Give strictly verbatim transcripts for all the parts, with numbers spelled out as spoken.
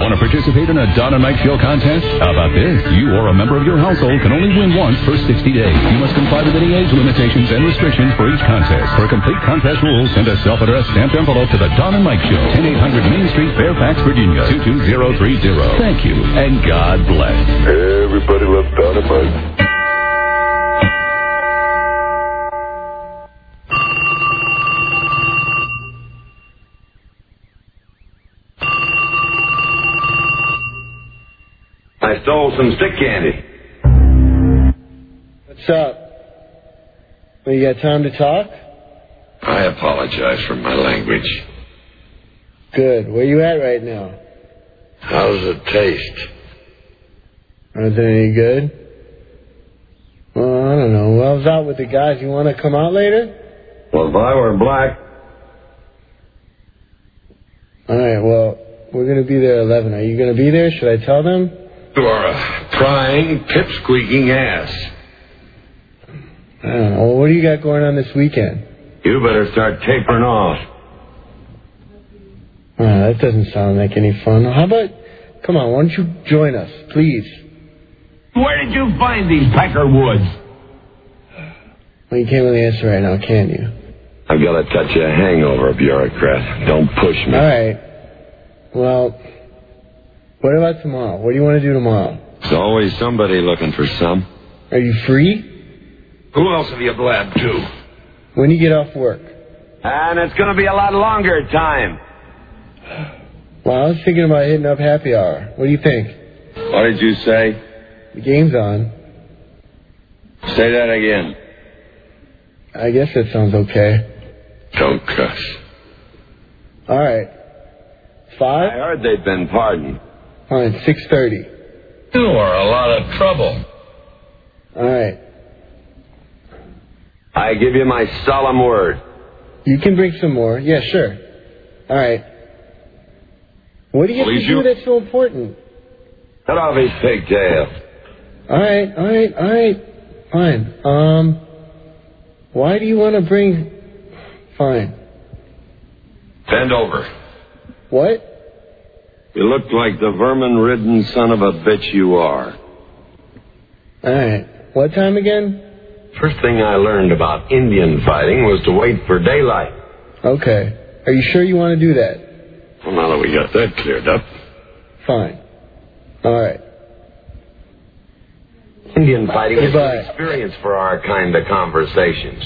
Want to participate in a Don and Mike Show contest? How about this? You or a member of your household can only win once for sixty days. You must comply with any age limitations and restrictions for each contest. For complete contest rules, send a self-addressed stamped envelope to the Don and Mike Show, ten eight hundred Main Street, Fairfax, Virginia, two two zero three zero. Thank you, and God bless. Everybody loves Don and Mike. I stole some stick candy. What's up? Well, you got time to talk? I apologize for my language. Good. Where you at right now? How does it taste? Is it any good? Well, I don't know. Well, I was out with the guys. You want to come out later? Well, if I were black... All right, well, we're going to be there at eleven. Are you going to be there? Should I tell them? You are a prying, pip-squeaking ass. I don't know. Well, what do you got going on this weekend? You better start tapering off. Oh, that doesn't sound like any fun. How about, come on, why don't you join us, please? Where did you find these Pecker Woods? Well, you can't really answer right now, can you? I've got a touch of hangover, bureaucrat. Don't push me. All right. Well, what about tomorrow? What do you want to do tomorrow? There's always somebody looking for some. Are you free? Who else have you blabbed to? When do you get off work? And it's going to be a lot longer time. Well, I was thinking about hitting up happy hour. What do you think? What did you say? The game's on. Say that again. I guess that sounds okay. Don't cuss. All right. Five? I heard they'd been pardoned. Fine, six thirty. You are a lot of trouble. All right. I give you my solemn word. You can bring some more. Yeah, sure. All right. What do you have Please to do you? that's so important? Cut off his pigtail. All right, all right, all right. Fine. Um, why do you want to bring... Fine. Bend over. What? You look like the vermin-ridden son of a bitch you are. All right. What time again? First thing I learned about Indian fighting was to wait for daylight. Okay. Are you sure you want to do that? Well, now that we got that cleared up. Fine. All right. Indian fighting is Goodbye. an experience for our kind of conversations.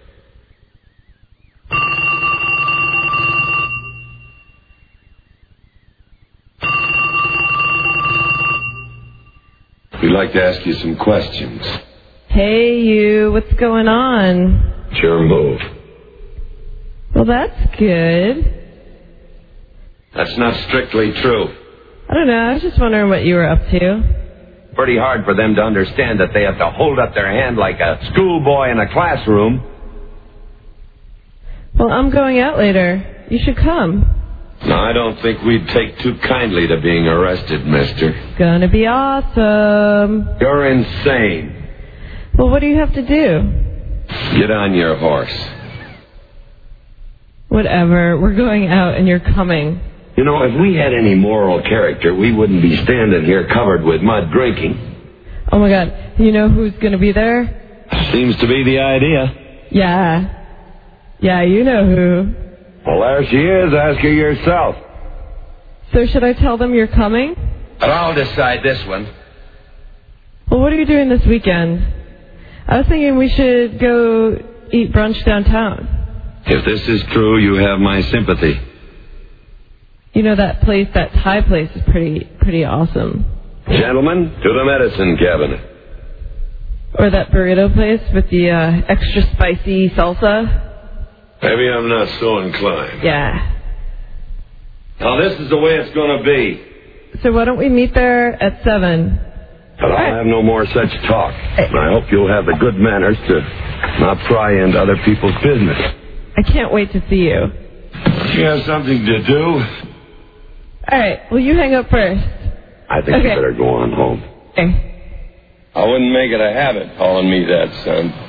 We'd like to ask you some questions. Hey, you. What's going on? It's your move. Well, that's good. That's not strictly true. I don't know. I was just wondering what you were up to. Pretty hard for them to understand that they have to hold up their hand like a schoolboy in a classroom. Well, I'm going out later. You should come. No, I don't think we'd take too kindly to being arrested, mister. Gonna be awesome. You're insane. Well, what do you have to do? Get on your horse. Whatever. We're going out and you're coming. You know, if we had any moral character, we wouldn't be standing here covered with mud drinking. Oh, my God. You know who's gonna be there? Seems to be the idea. Yeah. Yeah, you know who. Well, there she is. Ask her yourself. So should I tell them you're coming? But I'll decide this one. Well, what are you doing this weekend? I was thinking we should go eat brunch downtown. If this is true, you have my sympathy. You know, that place, that Thai place is pretty, pretty awesome. Gentlemen, to the medicine cabinet. Or that burrito place with the uh, extra spicy salsa. Maybe I'm not so inclined. Yeah. Now, this is the way it's going to be. So why don't we meet there at seven? But I'll have no more such talk. And I hope you'll have the good manners to not pry into other people's business. I can't wait to see you. You have something to do? All right. Well, you hang up first. I think Okay. you better go on home. Okay. I wouldn't make it a habit calling me that, son.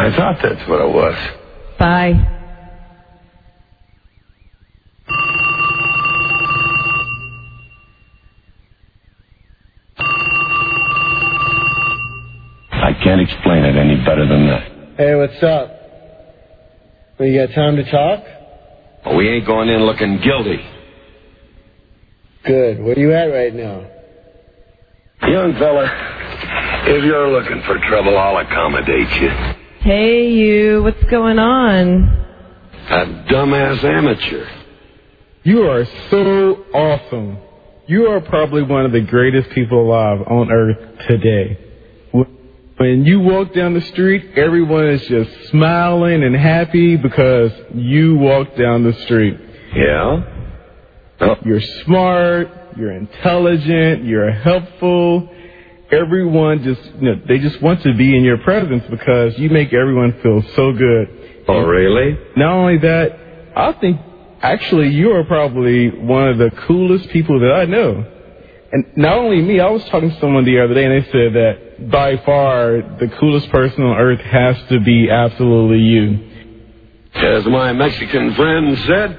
I thought that's what it was. Bye. I can't explain it any better than that. Hey, what's up? Well, you got time to talk? Well, we ain't going in looking guilty. Good. Where you at right now? Young fella, if you're looking for trouble, I'll accommodate you. Hey, you. What's going on? That dumbass amateur. You are so awesome. You are probably one of the greatest people alive on earth today. When you walk down the street, everyone is just smiling and happy because you walk down the street. Yeah? Oh. You're smart, you're intelligent, you're helpful. Everyone just, you know, they just want to be in your presence because you make everyone feel so good. Oh, really? Not only that, I think actually you are probably one of the coolest people that I know. And not only me, I was talking to someone the other day and they said that by far the coolest person on earth has to be absolutely you. As my Mexican friend said.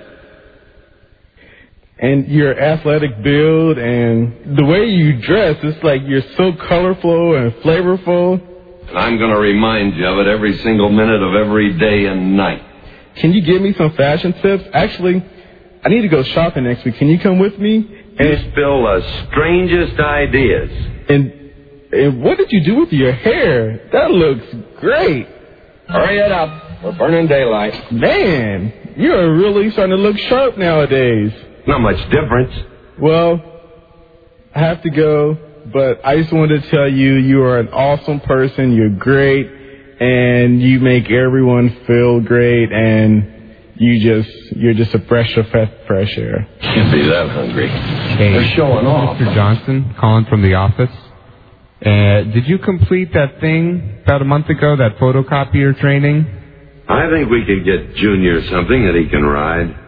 And your athletic build and the way you dress, it's like you're so colorful and flavorful. And I'm going to remind you of it every single minute of every day and night. Can you give me some fashion tips? Actually, I need to go shopping next week. Can you come with me? You spill the strangest ideas. And and what did you do with your hair? That looks great. Hurry it up. We're burning daylight. Man, you're really starting to look sharp nowadays. Not much difference. Well, I have to go, but I just wanted to tell you you are an awesome person. You're great, and you make everyone feel great, and you just, you're just a breath of fresh air. Can't be that hungry. Hey, they're showing off. Mister Johnson, calling from the office. Uh, did you complete that thing about a month ago, that photocopier training? I think we could get Junior something that he can ride.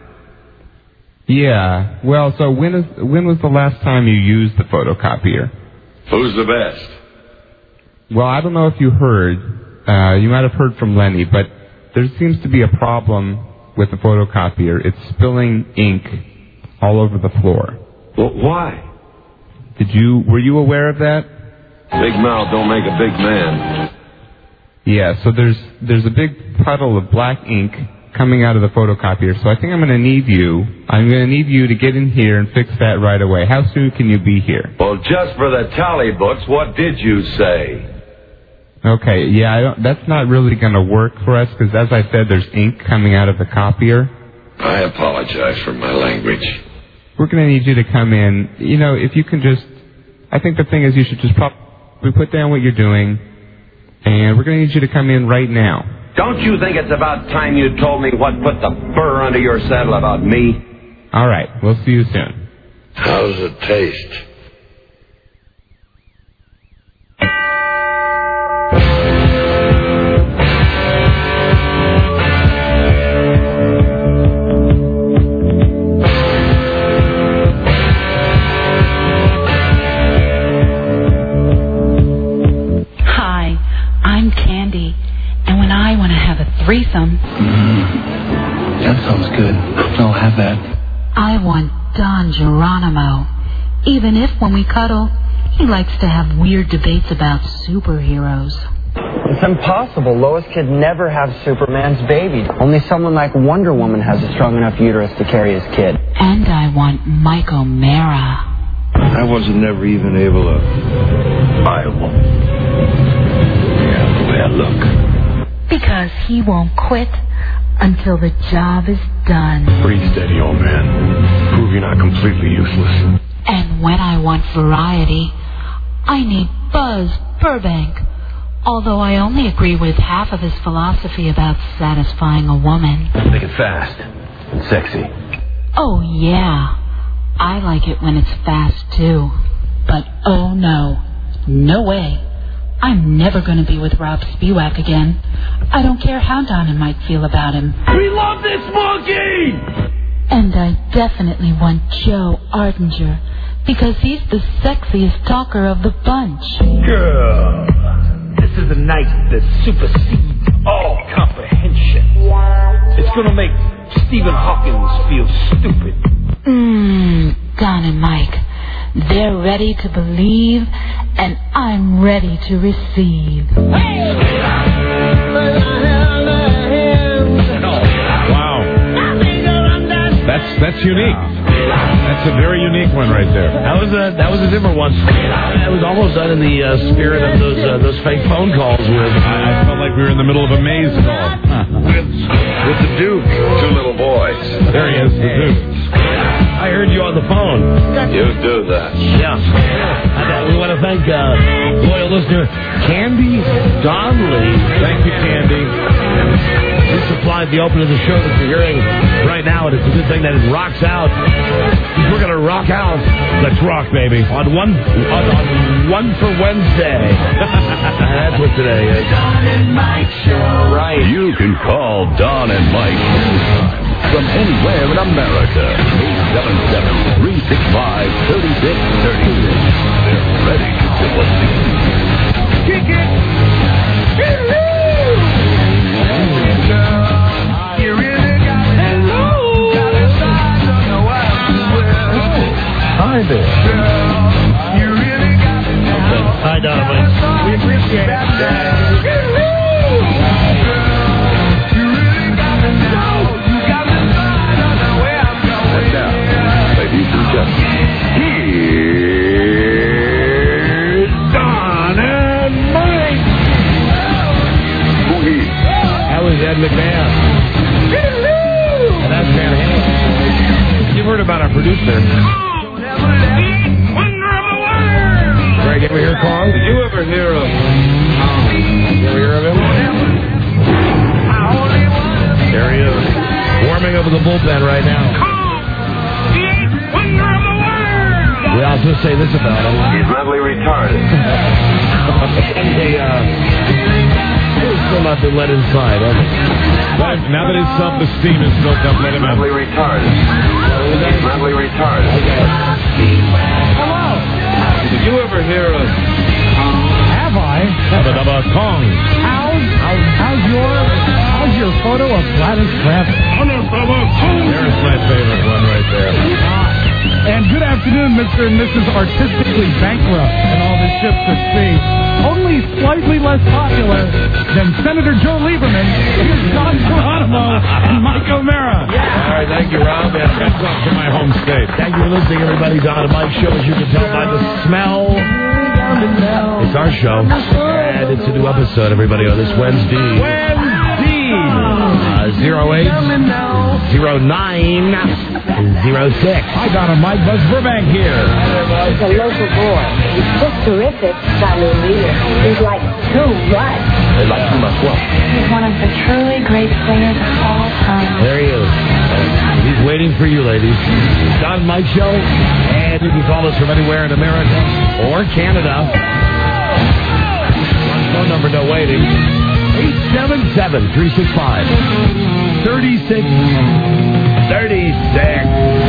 Yeah. Well, so when is when was the last time you used the photocopier? Who's the best? Well, I don't know if you heard. Uh, you might have heard from Lenny, but there seems to be a problem with the photocopier. It's spilling ink all over the floor. Well, why? Did you, were you aware of that? Big mouth don't make a big man. Yeah, so there's there's a big puddle of black ink coming out of the photocopier. So I think I'm going to need you. I'm going to need you to get in here and fix that right away. How soon can you be here? Well, just for the tally books, what did you say? Okay, yeah, I don't, that's not really going to work for us because, as I said, there's ink coming out of the copier. I apologize for my language. We're going to need you to come in. You know, if you can just, I think the thing is you should just probably put down what you're doing, and we're going to need you to come in right now. Don't you think it's about time you told me what put the fur under your saddle about me? All right, we'll see you soon. How does it taste? Threesome. Mm, that sounds good. I'll have that. I want Don Geronimo. Even if, when we cuddle, he likes to have weird debates about superheroes. It's impossible. Lois could never have Superman's baby. Only someone like Wonder Woman has a strong enough uterus to carry his kid. And I want Mike O'Mara. I wasn't never even able to buy a woman. Yeah, the way I look. Because he won't quit until the job is done. Breathe steady, old man. Prove you're not completely useless. And when I want variety, I need Buzz Burbank. Although I only agree with half of his philosophy about satisfying a woman. Make it fast and sexy. Oh, yeah. I like it when it's fast, too. But oh, no. No way. I'm never going to be with Rob Spiewak again. I don't care how Donna might feel about him. We love this monkey! And I definitely want Joe Ardinger, because he's the sexiest talker of the bunch. Girl, this is a night that supersedes all comprehension. It's going to make Stephen Hawkins feel stupid. Mmm, Don and Mike. They're ready to believe, and I'm ready to receive. Wow. That's that's unique. That's a very unique one right there. That was a that was a different one. It was almost done in the uh, spirit of those uh, those fake phone calls with. I, I felt like we were in the middle of a maze call. with, with the Duke, two little boys. There he is, the Duke. I heard you on the phone. You do that. Yeah. And, uh, we want to thank uh, loyal listener Candy Donnelly. Thank you, Candy. He supplied the opening of the show that you're hearing right now, and it's a good thing that it rocks out. We're going to rock out. Let's rock, baby. On one, on, on one for Wednesday. That's what today is. Don and Mike Show. Right. You can call Don and Mike from anywhere in America. eight seven seven, three six five, three six three six. They're ready to believe. Kick it. Hi there. You really got it now. Hi, Donovan. We appreciate it. You really got it now. You got me started on the way I'm going. And now, ladies and gentlemen, here's Don and Mike. Boogie. That was Ed McMahon. And that's Van Halen. You've heard about our producer. Greg, ever hear Kong? Did you ever hear of You ever hear of him? There he is. Warming up with the bullpen right now. We also say this about him. He's mentally retarded. They, uh, he's still not been let inside, has he? But now that his self-esteem is built up, let him out. Mentally retarded. He's mentally retarded. Hello. Did you ever hear of Have I? Habba Kong. How's, how's, how's your how's your photo of Gladys Kravitz? There's my favorite one right there. And good afternoon, Mister and Missus Artistically Bankrupt and all the ships at sea. Only slightly less popular than Senator Joe Lieberman. Here's Don Geronimo and Mike O'Mara. Yeah. All right, thank you, Rob. Heads up to my home state. Thank you for listening, everybody. Don and Mike Show, as you can tell by the smell. It's our show. And it's a new episode, everybody, on this Wednesday. Wednesday! Uh, zero eight zero nine zero six. Hi, Don and Mike. Buzz Burbank here. He's a local boy. He's just terrific, our new leader. He's like too much. They like too much what? He's one of the truly great players of all time. There he is. He's waiting for you, ladies. Don and Mike Show. And you can call us from anywhere in America or Canada. Phone number, no waiting. eight seven seven, three six five, three six three six.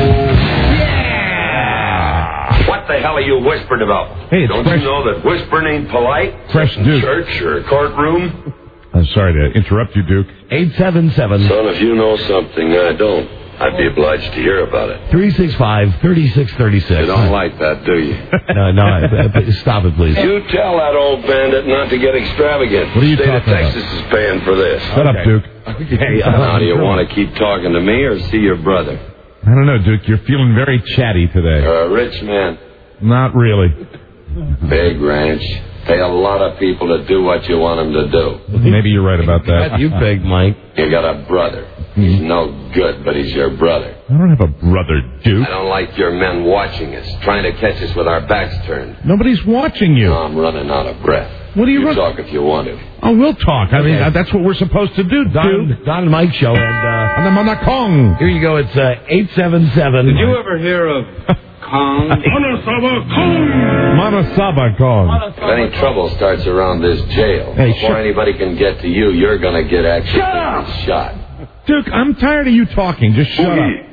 Yeah! What the hell are you whispering about? Hey, it's Don't fresh. you know that whispering ain't polite? Fresh In Duke. church or a courtroom? I'm sorry to interrupt you, Duke. eight seven seven, Son, if you know something I don't, I'd be obliged to hear about it. three six five, three six three six. You don't like that, do you? No, no, I- stop it, please. You tell that old bandit not to get extravagant. What are you The state of talking about? Texas is paying for this. Shut up, Duke. Okay, uh, Now, do you want to keep talking to me or see your brother? I don't know, Duke. You're feeling very chatty today. You're a rich man. Not really. Big ranch. Pay a lot of people to do what you want them to do. Maybe you're right about that. You big, Mike. You got a brother. He's no good, but he's your brother. I don't have a brother, Duke. I don't like your men watching us, trying to catch us with our backs turned. Nobody's watching you. I'm running out of breath. What are you You run- talk if you want to. Oh, we'll talk. I mean, Okay. uh, that's what we're supposed to do, Don, Duke. Don and Mike Show. And, uh, And I'm on the Kong. here you go. It's uh, eight seven seven. Did you ever hear of Kong? Manasaba Kong. If any trouble starts around this jail, Hey, before shut- anybody can get to you, you're going to get actually shot. Duke, I'm tired of you talking. Just shut up.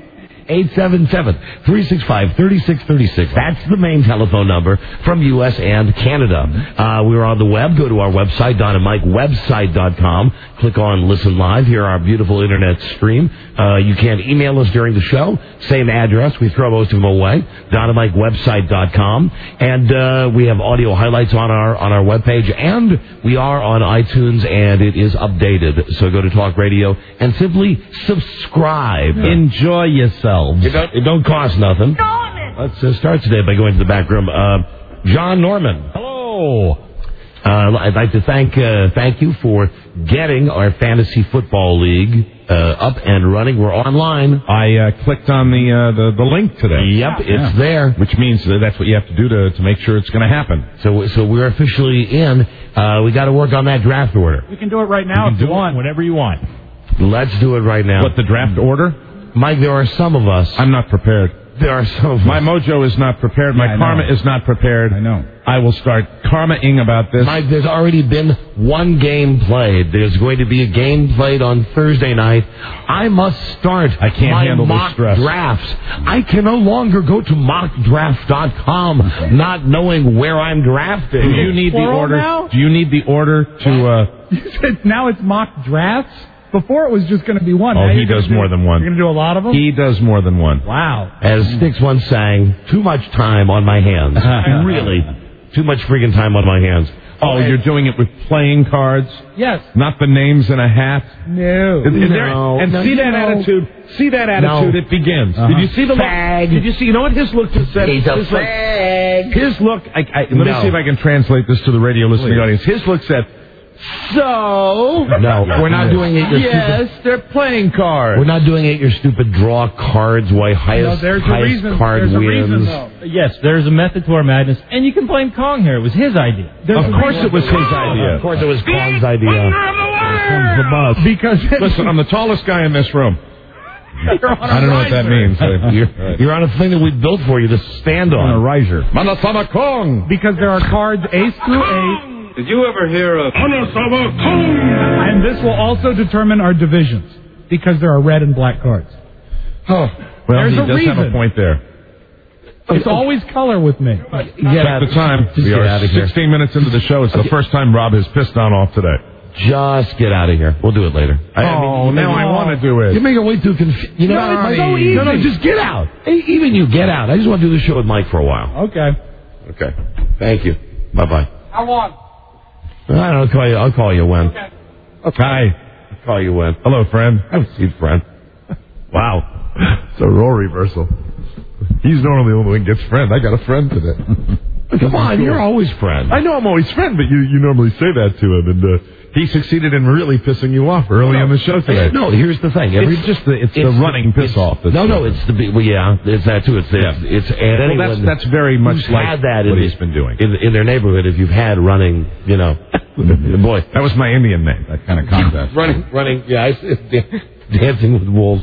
eight seven seven, three six five, three six three six. That's the main telephone number from U S and Canada. Uh, we're on the web. Go to our website, Don and Mike Website dot com. Click on Listen Live. Hear our beautiful internet stream. Uh, you can email us during the show. Same address. We throw most of them away. Don and Mike Website dot com. And uh, we have audio highlights on our on our webpage. And we are on iTunes, and it is updated. So go to Talk Radio and simply subscribe. Yeah. Enjoy yourselves. It don't, it don't cost nothing. Let's uh, start today by going to the back room. Uh, John Norman. Hello. Uh, I'd like to thank uh, thank you for getting our Fantasy Football League uh, up and running. We're online. I uh, clicked on the, uh, the the link today. Yep, it's yeah. there. Which means that that's what you have to do to, to make sure it's going to happen. So so we're officially in. Uh, we got to work on that draft order. We can do it right now you if you want. Whatever you want. Let's do it right now. What, the draft order? Mike, there are some of us. I'm not prepared. There are some. My mojo is not prepared. My yeah, karma is not prepared. I know. I will start karma-ing about this. Mike, there's already been one game played. There's going to be a game played on Thursday night. I must start I can't my handle mock this stress. drafts. I can no longer go to mock draft dot com not knowing where I'm drafting. Do you need the order? Now? Do you need the order to... Uh... You said now it's mock drafts? Before it was just going to be one. Oh, now he does do, more than one. You're going to do a lot of them? He does more than one. Wow. As Styx once sang, too much time on my hands. Really, too much friggin' time on my hands. Oh, okay. You're doing it with playing cards? Yes. Not the names in a hat? No. Is, is no. there, and no, see that know. attitude. See that attitude. No. It begins. Uh-huh. Did you see the fag. look? Did you see? You know what his look just said? He's a his fag. Look, his look. I, I, let no. me see if I can translate this to the radio listening Please. audience. His look said, "So no, we're not doing it. Your yes, stupid, they're playing cards. We're not doing it. Your stupid draw cards. Why highest, no, there's highest a reason. card there's a wins? Reason, though. Yes, there's a method to our madness, and you can blame Kong here. It was his idea. There's of course, it was his idea. Of course, it was Kong's idea. Here comes the bus. Because listen, I'm the tallest guy in this room. I don't know what that means. You're, you're on a thing that we built for you to stand on. On a riser. Manasama Kong. Because there are cards ace through eight. Did you ever hear of Manasama Kong? And this will also determine our divisions. Because there are red and black cards. Oh, well, There's he a does reason. have a point there. It's always color with me. Get At the time, just we get are out of here. sixteen minutes into the show. It's the first time Rob has pissed on off today. Just get out of here. We'll do it later. I, I oh, mean, now I want to do it. You make it way too confusing. You know, Johnny. it's so easy. No, no, just get out. Hey, even you, get out. I just want to do the show with Mike for a while. Okay. Okay. Thank you. Bye bye. How long? I don't know. I'll call you. I'll call you when. Okay. Okay. Hi. I'll call you when. Hello, friend. I haven't seen friend. Wow. It's a role reversal. He's normally the one who gets friend. I got a friend today. Come on, you're always friend. I know I'm always friend, but you, you normally say that to him, and uh, he succeeded in really pissing you off early no, in the show today. No, here's the thing. Every, it's just the it's, it's the running the, piss off. No, no, it's the well, yeah, it's that too. It's the, Yeah. it's and well, anyone that's that's very much who's like had that what in, he's been doing in, in their neighborhood. If you've had running, you know, boy, that was my Indian name. That kind of contest. running, running, yeah, I, dancing with wolves.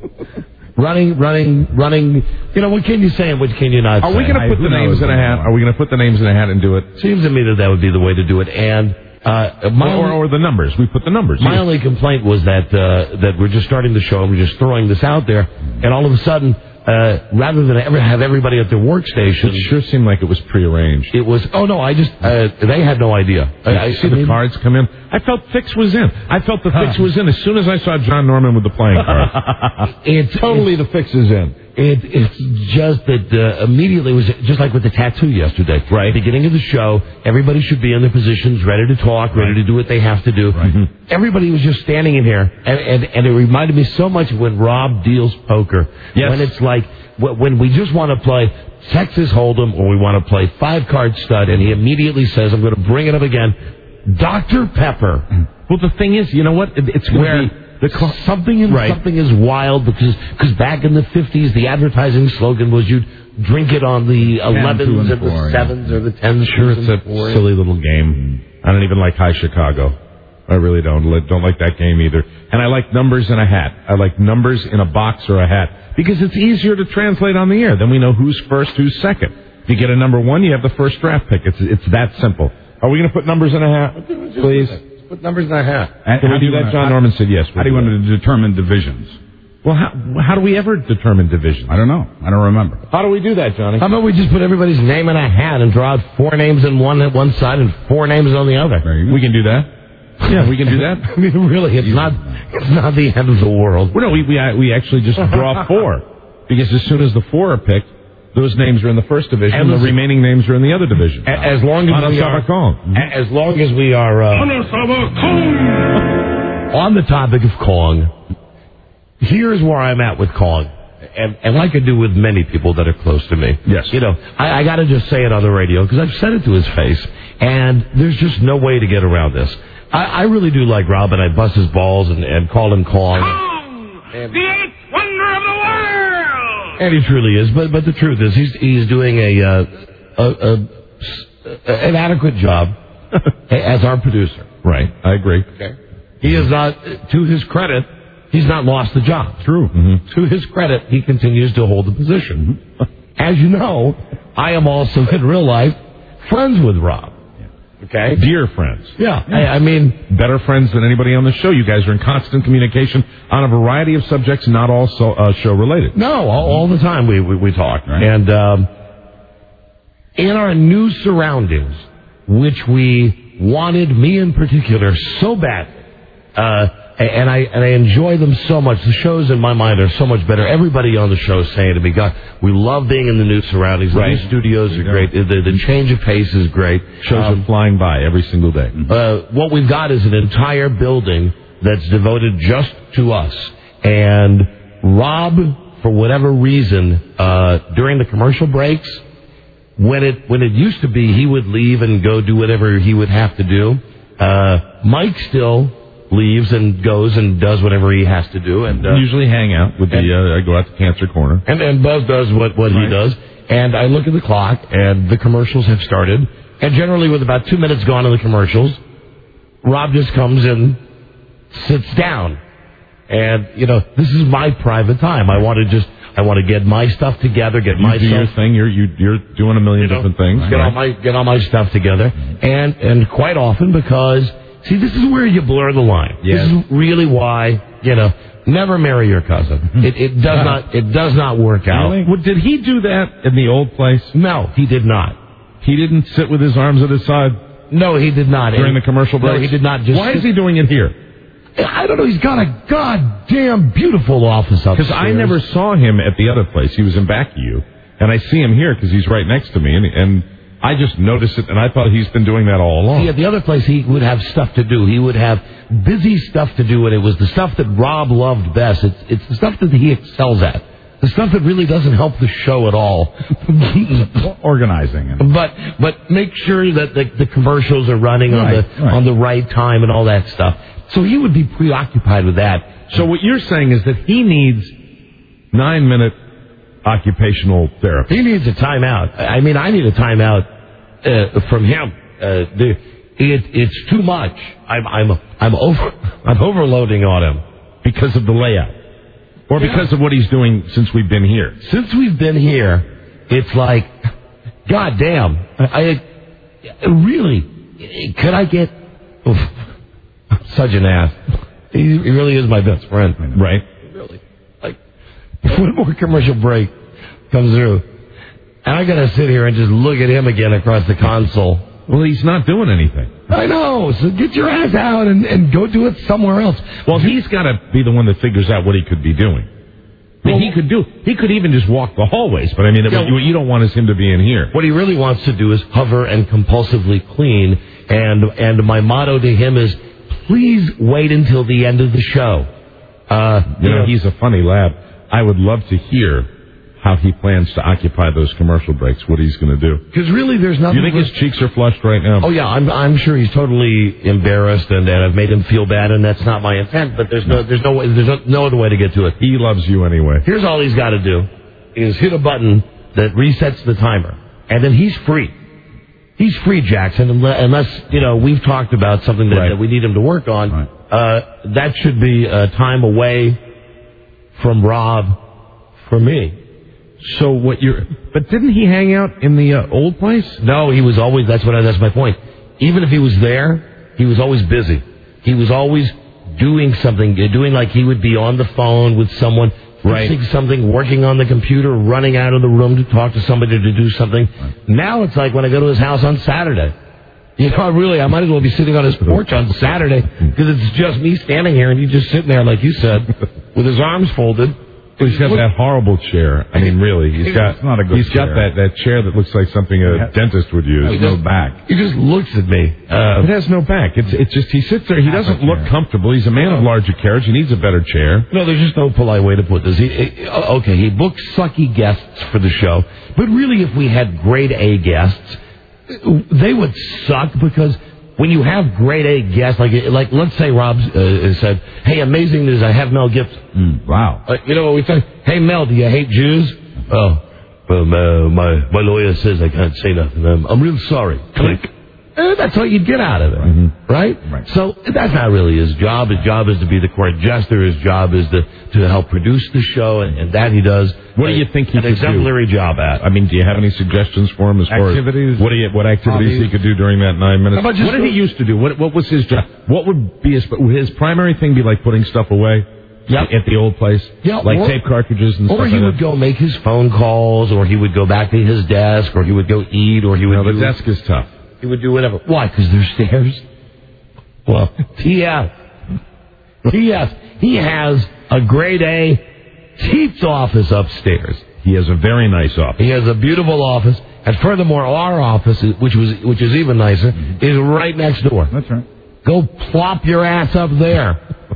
Running, running, running. You know, what can you say and what can you not Are say? we going to put the names in a hat? Are we going to put the names in a hat and do it? Seems to me that that would be the way to do it. And uh, my or, only, or the numbers. We put the numbers. My yeah. only complaint was that uh, that we're just starting the show and we're just throwing this out there, and all of a sudden, uh, rather than ever have everybody at their workstation, it sure seemed like it was prearranged. It was. Oh no, I just uh, they had no idea. I, I, I see I mean, the cards come in. I felt Fix was in. I felt the huh. Fix was in as soon as I saw John Norman with the playing cards. it's totally it's, the Fix is in. It, it's just that uh, immediately it was just like with the tattoo yesterday. Right. Beginning of the show, everybody should be in their positions, ready to talk, ready right. to do what they have to do. Right. Everybody was just standing in here, and, and, and it reminded me so much of when Rob deals poker. Yes. When it's like, when we just want to play Texas Hold'em or we want to play five-card stud, and he immediately says, I'm going to bring it up again, Doctor Pepper. Well, the thing is, you know what? It's where... Be- The cl- something in right. something is wild because cause back in the fifties the advertising slogan was you'd drink it on the elevens and the sevens or the tens. Sure, it's a four. Silly little game. I don't even like High Chicago. I really don't. Don't like that game either. And I like numbers in a hat. I like numbers in a box or a hat because it's easier to translate on the air. Then we know who's first, who's second. If you get a number one, you have the first draft pick. It's it's that simple. Are we going to put numbers in a hat, please? Put numbers in a hat. And Can we do that? Wanna, John Norman said yes. How do you want to determine divisions? Well, how, how do we ever determine division? I don't know. I don't remember. How do we do that, Johnny? How about we just put everybody's name in a hat and draw out four names on one one side and four names on the other? We can do that. Yeah, we can do that. I mean, really, it's not it's not the end of the world. Well, no, we we we actually just draw four because as soon as the four are picked, those names are in the first division, and the remaining names are in the other division. As long as we are, as long as we are uh, on the topic of Kong, here's where I'm at with Kong, and, and like I do with many people that are close to me. Yes, you know, I, I got to just say it on the radio because I've said it to his face, and there's just no way to get around this. I, I really do like Rob, and I bust his balls and, and call him Kong. Kong, and, the eighth wonder of the world. And he truly is, but but the truth is, he's he's doing a, uh, a, a, a an adequate job as our producer. Right, I agree. Okay, he is not, to his credit, he's not lost the job. True. Mm-hmm. To his credit, he continues to hold the position. As you know, I am also in real life friends with Rob. Okay. Dear friends. Yeah. I, I mean, better friends than anybody on the show. You guys are in constant communication on a variety of subjects, not all so, uh, show related. No, all, all the time we we, we talk. Right. And um, in our new surroundings, which we wanted, me in particular, so bad, uh, and I and I enjoy them so much. The shows in my mind are so much better. Everybody on the show is saying to me, God, we love being in the new surroundings. Right. The new studios are great. The, the change of pace is great. Shows um, are flying by every single day. Uh, what we've got is an entire building that's devoted just to us. And Rob, for whatever reason, uh, during the commercial breaks, when it when it used to be he would leave and go do whatever he would have to do, uh, Mike still leaves and goes and does whatever he has to do, and uh, usually hang out with the. Uh, I go out to Cancer Corner, and and Buzz does what what right. he does. And I look at the clock, and the commercials have started. And generally, with about two minutes gone in the commercials, Rob just comes and sits down. And you know, this is my private time. I want to just. I want to get my stuff together, get you myself. Do your thing. You're you, you're doing a million you know, different things. Get right. all my get all my stuff together, and and quite often because. See, this is where you blur the line. Yes. This is really why, you know, never marry your cousin. It, it does yeah. not. It does not work out. Really? Well, did he do that in the old place? No, he did not. He didn't sit with his arms at his side. No, he did not. During and, the commercial break. No, he did not. Just why is he doing it here? I don't know. He's got a goddamn beautiful office upstairs. Because I never saw him at the other place. He was in back of you, and I see him here because he's right next to me, and. and I just noticed it, and I thought he's been doing that all along. See, at the other place, he would have stuff to do. He would have busy stuff to do, and it was the stuff that Rob loved best. It's, it's the stuff that he excels at. The stuff that really doesn't help the show at all. Organizing. But but make sure that the, the commercials are running right, on the right. on the right time and all that stuff. So he would be preoccupied with that. So what you're saying is that he needs nine-minute occupational therapy. He needs a timeout. I mean, I need a timeout uh, from him. Uh, the, it, it's too much. I'm I'm I'm over I'm overloading on him because of the layout, or yeah. because of what he's doing since we've been here. Since we've been here, it's like, God damn. I, I really could I get oof, such an ass. He, he really is my best friend, right? Really, like. One more commercial break comes through, and I gotta sit here and just look at him again across the console. Well, he's not doing anything. I know, so get your ass out and, and go do it somewhere else. Well, he's got to be the one that figures out what he could be doing. I mean, well, he could do. He could even just walk the hallways, but I mean, yeah, what you don't want is him to be in here. What he really wants to do is hover and compulsively clean, and and my motto to him is, please wait until the end of the show. Uh, you know, know, he's a funny lad. I would love to hear how he plans to occupy those commercial breaks, what he's going to do. Because really, there's nothing... You think his cheeks are flushed right now? Oh, yeah, I'm I'm sure he's totally embarrassed, and, and I've made him feel bad, and that's not my intent, but there's no there's no way, there's no, no other way to get to it. He loves you anyway. Here's all he's got to do, is hit a button that resets the timer, and then he's free. He's free, Jackson, unless, you know, we've talked about something that, right. that we need him to work on. Right. Uh, that should be a time away from Rob for me. So what you're... But didn't he hang out in the uh, old place? No, he was always... That's what I, that's my point. Even if he was there, he was always busy. He was always doing something, doing like he would be on the phone with someone, Right. fixing something, working on the computer, running out of the room to talk to somebody to do something. Right. Now it's like when I go to his house on Saturday. You know, really, I might as well be sitting on his porch on Saturday because it's just me standing here and he's just sitting there, like you said, with his arms folded. He's got that horrible chair. I mean, really, he's got it's not a good he's chair. got that, that chair that looks like something a Yeah. dentist would use. There's no back. He just looks at me. Uh, it has no back. It's it's just he sits there. He doesn't look comfortable. He's a man of larger carriage. He needs a better chair. No, there's just no polite way to put this. He, he, okay, he books sucky guests for the show, but really, if we had grade A guests, they would suck because when you have grade A guests, like like let's say Rob uh, said, "Hey, amazing news! I have Mel Gibson." Mm, wow. Uh, you know what we say? Hey, Mel, do you hate Jews? Oh, well, my, my my lawyer says I can't say nothing. I'm, I'm real sorry. Click. Eh, that's what you'd get out of it, mm-hmm. right? Right. So that's not really his job. His job is to be the court jester. His job is to, to help produce the show, and, and that he does. What do you think he an could exemplary do? job at? I mean, do you have any suggestions for him as far Activities, as what, do you, what activities hobbies? he could do during that nine minutes? How about just What did go- he used to do? What what was his job? What would be his would his primary thing? Be like putting stuff away Yep. at the old place, Yeah, like or- tape cartridges and Or stuff he like would that. go make his phone calls, or he would go back to his desk, or he would go eat, or he would No, the do, desk is tough. he would do whatever. Why? Because there's stairs. Well, T S. T S. He has a grade A Chief's office upstairs. He has a very nice office. He has a beautiful office, and furthermore, our office, which was which is even nicer, mm-hmm. is right next door. That's right. Go plop your ass up there.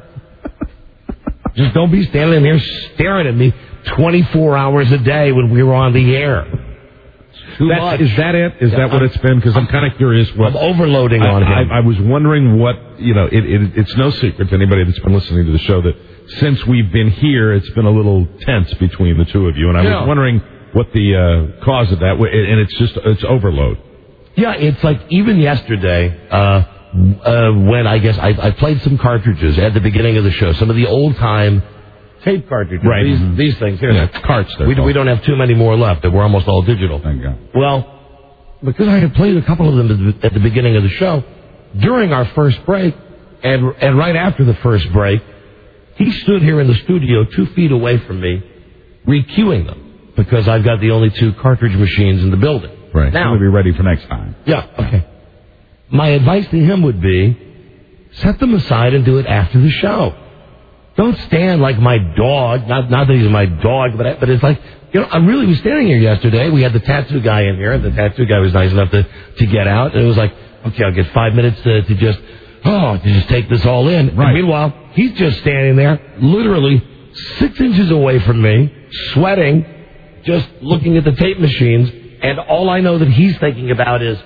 Just don't be standing there staring at me twenty-four hours a day when we were on the air. Too That, much. is that it? Is Yeah, that what I'm- it's been? Because I'm kind of curious. What, I'm overloading I, on him. I, I was wondering what, you know, it, it, it's no secret to anybody that's been listening to the show that since we've been here, it's been a little tense between the two of you. And I Yeah. was wondering what the uh, cause of that was. And it's just, it's overload. Yeah, it's like even yesterday, uh, uh, when I guess I, I played some cartridges at the beginning of the show, some of the old time tape cartridges. Right. These, Mhm. these things here. Yeah, carts. We, we don't have too many more left. We're almost all digital. Thank God. Well, because I had played a couple of them at the, at the beginning of the show, during our first break, and and right after the first break, he stood here in the studio two feet away from me, requeuing them, because I've got the only two cartridge machines in the building. Right. Now, We'll be ready for next time. yeah, okay. My advice to him would be, set them aside and do it after the show. Don't stand like my dog. Not not that he's my dog, but I, but it's like, you know, I really was standing here yesterday. We had the tattoo guy in here, and the tattoo guy was nice enough to, to get out. And it was like, okay, I'll get five minutes to, to just, oh, to just take this all in. Right. And meanwhile, he's just standing there, literally six inches away from me, sweating, just looking at the tape machines. And all I know that he's thinking about is,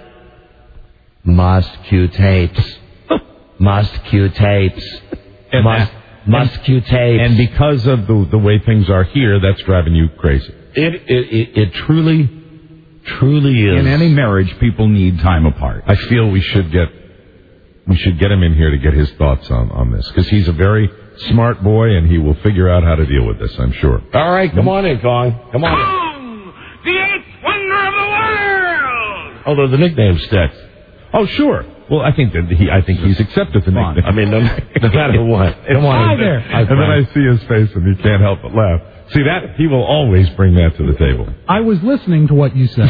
must cue tapes. Must cue tapes. And Must, must cue tapes. And because of the, the way things are here, that's driving you crazy. It, it, it, it truly, truly is. In any marriage, people need time apart. I feel we should get we should get him in here to get his thoughts on, on this, because he's a very smart boy and he will figure out how to deal with this, I'm sure. All right, come on in, Kong. Come on in. Kong, the eighth wonder of the world! Although the nickname sticks. Oh, sure. Well, I think that he, I think he's accepted the nickname. I mean, no, no matter what. Come on Hi in. there. Hi, And then Frank. I see his face and he can't help but laugh. See that? He will always bring that to the table. I was listening to what you said.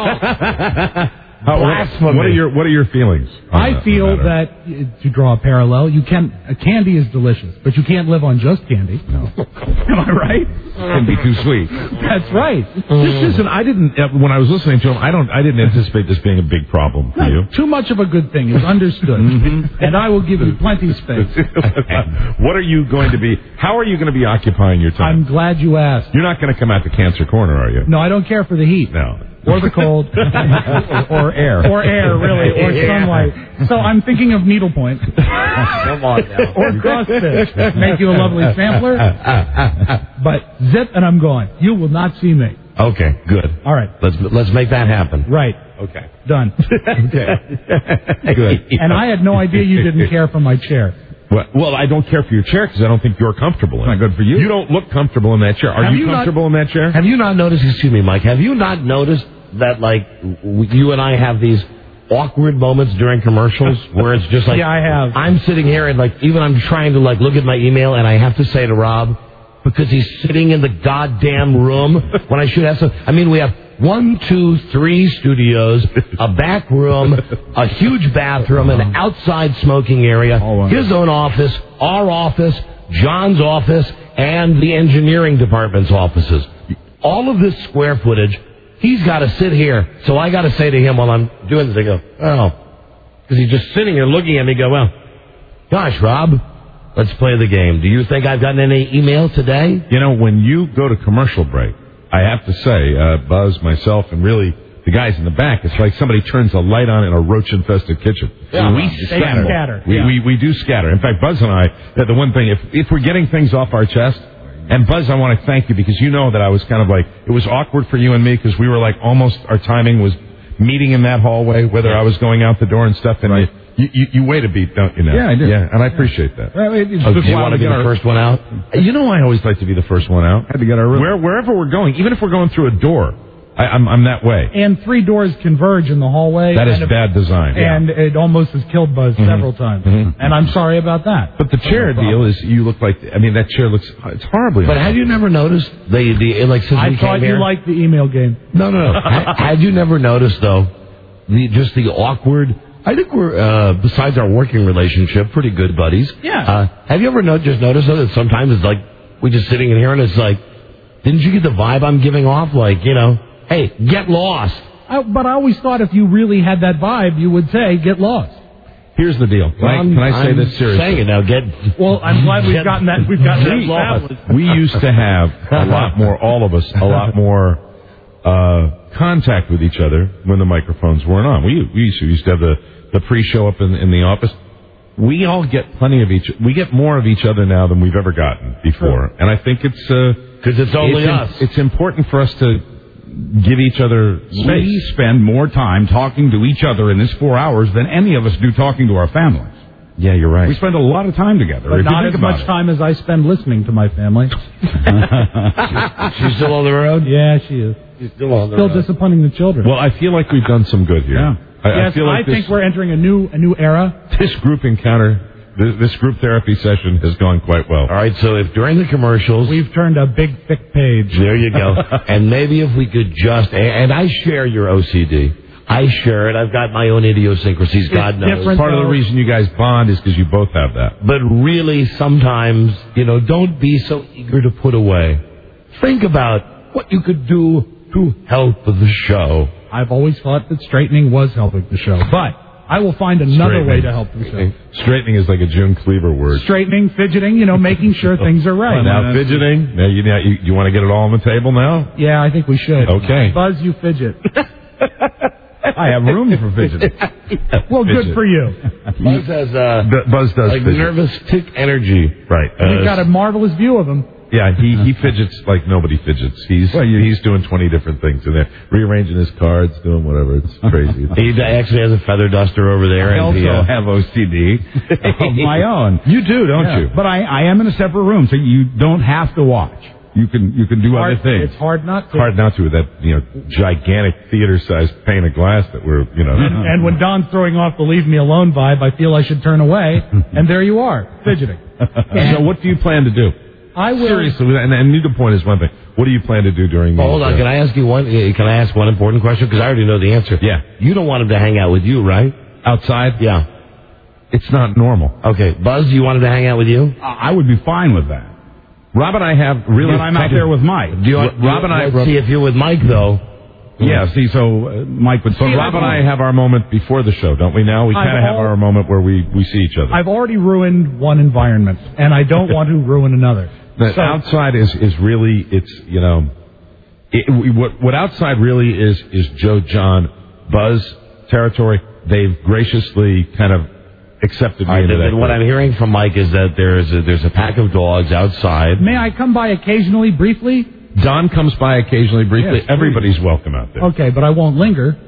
How, what, Blasphemy. what are your What are your feelings? on I that feel matter? that, uh, to draw a parallel, you can uh, candy is delicious, but you can't live on just candy. No. Am I right? Can be too sweet. That's right. This isn't. I didn't. Uh, when I was listening to him, I don't. I didn't anticipate this being a big problem for you. Too much of a good thing is understood, and I will give you plenty space. What are you going to be? How are you going to be occupying your time? I'm glad you asked. You're not going to come out to Cancer Corner, are you? No, I don't care for the heat. No. Or the cold. Or air. Or air, really. Or sunlight. So I'm thinking of needlepoint. Come on now. Or CrossFit. Make you a lovely sampler. But zip and I'm gone. You will not see me. Okay, good. All right. Let's let's make that happen. Right. Okay. Done. Okay. Good. And I had no idea you didn't care for my chair. Well, well, I don't care for your chair because I don't think you're comfortable in it. Not good for you. You don't look comfortable in that chair. Are Have you, you not- comfortable in that chair? Have you not noticed, excuse me, Mike, have you not noticed that, like, w- you and I have these awkward moments during commercials where it's just like, yeah, I have. I'm sitting here and like, even I'm trying to like look at my email and I have to say to Rob, because he's sitting in the goddamn room when I should have some, I mean, we have one, two, three studios, a back room, a huge bathroom, an outside smoking area, his own office, our office, John's office, and the engineering department's offices. All of this square footage, he's got to sit here. So I got to say to him while I'm doing this, I go, oh, because he's just sitting here looking at me, go, well, gosh, Rob, let's play the game. Do you think I've gotten any email today? You know, when you go to commercial break, I have to say, uh, Buzz, myself, and really the guys in the back, it's like somebody turns a light on in a roach-infested kitchen. Yeah. We They scatter. scatter. We, Yeah. we, we do scatter. In fact, Buzz and I, the the one thing, if, if we're getting things off our chest, and Buzz, I want to thank you because you know that I was kind of like, it was awkward for you and me because we were like almost, our timing was meeting in that hallway, whether I was going out the door and stuff, and you, you, you wait a beat, don't you now? Yeah, I do. Yeah, and I appreciate that. Well, it- it's Oh, just do you wild want to be get the our- first one out? You know I always like to be the first one out. Had to get our room. Where, wherever we're going, even if we're going through a door, I, I'm, I'm that way. And three doors converge in the hallway. That is and bad design. Yeah. And it almost has killed Buzz Mhm. several times. Mhm. And I'm sorry about that. But the chair No problem. deal is you look like, I mean, that chair looks, it's horribly But had you never noticed, the, the like, since I we thought came you here? liked the email game. No, no, no. Ha- Had you never noticed, though, the, just the awkward, I think we're, uh, besides our working relationship, pretty good buddies. Yeah. Uh, have you ever no- just noticed, though, that sometimes it's like, we're just sitting in here and it's like, didn't you get the vibe I'm giving off? Like, you know, hey, get lost. I, but I always thought if you really had that vibe, you would say, get lost. Here's the deal. Can, I'm- I, can I say I'm this seriously? saying it now. Get Well, I'm glad we've Get- gotten that. We've gotten that we, established. we used to have a lot more, all of us, a lot more uh, contact with each other when the microphones weren't on. We, we used, to, we used to have the, the pre-show up in, in the office. We all get plenty of each, we get more of each other now than we've ever gotten before. And I think it's, because it's only it's, us. It's important for us to give each other space. We spend more time talking to each other in this four hours than any of us do talking to our families. Yeah, you're right. We spend a lot of time together. But if you not think as about much it. time as I spend listening to my family. She's still on the road? Yeah, she is. She's still on the Still road. disciplining the children. Well, I feel like we've done some good here. Yeah. I, yes, I feel like I this, think we're entering a new a new era. this group encounter, this, this group therapy session has gone quite well. All right, so if during the commercials, We've turned a big thick page. there you go. And maybe if we could just, and I share your O C D. I share it. I've got my own idiosyncrasies, God knows. different. Part of the though. reason you guys bond is because you both have that. But really, sometimes, you know, don't be so eager to put away. Think about what you could do to help the show. I've always thought that straightening was helping the show, but I will find another way to help the show. Straightening is like a June Cleaver word. Straightening, fidgeting, you know, making sure things are right. Now fidgeting. Now you, now you, you want to get it all on the table now? Yeah, I think we should. Okay. Buzz, you fidget. I have room for fidgeting. Well, good Fidget. for you. Buzz has, uh, B- Buzz does like fidget. nervous tick energy. Right. You've Uh, got a marvelous view of him. Yeah, he, he fidgets like nobody fidgets. He's Well, you- he's doing twenty different things in there, rearranging his cards, doing whatever. It's crazy. He actually has a feather duster over there. I and also he, uh, have O C D of my own. You do, don't Yeah. you? But I, I am in a separate room, so you don't have to watch. You can you can do Hard- other things. It's hard not to. Hard not to with that, you know, gigantic theater-sized pane of glass that we're, you know. And, and when Don's throwing off the leave me alone vibe, I feel I should turn away. And there you are, fidgeting. So what do you plan to do? I will. Seriously, and, and neither point is one thing. What do you plan to do during the? Oh, hold on. Can I ask you one? uh, Can I ask one important question? Because I already know the answer. Yeah. You don't want him to hang out with you, right? Outside? Yeah. It's not normal. Okay. Buzz, you want him to hang out with you? I would be fine with that. Rob and I have really. But I'm out there with Mike. Do you want, Rob and I- let's see if you're with Mike though. Yeah, see, so uh, Mike would But see Rob and I have our moment before the show, don't we? Now we I've kind of have al- our moment where we we see each other. I've already ruined one environment, and I don't want to ruin another. The So- outside is is really it's you know, it, we- what what outside really is is Joe John Buzz territory. They've graciously kind of accepted me All right, into then, that. then what group. I'm hearing from Mike is that there's a, there's a pack of dogs outside. May I come by occasionally, briefly? Don comes by occasionally, briefly. Yes, Everybody's welcome out there. Okay, but I won't linger.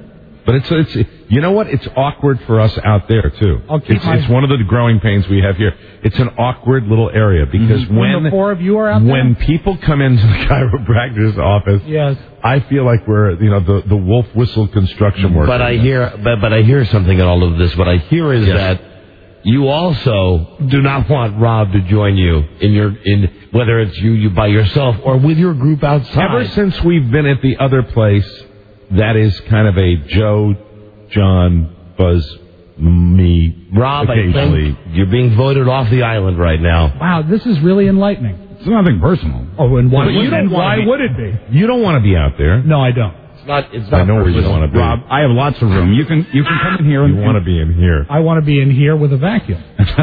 But it's it's you know what? It's awkward for us out there too. I'll keep It's, my- it's one of the growing pains we have here. It's an awkward little area because When when the four of you are out there? when people come into the chiropractor's office, Yes. I feel like we're you know the the wolf whistle construction work. But I hear, but, but I hear something in all of this. What I hear is Yes. that you also do not want Rob to join you in your in whether it's you you by yourself or with your group outside. Ever since we've been at the other place, that is kind of a Joe, John, Buzz, me. Rob, I occasionally. think you're being voted off the island right now. Wow, this is really enlightening. It's nothing personal. Oh, and why, But you would, don't and why wanna be- would it be? You don't want to be out there. No, I don't. It's not. It's I not know where you personal. want to be. Rob, I have lots of room. You can you can come in here and You want to be in here. I want to be in here with a vacuum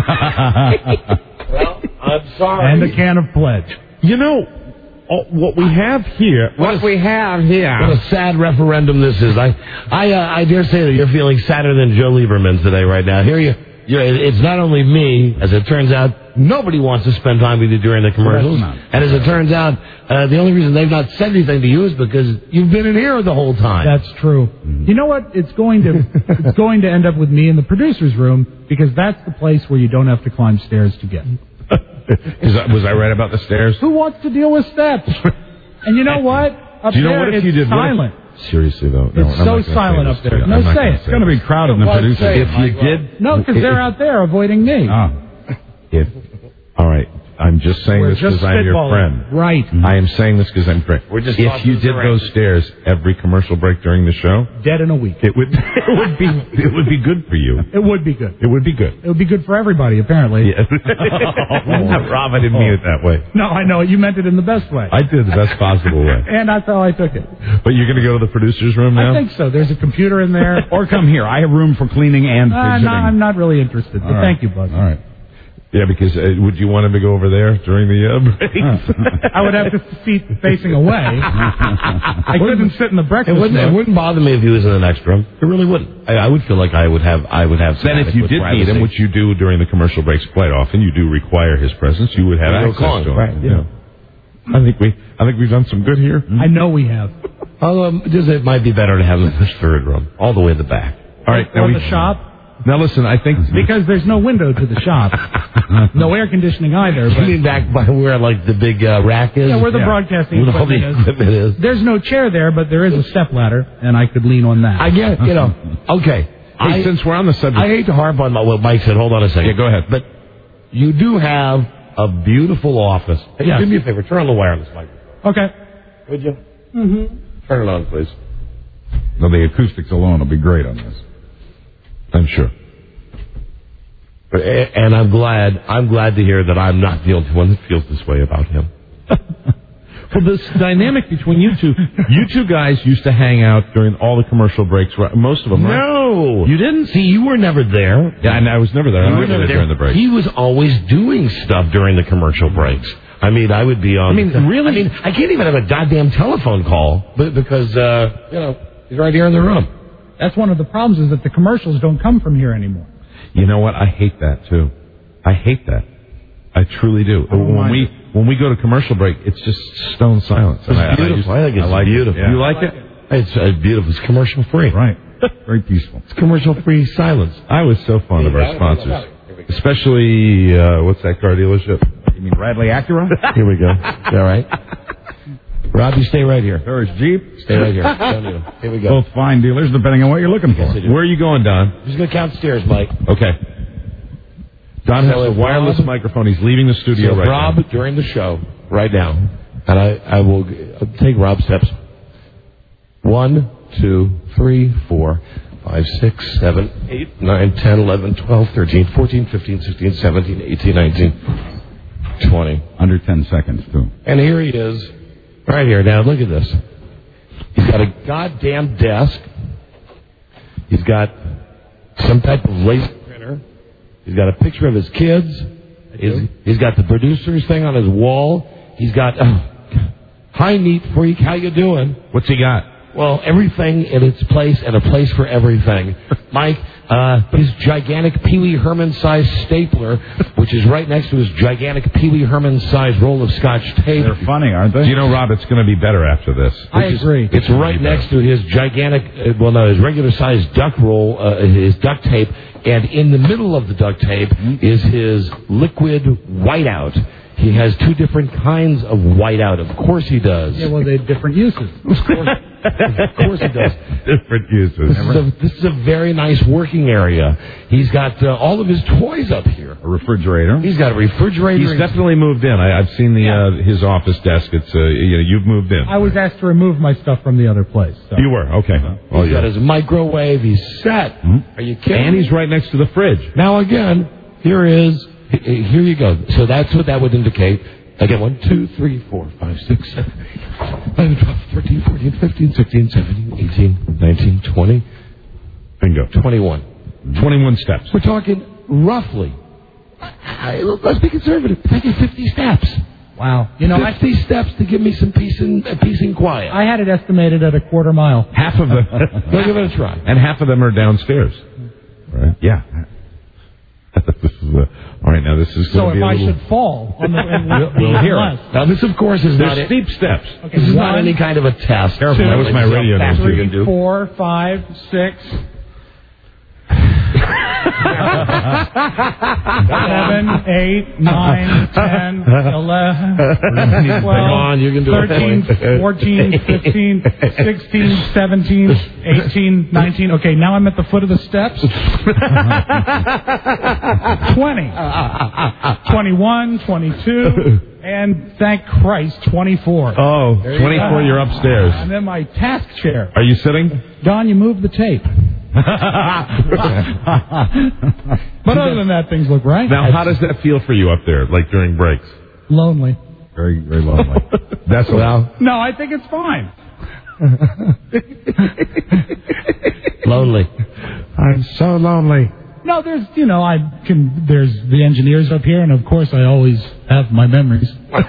Well, I'm sorry. and a can of Pledge. You know, oh, what we have here. What we have here. What a sad referendum this is. I, I, uh, I dare say that you're feeling sadder than Joe Lieberman today, right now. Here you, you're, it's not only me. As it turns out, nobody wants to spend time with you during the commercials. That's not. And as it turns out, uh, the only reason they've not said anything to you is because you've been in here the whole time. That's true. You know what? It's going to it's going to end up with me in the producer's room because that's the place where you don't have to climb stairs to get. Is that, was I right about the stairs? Who wants to deal with steps? And you know what? Up Do you know there, what if it's you did? What if- silent. Seriously though, no, It's I'm not so gonna say silent this up to there. you. No, I'm not say gonna it. It's going to be crowded in the Why producer's say it? If you did, No, because they're out there avoiding me. Ah, if all right, I'm just saying We're this just because I'm your spitballing. friend. Right. I am saying this because I'm your friend. We're just if tossing you this did around. those stairs every commercial break during the show, Dead in a week. it would it would be it would be good for you. It would be good. It would be good. It would be good for everybody, apparently. Yeah. Rob, I didn't mean it that way. No, I know. You meant it in the best way. I did the best possible way. And that's how I took it. But you're going to go to the producer's room now? I think so. There's a computer in there. Or come here. I have room for cleaning and Uh, fidgeting. no, I'm not really interested. But All right. thank you, Buzz. All right. Yeah, because uh, would you want him to go over there during the uh, breaks? I would have to seat facing away. I couldn't sit in the It breakfast wouldn't, it room. wouldn't bother me if he was in the next room. It really wouldn't. I, I would feel like I would have. I would have. some Then if you adequate did need privacy. him, which you do during the commercial breaks quite often, you do require his presence, you would have You go access calling, to him. right, Yeah. I think we I think we've done some good here. I know we have. Oh, um, just it might be better to have him in this third room, all the way in the back. All right, now Or we the shop. Now listen, I think Because there's no window to the shop. No air conditioning either. You But mean back by where like the big uh, rack is? yeah, where the broadcasting Where all the equipment is. equipment is. There's no chair there, but there is a step ladder, and I could lean on that. I get, you know. Okay. Hey, I, since we're on the subject, I hate to harp on what Mike said. Hold on a second. Yeah, go ahead. But you do have a beautiful office. Hey, Yes. do me a favor. Turn on the wireless mic. Okay. Would you? Mm-hmm. Turn it on, please. No, the acoustics alone will be great on this. I'm sure. But, and I'm glad. I'm glad to hear that I'm not the only one that feels this way about him. Well, this dynamic between you two, you two guys used to hang out during all the commercial breaks, right? Most of them, right? No, You didn't? See, you were never there. Yeah, and I was never there. I You was were never never there during the break. He was always doing stuff during the commercial breaks. I mean, I would be on. I mean, really? I mean, I can't even have a goddamn telephone call, but because uh, you know he's right here in the room. That's one of the problems is that the commercials don't come from here anymore. You know what? I hate that too. I hate that. I truly do. when mind we it. when we go to commercial break, it's just stone silence. It's And I, beautiful. I, I, think it's I like beautiful. It. Yeah. You like it? It's uh, beautiful. It's commercial free. Right. Very peaceful. It's commercial free silence. I was so fond of our sponsors, especially uh, what's that car dealership? You mean Radley Acura? Here we go. All right. Rob, you stay right here. There is Jeep. Stay right here. Down you. Here we go. Both fine dealers, depending on what you're looking for. Yes, I do. Where are you going, Don? He's going to count stairs, Mike. Okay. Don So has a if wireless Rob- microphone. He's leaving the studio So right Rob, now. during the show, right now, and I, I will uh, take Rob's steps. One, two, three, four, five, six, seven, eight, nine, ten, eleven, twelve, thirteen, fourteen, fifteen, sixteen, seventeen, eighteen, nineteen, twenty. Under ten seconds, too. And here he is, right here. Now, look at this. He's got a goddamn desk. He's got some type of laser printer. He's got a picture of his kids. He's, he's got the producer's thing on his wall. He's got, oh, hi, neat freak. How you doing? What's he got? Well, everything in its place and a place for everything. Mike, uh, his gigantic Pee Wee Herman-sized stapler, which is right next to his gigantic Pee Wee Herman-sized roll of Scotch tape. They're funny, aren't they? You know, Rob, it's going to be better after this. I agree. It's right next to his gigantic, uh, well, no, his regular-sized duct roll, uh, his duct tape, and in the middle of the duct tape mm-hmm. is his liquid whiteout. He has two different kinds of whiteout. Of course he does. Yeah, well, they have different uses. Of course, of course he does. Different uses. This is, a, this is a very nice working area. He's got uh, all of his toys up here. A refrigerator. He's got a refrigerator. He's definitely moved in. I, I've seen the yeah. uh, his office desk. It's uh, you know, you've moved in. I was asked to remove my stuff from the other place. So. You were okay. Uh, oh, he's yeah. got his microwave. He's set. Mm-hmm. Are you kidding? And he's right next to the fridge. Now again, here is. Here you go. So that's what that would indicate. Again, one, two, three, four, five, six, seven, eight, eleven, twelve, thirteen, fourteen, fifteen, sixteen, seventeen, eighteen, nineteen, twenty. Bingo. twenty-one. twenty-one steps. We're talking roughly. I, let's be conservative. Taking fifty steps. Wow. You know, fifty I, steps to give me some peace and uh, peace and quiet. I had it estimated at a quarter mile. Half of them. We'll give it a try. And half of them are downstairs. Right? Yeah. This is a, all right, now this is so going to be if a I little... should fall on the we'll, we'll hear it. Now this, of course, is There's not steep steps. Okay, this is one, not any kind of a test. Careful, two, that was my radio fast news. you can do. Four, five, six, seven, eight, nine, ten, eleven, twelve, thirteen, fourteen, fifteen, sixteen, seventeen, eighteen, nineteen. Okay, now I'm at the foot of the steps. twenty, twenty-one, twenty-two, and thank Christ, twenty-four. Oh, twenty-four, you're upstairs. And then my task chair. Are you sitting? Don, you moved the tape. But other than that, things look right. Now, how does that feel for you up there, like during breaks? Lonely. Very, very lonely. That's well. No, I think it's fine. Lonely. I'm so lonely. No, there's, you know, I can. There's the engineers up here, and of course, I always have my memories.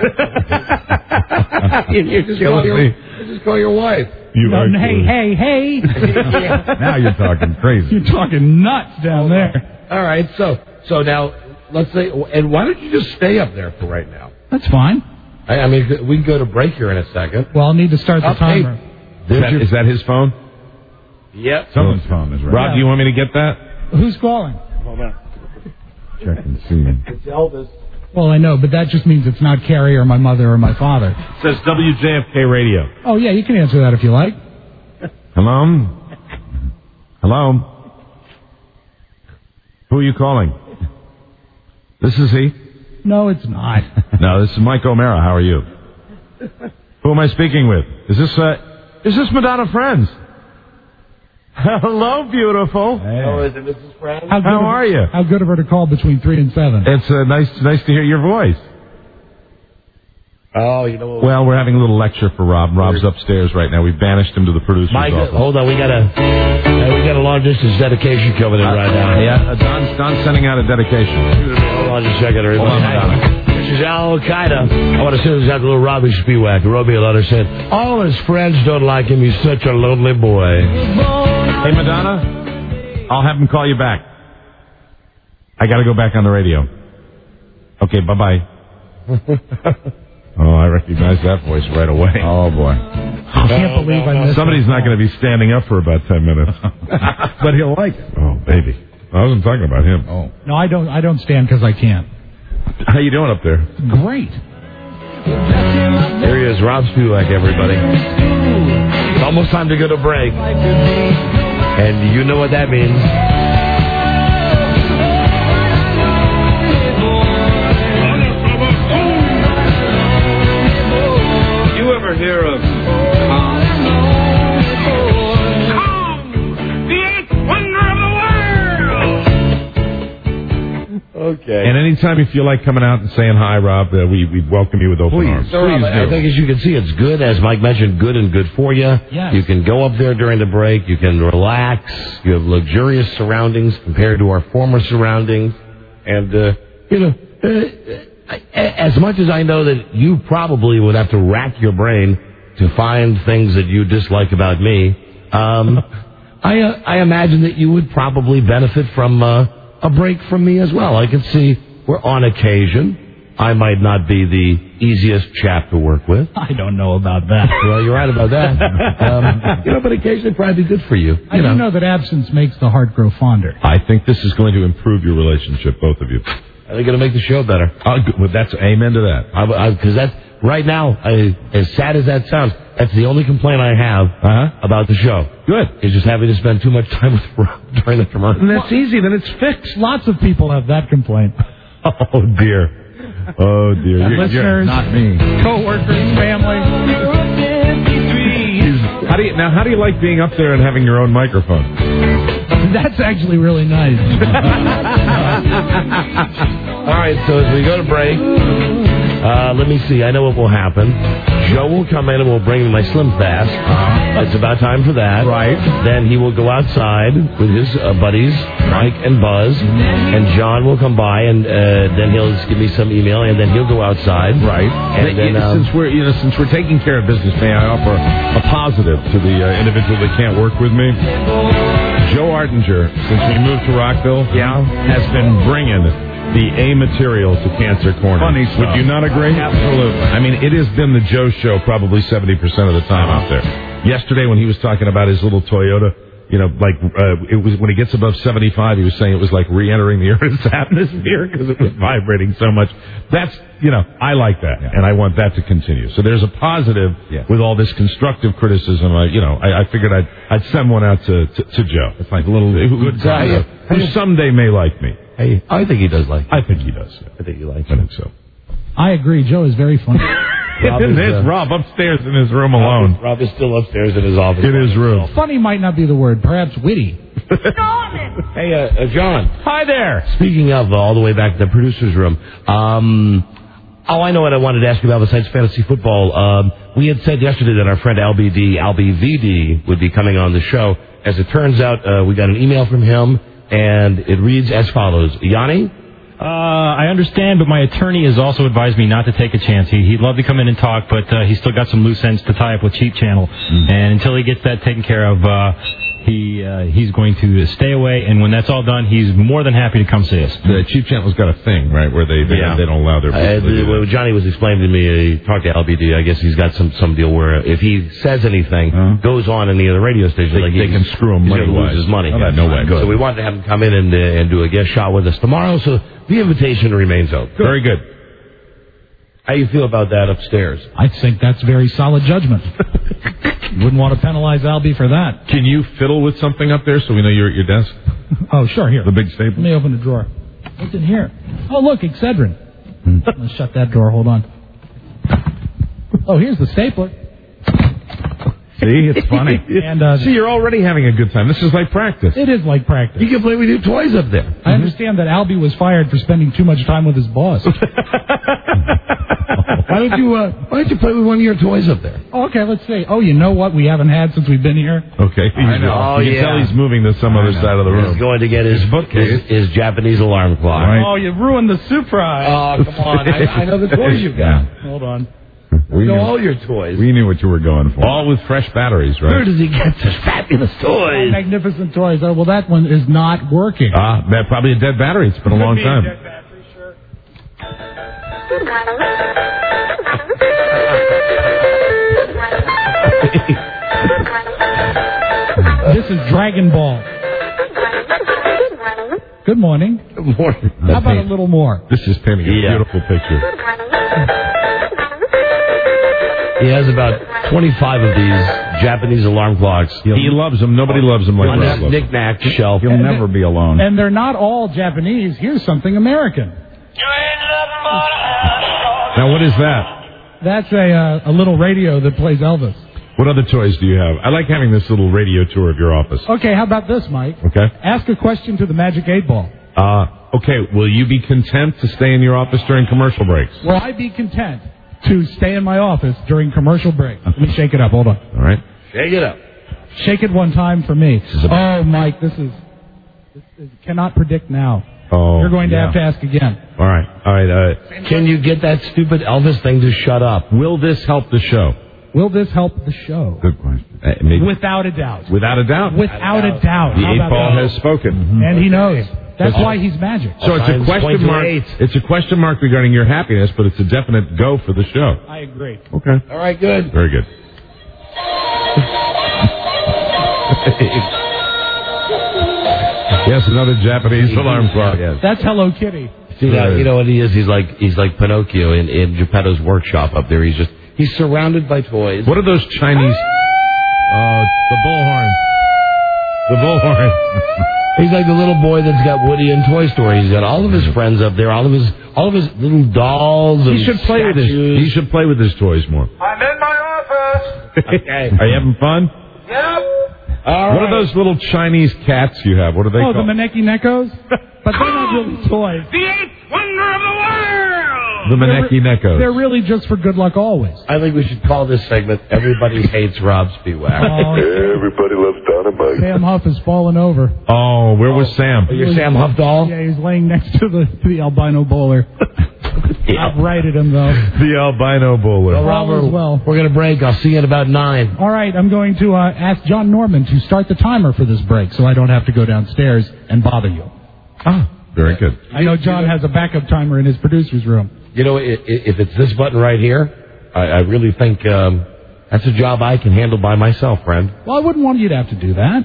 you just call your, you just call your wife. You no, are hey, hey, hey, hey. Now you're talking crazy. You're talking nuts down there. All right, so so now let's say, and why don't you just stay up there for right now? That's fine. I, I mean, we can go to break here in a second. Well, I'll need to start the Up, timer. Hey, is, that, is that his phone? Yep. Someone's phone is right. Rob, Yeah. do you want me to get that? Who's calling? Hold on. Check and see. It's Elvis. Well, I know, but that just means it's not Carrie or my mother or my father. It says W J F K Radio. Oh, yeah, you can answer that if you like. Hello? Hello? Who are you calling? This is he? No, it's not. No, this is Mike O'Mara. How are you? Who am I speaking with? Is this, uh, is this Madonna Friends? Hello, beautiful. Hey. Oh, is it Missus Friends? How, How are you? How good of her to call between three and seven? It's uh, nice, nice to hear your voice. Oh, you know what? Well, we're having a little lecture for Rob. Rob's upstairs right now. We've banished him to the producer's Mike, office. hold on. We got a uh, we got a long distance dedication coming in uh, right now. Yeah, uh, Don's, Don's sending out a dedication. Hold on just a second, everybody. Hold on, Madonna. This is Al Qaeda. I want to send this out to little Robbie Spiewak. He wrote me a letter saying, all his friends don't like him. He's such a lonely boy. Hey, Madonna, I'll have him call you back. I got to go back on the radio. Okay, bye-bye. Oh, I recognize that voice right away. Oh, boy. I can't believe I missed Somebody's not going to be standing up for about ten minutes. But he'll like it. Oh, baby. I wasn't talking about him. Oh. No, I don't. I don't stand because I can't. How you doing up there? Great. Here he is, Rob Spiewak, everybody. It's almost time to go to break. And you know what that means. You ever hear of Kong? Kong, the eighth wonder of the world! Okay. And anytime you feel like coming out and saying hi, Rob, uh, we, we welcome you with open Please. arms. So, Rob, I think as you can see, it's good, as Mike mentioned, good and good for you. Yes. You can go up there during the break. You can relax. You have luxurious surroundings compared to our former surroundings. And, uh, you know, uh, as much as I know that you probably would have to rack your brain to find things that you dislike about me, um, I uh, I imagine that you would probably benefit from uh, a break from me as well. I can see where on occasion I might not be the easiest chap to work with. I don't know about that. Well, you're right about that. um, you know, but occasionally it'd probably be good for you. you I know. do know that absence makes the heart grow fonder. I think this is going to improve your relationship, both of you. Are they going to make the show better? Oh, good. Well, that's amen to that. Because that's right now, I, as sad as that sounds, that's the only complaint I have uh-huh. about the show. Good. Is just having to spend too much time with Rob during the commercial. And that's easy. Then it's fixed. Lots of people have that complaint. Oh dear. Oh dear. You're, Listeners, you're not me. Co-workers, family. How do you now? How do you like being up there and having your own microphone? That's actually really nice. All right, so as we go to break, uh, let me see. I know what will happen. Joe will come in and will bring me my Slim Fast. Uh-huh. It's about time for that. Right. Then he will go outside with his uh, buddies, Mike and Buzz, and John will come by, and uh, then he'll just give me some email, and then he'll go outside. Right. And then, um, since we're you know since we're taking care of business, may I offer a positive to the uh, individual that can't work with me? Joe Artinger, since we moved to Rockville, yeah, has been bringing the A material to Cancer Corner. Funny stuff. Would you not agree? Absolutely. I mean, it has been the Joe Show probably seventy percent of the time out there. Yesterday when he was talking about his little Toyota, you know, like uh, it was when he gets above seventy-five, he was saying it was like re-entering the Earth's atmosphere because it was vibrating so much. That's, you know, I like that, yeah. and I want that to continue. So there's a positive yeah. with all this constructive criticism. I, you know, I, I figured I'd I'd send one out to to, to Joe. It's like a little good guy who, who someday may like me. Hey, I think he does like me. I think he does. I think he likes me. I think so. I agree. Joe is very funny. Rob is, uh, Rob upstairs in his room Rob alone. Is, Rob is still upstairs in his office. In his room. Funny might not be the word. Perhaps witty. Hey, uh, uh, John. Hi there. Speaking of, uh, all the way back to the producer's room, um, oh, I know what I wanted to ask you about besides fantasy football. Um, we had said yesterday that our friend L B D, L B V D, would be coming on the show. As it turns out, uh, we got an email from him, and it reads as follows. Yanni? Uh, I understand, but my attorney has also advised me not to take a chance. He, he'd love to come in and talk, but uh, he's still got some loose ends to tie up with Cheap Channel. Mm-hmm. And until he gets that taken care of, uh, he uh, he's going to stay away. And when that's all done, he's more than happy to come see us. The Cheap Channel's got a thing, right, where they they, yeah. they don't allow their people uh, to do Well, Johnny was explaining to me, uh, he talked to L B D, I guess he's got some, some deal where if he says anything, uh-huh. goes on any of the radio stations, they, like they can screw him he's money going to lose his money. Oh, yeah, no way. So we wanted to have him come in and, uh, and do a guest shot with us tomorrow, so the invitation remains open. Good. Very good. How you feel about that upstairs? I think that's very solid judgment. Wouldn't want to penalize Albie for that. Can you fiddle with something up there so we know you're at your desk? Oh, sure, here. The big staple? Let me open the drawer. What's in here? Oh, look, Excedrin. Hmm. Let's shut that drawer. Hold on. Oh, here's the stapler. See, it's funny. and uh, See, you're already having a good time. This is like practice. It is like practice. You can play with your toys up there. I mm-hmm. understand that Albie was fired for spending too much time with his boss. Why don't you uh, Why don't you play with one of your toys up there? Oh, okay, let's see. Oh, you know what we haven't had since we've been here? Okay. I know. Oh, you can yeah. tell he's moving to some other side of the room. He's going to get his bookcase, his, his Japanese alarm clock. Right. Oh, you ruined the surprise. Oh, come on. I, I know the toys you've got. Yeah. Hold on. We know all your toys. We knew what you were going for. All with fresh batteries, right? Where does he get such fabulous toys? Oh, magnificent toys. Oh, well, that one is not working. Ah, uh, that probably a dead battery. It's been a Could long be time. A dead battery, sure. This is Dragon Ball. Good morning. Good morning. How about a little more? This is painting a yeah. beautiful picture. He has about twenty-five of these Japanese alarm clocks. He'll, he loves them. Nobody loves them like on that. knick-knack shelf. He'll and never they, be alone. And they're not all Japanese. Here's something American. Now, what is that? That's a uh, a little radio that plays Elvis. What other toys do you have? I like having this little radio tour of your office. Okay, how about this, Mike? Okay. Ask a question to the Magic eight Ball. Uh, okay, will you be content to stay in your office during commercial breaks? Will I be content to stay in my office during commercial breaks? Let me shake it up. Hold on. All right. Shake it up. Shake it one time for me. Oh, Mike, this is... This is cannot predict now. Oh, You're going to yeah. have to ask again. All right. All right. Uh, Can you get that stupid Elvis thing to shut up? Will this help the show? Will this help the show? Good question. Uh, maybe. Without a doubt. Without a doubt. Without a doubt. The How eight about ball that? has spoken. Mm-hmm. And he knows. That's why he's magic. So it's a question mark. It's a question mark regarding your happiness, but it's a definite go for the show. I agree. Okay. All right, good. Very good. Yes, another Japanese alarm clock. Yes. That's Hello Kitty. See now, you know what he is? He's like he's like Pinocchio in, in Geppetto's workshop up there. He's just he's surrounded by toys. What are those Chinese? Oh, the bullhorn. The bullhorn. He's like the little boy that's got Woody in Toy Story. He's got all of his friends up there, all of his all of his little dolls. And He should play statues. with his. He should play with his toys more. I'm in my office. Okay. Are you having fun? Yep. All What right. are those little Chinese cats you have? What are they Oh, called? the Maneki Nekos? But they're not really toys. The eighth wonder of the world. The Maneki Nekos. They're really just for good luck always. I think we should call this segment "Everybody Hates Rob Spiewak." Oh, Everybody loves Dynamite. Sam Huff has fallen over. Oh, where was Sam? Oh, you're Sam Huff doll? Yeah, he's laying next to the, to the albino bowler. I've righted him, though. The albino bowler. Well, All Robert, is well. we're going to break. I'll see you at about nine. All right, I'm going to uh, ask John Norman to start the timer for this break so I don't have to go downstairs and bother you. Ah, very good. I know John has a backup timer in his producer's room. You know, i- i- if it's this button right here, I, I really think um, that's a job I can handle by myself, friend. Well, I wouldn't want you to have to do that.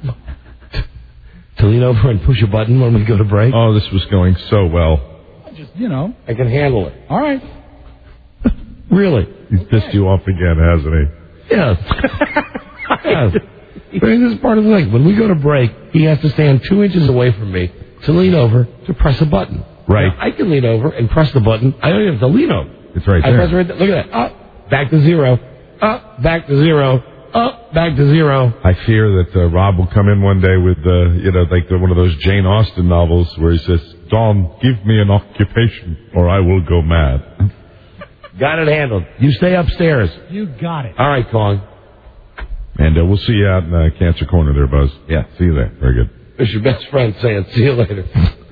To lean over and push a button when we go to break. Oh, this was going so well. Just, you know. I can handle it. All right. Really? He's pissed you off again, hasn't he? Yes. Yes. But this is part of the thing. When we go to break, he has to stand two inches away from me to lean over to press a button. Right. Now, I can lean over and press the button. I don't even have to lean over. It's right I there. press it right there. Look at that. Up, back to zero. Up, back to zero. Up, back to zero. I fear that uh, Rob will come in one day with, uh, you know, like the, one of those Jane Austen novels where he says, Dawn, give me an occupation or I will go mad. Got it handled. You stay upstairs. You got it. All right, Kong. And uh, we'll see you out in uh, Cancer Corner there, Buzz. Yeah, see you there. Very good. It's your best friend saying, see you later.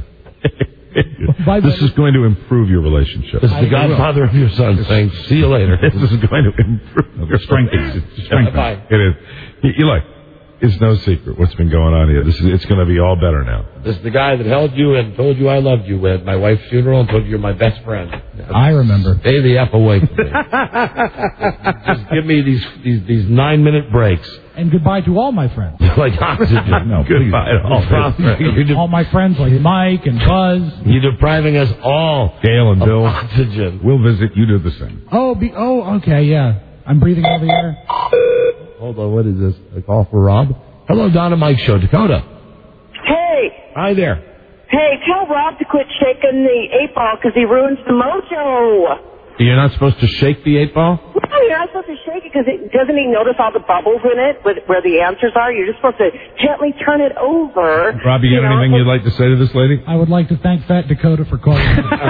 Bye, This is going to improve your relationship. This is the godfather of your son saying, see you later. This is going to improve your Strengthen. relationship. Strengthen. Bye. It is. You, you look, it's no secret what's been going on here. This is, it's going to be all better now. This is the guy that held you and told you I loved you at my wife's funeral and told you you're my best friend. I remember. Stay the F away from me. Just give me these these, these nine minute breaks. And goodbye to all my friends. Like oxygen. No, goodbye to all You're, de- All my friends like Mike and Buzz. you're depriving us all Gail and of Bill, oxygen. we'll visit. You do the same. Oh, be, oh, okay, yeah. I'm breathing all the air. Hold on, what is this? A call for Rob? Hello, Don and Mike Show, Dakota. Hey, Hi there. hey, tell Rob to quit shaking the eight ball because he ruins the mojo. You're not supposed to shake the eight ball? No, you're not supposed to shake it because it, doesn't he notice all the bubbles in it with, where the answers are? You're just supposed to gently turn it over. Rob, you got know, anything you'd like to say to this lady? I would like to thank Fat Dakota for calling.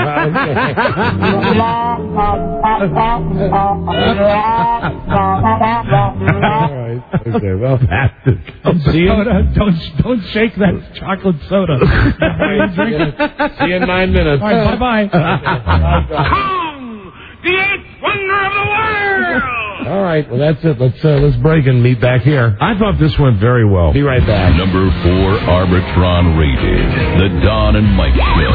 All right. Okay, well, see you, Dakota, don't, don't shake that chocolate soda. Drink it. see you in nine minutes. All right, bye-bye. Kong, the eighth wonder of the world. All right, well, that's it. Let's, uh, let's break and meet back here. I thought this went very well. Be right back. Number four Arbitron rated. The Don and Mike Show.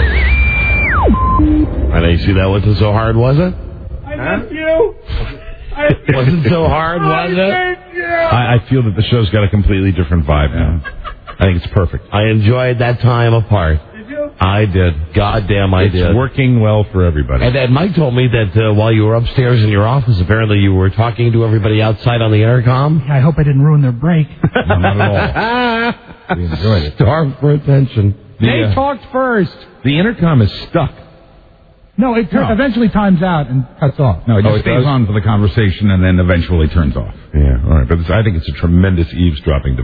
I know you see that wasn't so hard, was it? I miss you. I Wasn't so hard, was it? miss you. I, I feel that the show's got a completely different vibe now. I think it's perfect. I enjoyed that time apart. Did you? I did. Goddamn, I It's did. working well for everybody. And, and Mike told me that uh, while you were upstairs in your office, apparently you were talking to everybody outside on the intercom. I hope I didn't ruin their break. No, not at all. We enjoyed it. Starved for attention. The, They uh, talked first. the intercom is stuck. No, it No. eventually times out and cuts off. No, it Oh, just it stays does? on for the conversation and then eventually turns off. Yeah, all right. But it's, I think it's a tremendous eavesdropping device.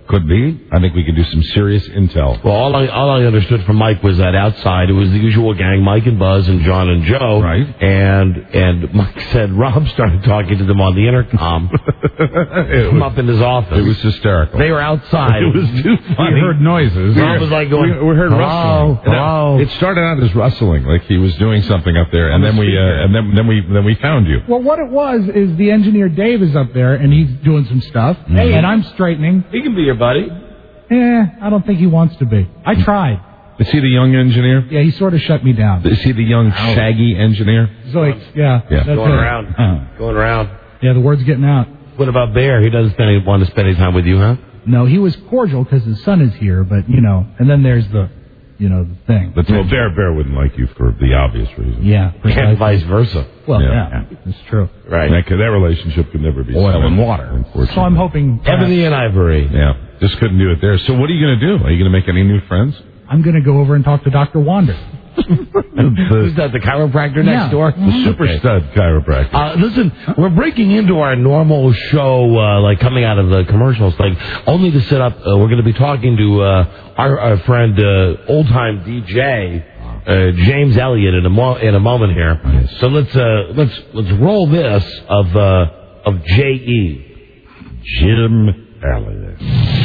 Could be. I think we could do some serious intel. Well, all I, all I understood from Mike was that outside it was the usual gang, Mike and Buzz and John and Joe. Right. And and Mike said Rob started talking to them on the intercom from up in his office. It was hysterical. They were outside. It was too funny. We heard noises. Rob was like going, we, we heard hello, rustling. hello. It started out as rustling, like he was doing something up there, and then we uh, and then then we then we found you. Well, what it was is the engineer Dave is up there, and he's doing some stuff, Hey. and I'm straightening. He can be your buddy. Eh, I don't think he wants to be. I tried. Is he the young engineer? Yeah, he sort of shut me down. Is he the young shaggy engineer? So, it's, yeah. Yeah. That's Going it. around. Uh-huh. Going around. Yeah, the word's getting out. What about Bear? He doesn't spend any, want to spend any time with you, huh? No, he was cordial because his son is here, but, you know, and then there's the, you know, the thing. But well, Bear Bear wouldn't like you for the obvious reason. Yeah. And vice versa. Well, Yeah. yeah, it's true. Right. That, that relationship could never be Oil and cement, water. unfortunately. So I'm hoping Ebony and Ivory. Yeah, just couldn't do it there. So what are you going to do? Are you going to make any new friends? I'm going to go over and talk to Doctor Wander. Who's that, the chiropractor next Yeah. door? The super Okay. stud chiropractor. Uh, listen, we're breaking into our normal show, uh, like coming out of the commercials, like only to set up. Uh, we're going to be talking to uh, our, our friend, uh, old-time D J uh, James Elliott in a mo- in a moment here. Yes. So let's uh, let's let's roll this of uh, of J E Jim Elliott.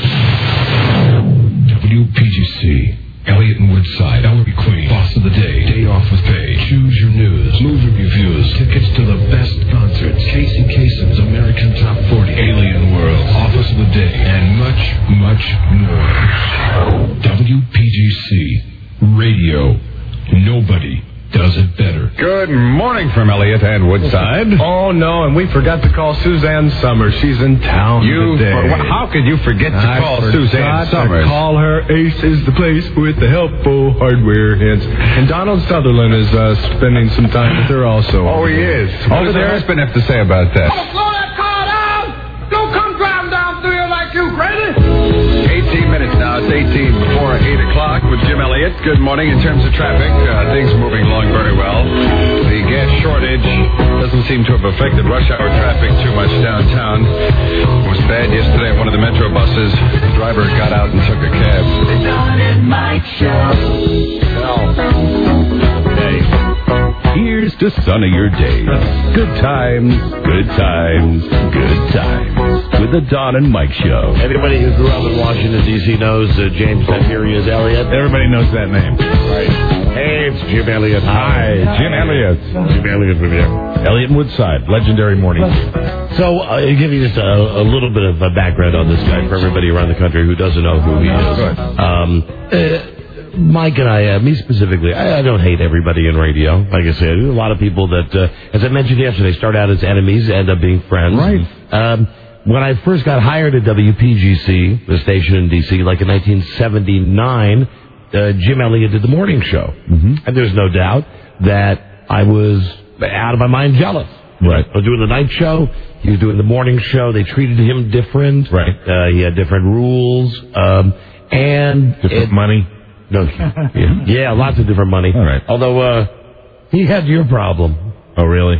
W P G C. Elliott and Woodside, Ellery Queen, Boss of the Day, Day Off with Pay, Choose Your News, Movie Reviews, tickets to the best concerts, Casey Kasem's American Top forty, Alien World, Office of the Day, and much, much more. W P G C Radio. Nobody does it better. Good morning from Elliott and Woodside. Oh, no, and we forgot to call Suzanne Summers. She's in town You, today. for, how could you forget to I call forgot Suzanne to Summers? call her. Ace is the place with the helpful hardware hints. And Donald Sutherland is uh, spending some time with her also. Oh, he is. What does her husband have to say about that? Slow that car down! Don't come driving down through here like you crazy! eighteen minutes now. It's eighteen before eight o'clock with Jim Elliott. Good morning. In terms of traffic, uh, things moving along very well. The gas shortage doesn't seem to have affected rush hour traffic too much downtown. It was bad yesterday on one of the metro buses. The driver got out and took a cab. The Don and Mike Show. Hey. Here's to sunnier days. Good times, good times, good times. With the Don and Mike Show. Everybody who grew up in Washington, D C knows uh, James Tiberius Elliott. Everybody knows that name. Right. Hey, it's Jim Elliott. Hi, Jim Elliott. Jim Elliott with you. Elliott and Woodside, legendary morning. So, uh, I'll give you just a, a little bit of a background on this guy for everybody around the country who doesn't know who he is. Good. Um, uh, Mike and I, uh, me specifically, I, I don't hate everybody in radio. Like I said, a lot of people that, uh, as I mentioned yesterday, start out as enemies, end up being friends. Right. Um, when I first got hired at W P G C, the station in D C, like in nineteen seventy-nine, uh, Jim Elliott did the morning show. Mm-hmm. And there's no doubt that I was out of my mind jealous. Right. I was doing the night show. He was doing the morning show. They treated him different. Right. Uh, he had different rules. Um, and Different it, money. no, yeah, yeah, lots of different money. All right. Although uh, he had your problem. Oh, really?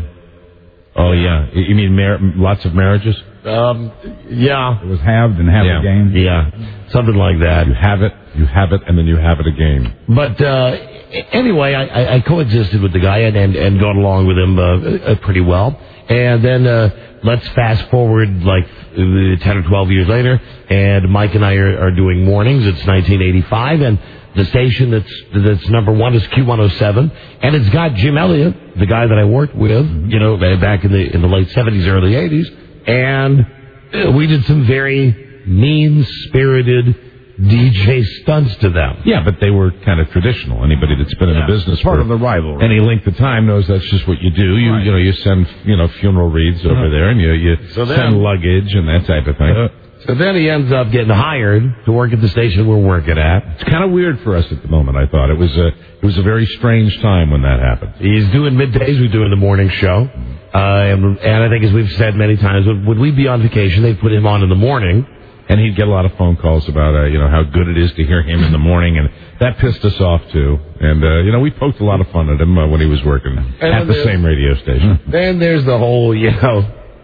Oh, yeah. You mean mar- lots of marriages? Um, yeah, It was halved and halved Yeah. again. yeah, something like that. You have it, you have it, and then you have it again. But uh, anyway, I, I, I coexisted with the guy and and, and got along with him uh, uh, pretty well. And then uh, let's fast forward like uh, ten or twelve years later, and Mike and I are, are doing mornings. It's nineteen eighty-five, and the station that's that's number one is Q one oh seven, and it's got Jim Elliott, the guy that I worked with, you know, back in the in the late seventies, early eighties, and uh, we did some very mean-spirited D J stunts to them. Yeah, but they were kind of traditional. Anybody that's been in Yeah. the business Part for of the rivalry. any length of time knows that's just what you do. You Right. you know you send you know funeral wreaths over there, and you you So then- send luggage and that type of thing. Uh, so then he ends up getting hired to work at the station we're working at. It's kind of weird for us at the moment. I thought it was a it was a very strange time when that happened. He's doing middays, we're doing the morning show. Uh, and, and I think, as we've said many times, when, when we'd be on vacation, they'd put him on in the morning. And he'd get a lot of phone calls about, uh, you know, how good it is to hear him in the morning, and that pissed us off, too. And, uh, you know, we poked a lot of fun at him uh, when he was working at the there's- same radio station. Then there's the whole, you know,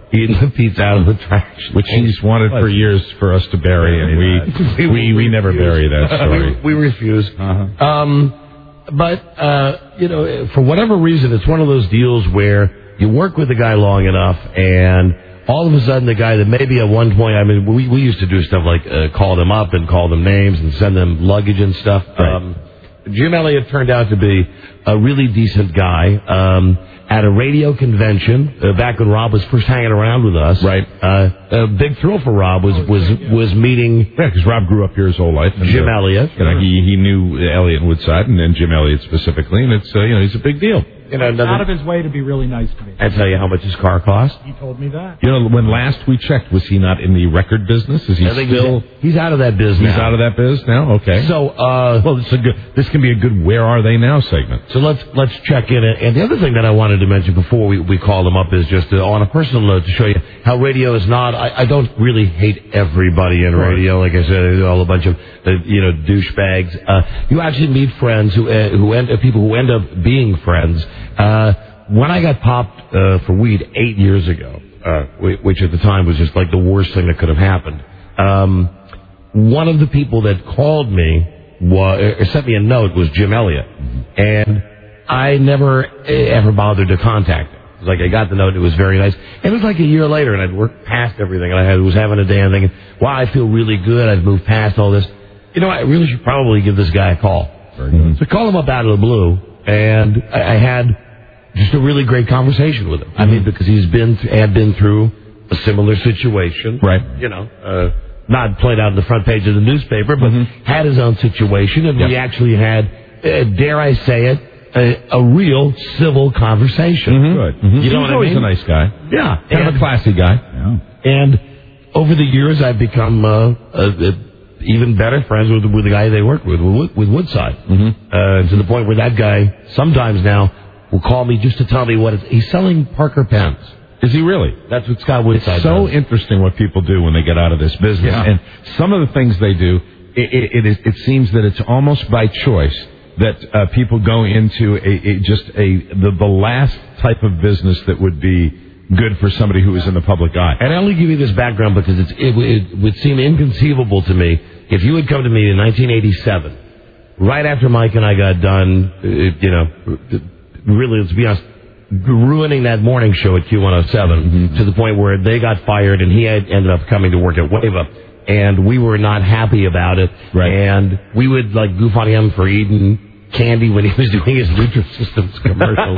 eating the pizza out of the trash. Which he's wanted for years for us to bury, and we we, we never bury that story. we, we refuse. Uh-huh. Um, but, uh, you know, for whatever reason, it's one of those deals where you work with the guy long enough, and all of a sudden the guy that maybe at one point, I mean, we, we used to do stuff like uh, call them up and call them names and send them luggage and stuff. Right. Um, Jim Elliott turned out to be a really decent guy. Um, at a radio convention, uh, back when Rob was first hanging around with us. Right. Uh, a big thrill for Rob was was was meeting. Yeah, because Rob grew up here his whole life. And, Jim uh, Elliott. You know, he he knew Elliott and Woodside, and then Jim Elliott specifically, and it's uh, you know he's a big deal. You know, another, out of his way to be really nice to me. I tell you how much his car cost. He told me that. You know, when last we checked, was he not in the record business? Is he I think still? He's, he's out of that biz He's now. out of that biz now. Okay. So, uh, well, this is a good. This can be a good "Where Are They Now" segment. So let's let's check in. And the other thing that I wanted to mention before we, we call them up is just uh, on a personal note to show you how radio is not. I, I don't really hate everybody in radio. Like I said, they're all a bunch of uh, you know douchebags. Uh, you actually meet friends who uh, who end uh, people who end up being friends. Uh, when I got popped uh, for weed eight years ago, uh, which at the time was just like the worst thing that could have happened. Um, one of the people that called me was, or sent me a note was Jim Elliott, and I never ever bothered to contact him. It was like I got the note, it was very nice. It was like a year later, and I'd worked past everything, and I had, was having a day, and thinking, wow, I feel really good. I've moved past all this. You know, I really should probably give this guy a call. Mm-hmm. So I called him up out of the blue, and I, I had just a really great conversation with him. Mm-hmm. I mean, because he's been th- had been through a similar situation, right? You know, uh, not played out on the front page of the newspaper, but mm-hmm. had his own situation, and yep. we actually had, uh, dare I say it, a, a real civil conversation. Mm-hmm. Good. Mm-hmm. You know He's what always I mean? a nice guy. Yeah, kind and, of a classy guy. Yeah. And over the years, I've become uh, a, a even better friends with with the guy they work with, with, with Woodside, mm-hmm. uh, to the point where that guy sometimes now will call me just to tell me what it's, he's selling Parker pens. Is he really? That's what Scott Woodside It's so does. interesting what people do when they get out of this business. Yeah. And some of the things they do, it, it, it, is, it seems that it's almost by choice that uh, people go into a, a just a the, the last type of business that would be good for somebody who is in the public eye. And I only give you this background because it's, it, it would seem inconceivable to me if you had come to me in nineteen eighty-seven, right after Mike and I got done, uh, you know, really, let's be honest, ruining that morning show at Q one oh seven mm-hmm. to the point where they got fired and he had ended up coming to work at Wave Up. And we were not happy about it. Right. And we would like goof on him for eating candy when he was doing his Nutrisystems commercials.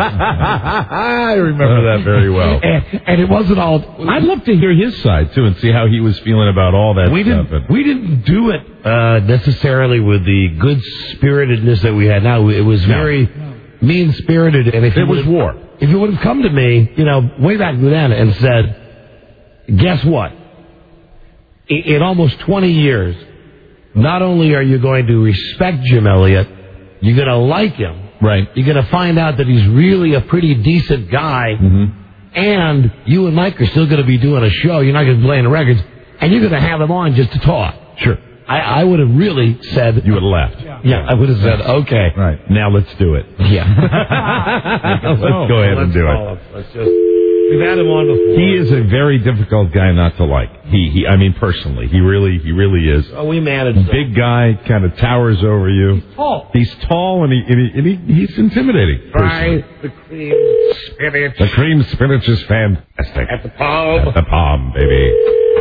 I remember that very well. And, and it wasn't all. I'd love to hear his side too and see how he was feeling about all that we stuff. Didn't, we didn't do it uh, necessarily with the good spiritedness that we had now. It was very no. mean spirited. And if it was war. If you would have come to me, you know, way back then and said, guess what? In, in almost twenty years, not only are you going to respect Jim Elliott, you're going to like him. Right. You're going to find out that he's really a pretty decent guy. Mm-hmm. And you and Mike are still going to be doing a show. You're not going to be playing the records. And you're going to have him on just to talk. Sure. I, I would have really said... You would have left. Yeah, yeah I would have said, okay. Right. Now let's do it. Yeah. let's so, go ahead and do it. Up. Let's just... We've had him on before. He is a very difficult guy not to like. He, he I mean, personally, he really, he really is. Oh, we managed. Big guy, kind of towers over you. He's tall. He's tall, and he, and he, and he he's intimidating. Try the cream spinach. The cream spinach is fantastic. At the palm. At the palm, baby.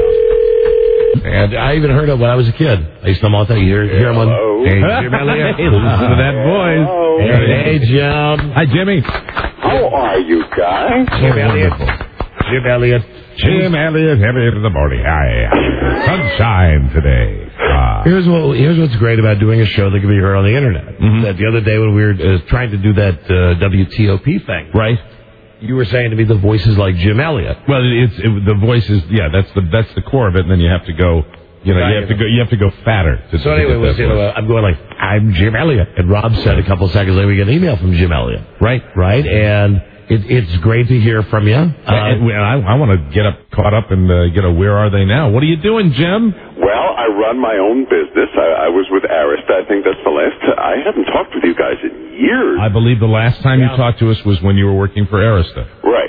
And I even heard him when I was a kid. I used to come all the time. You hear, hear him on. Hey, Jim Elliott. Listen to that voice. Hey, hey, Jim. Hi, Jimmy. How are you guys? Jim Elliott. Jim Elliott. Jim Elliott, Elliott in the morning. Hi. Sunshine today. Ah. Here's what. Here's what's great about doing a show that can be heard on the internet. Mm-hmm. That the other day when we were uh, trying to do that uh, W T O P thing, right? You were saying to me the voice is like Jim Elliott. Well, it's it, the voice is yeah. That's the that's the core of it. And then you have to go. You know, right. you have to go. You have to go fatter. To, so anyway, was, you know, I'm going like I'm Jim Elliott, and Rob said a couple of seconds later we get an email from Jim Elliott. Right, right, and it, it's great to hear from you. Uh, and, and I, I want to get up, caught up, and uh, get a where are they now? What are you doing, Jim? Well, I run my own business. I, I was with Arista. I think that's the last. T- I haven't talked with you guys in years. I believe the last time yeah. you talked to us was when you were working for Arista. Right. And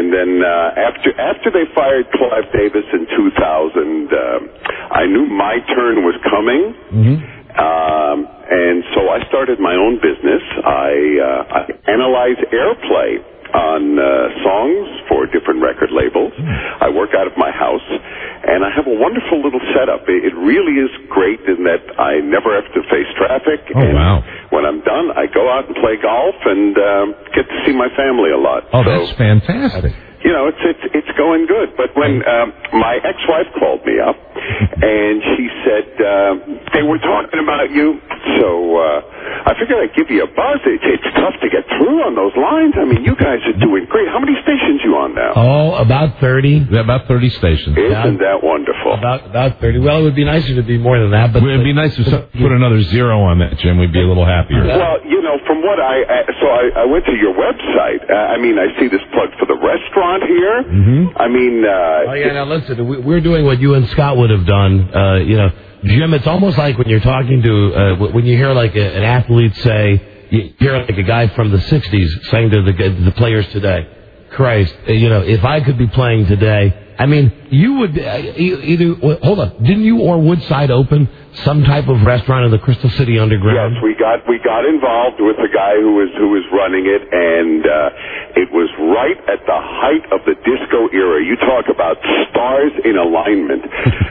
And then uh, after after they fired Clive Davis in two thousand, uh, I knew my turn was coming. Mm-hmm. Um, and so I started my own business. I, uh, I analyze airplay on uh, songs for different record labels. I work out of my house, and I have a wonderful little setup. It, it really is great in that I never have to face traffic. Oh, and wow. when I'm done, I go out and play golf and um, get to see my family a lot. Oh, so, that's fantastic. you know, it's it's it's going good. But when um, my ex-wife called me up, and she said uh, they were talking about you, so uh, I figured I'd give you a buzz. It's, it's tough to get through on those lines. I mean, you guys are doing great. How many stations you on now? Oh, about thirty. Yeah, about thirty stations. Isn't that wonderful? About about thirty. Well, it would be nicer to be more than that, but it would be nice to put another zero on that, Jim. We'd be a little happier. Well, you know, from what I uh, so I, I went to your website. Uh, I mean, I see this plug for the restaurant here. Mm-hmm. I mean, uh, oh yeah. Now listen, we- we're doing what you and Scott would have done. Uh, you know, Jim, it's almost like when you're talking to uh, when you hear like a, an athlete say, you hear like a guy from the sixties saying to the the players today, "Christ, uh, you know, if I could be playing today." I mean, you would uh, either well, hold on. Didn't you or Woodside open some type of restaurant in the Crystal City Underground? Yes, we got we got involved with the guy who was who was running it, and uh, it was right at the height of the disco era. You talk about stars in alignment,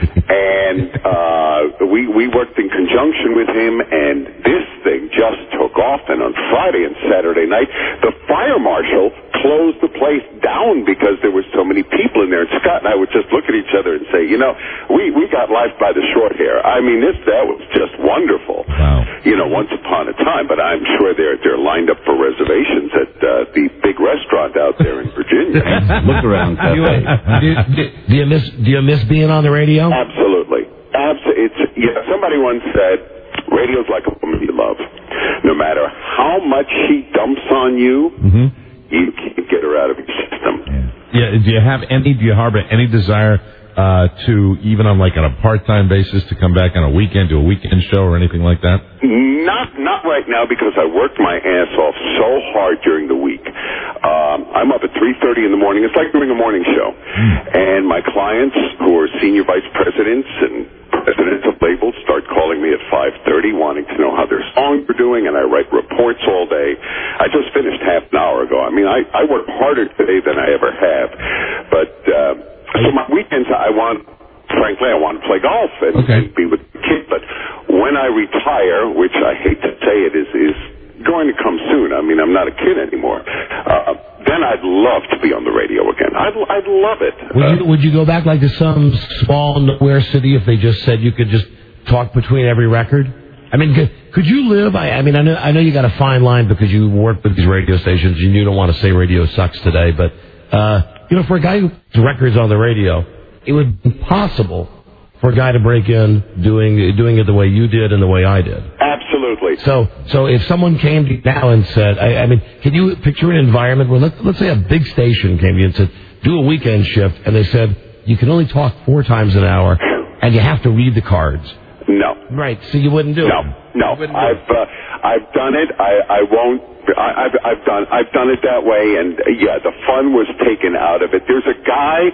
and uh, we we worked in conjunction with him, and this thing just took off. And on Friday and Saturday night, the fire marshal closed the place down because there were so many people in there. And Scott and I would just look at each other and say, you know, we, we got life by the short hair. I mean, this that was just wonderful. Wow. You know, once upon a time, but I'm sure they're they're lined up for reservations at uh, the big restaurant out there in Virginia. Look around. Do you, do, do, do you miss Do you miss being on the radio? Absolutely. Abs- it's yeah. Somebody once said, radio's like a woman you love. No matter how much she dumps on you, Mm-hmm. you can't get her out of your system. Yeah. Do you have any? Do you harbor any desire uh, to even on like on a part-time basis to come back on a weekend, do a weekend show or anything like that? Not not right now because I worked my ass off so hard during the week. Um, I'm up at three thirty in the morning. It's like doing a morning show. Mm. And my clients who are senior vice presidents and presidents of labels start calling me at five thirty wanting to know how their songs are doing, and I write reports all day. I just finished half an hour ago. I mean, I, I work harder today than I ever have. But uh, so my weekends, I want, frankly, I want to play golf and, okay. and be with the kids. But when I retire, which I hate to say it is, is going to come soon. I mean, I'm not a kid anymore. Uh, then I'd love to be on the radio again. I'd, I'd love it. Would Uh, you, would you go back like to some small nowhere city if they just said you could just talk between every record? I mean, could, could you live? I, I mean, I know I know you got a fine line because you work with these radio stations and you don't want to say radio sucks today, but uh, you know, for a guy who puts records on the radio, it would be possible for a guy to break in doing doing it the way you did and the way I did. Absolutely. So, so if someone came to you now and said, I, I mean, can you picture an environment where let's let's say a big station came to you and said, do a weekend shift, and they said you can only talk four times an hour, and you have to read the cards. No. Right. So you wouldn't do no, it. No, no. I've uh, I've done it. I I won't. I, I've I've done I've done it that way, and uh, yeah, the fun was taken out of it. There's a guy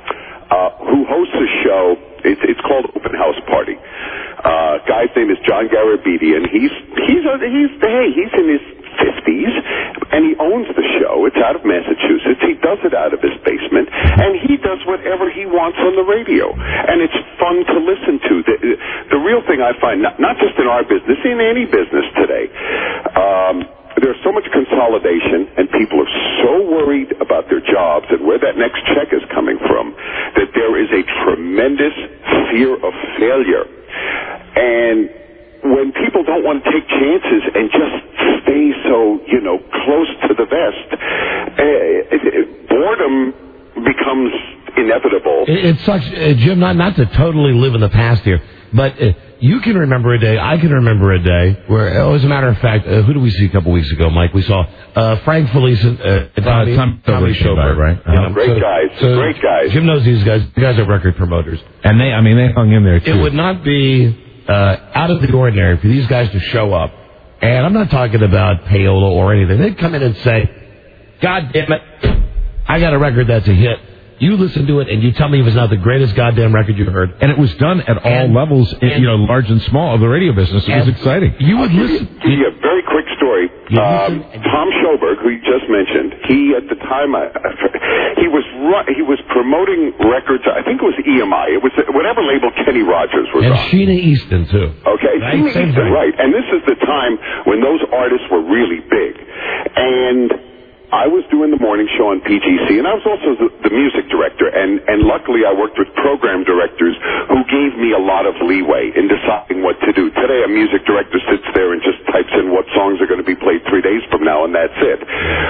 uh, who hosts a show. It's it's called Open House Party. Uh, guy's name is John Garabedian. He's he's a, he's hey he's in his fifties, and he owns the show. It's out of Massachusetts. He does it out of his basement, and he does whatever he wants on the radio, and it's fun to listen to. The, the real thing I find, not, not just in our business, in any business today, um, there's so much consolidation, and people are so worried about their jobs and where that next check is coming from, that there is a tremendous fear of failure. And when people don't want to take chances and just stay so, you know, close to the vest, uh, it, it, boredom becomes inevitable. It, it sucks, uh, Jim. Not not to totally live in the past here, but uh, you can remember a day. I can remember a day where, oh, as a matter of fact, uh, who did we see a couple weeks ago, Mike? We saw uh, Frank Felice, uh, Tommy, Tom Tommy Schober, right? You know, Great so, guys, so great guys. Jim knows these guys. You guys are record promoters, and they, I mean, they hung in there too. It would not be uh, out of the ordinary for these guys to show up, and I'm not talking about payola or anything. They'd come in and say, "God damn it, I I got a record that's a hit. You listen to it and you tell me if it's not the greatest goddamn record you've heard. And it was done at all and, levels, and, you know, large and small of the radio business. It was exciting. You would listen. Give you a very quick story. Um, Tom Schoberg, who you just mentioned, he at the time, I, he was ru- he was promoting records. I think it was E M I. It was whatever label Kenny Rogers was and on. And Sheena Easton too. Okay, right? Sheena Same Easton, thing. right? And this is the time when those artists were really big, and I was doing the morning show on P G C, and I was also the, the music director, and, and luckily I worked with program directors who gave me a lot of leeway in deciding what to do. Today a music director sits there and just types in what songs are going to be played three days from now, and that's it,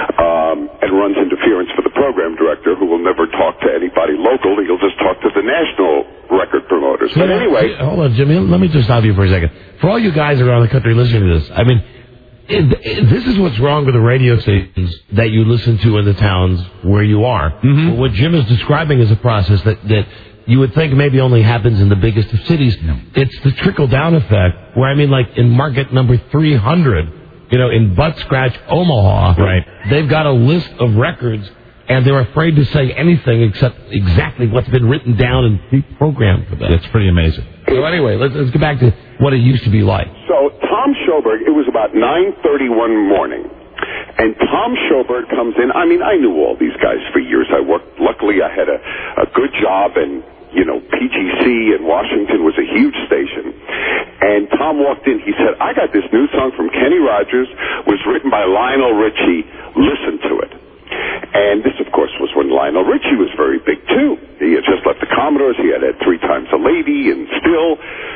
um, and runs interference for the program director, who will never talk to anybody local. He'll just talk to the national record promoters. But anyway... Hold on, Jimmy, let me just stop you for a second. For all you guys around the country listening to this, I mean... It, it, this is what's wrong with the radio stations that you listen to in the towns where you are. Mm-hmm. What Jim is describing is a process that, that you would think maybe only happens in the biggest of cities. No. It's the trickle-down effect, where, I mean, like in market number three hundred, you know, in Butt Scratch, Omaha, right. They've got a list of records, and they're afraid to say anything except exactly what's been written down and pre-programmed for them. That's pretty amazing. So anyway, let's, let's get back to what it used to be like. So Tom Schoberg, it was about nine thirty one morning, and Tom Schoberg comes in. I mean, I knew all these guys for years. I worked, luckily I had a, a good job, and, you know, P G C in Washington was a huge station. And Tom walked in, he said, I got this new song from Kenny Rogers, was written by Lionel Richie, listen to it. And this, of course, was when Lionel Richie was very big, too. He had just left the Commodores. He had had Three Times a Lady and Still.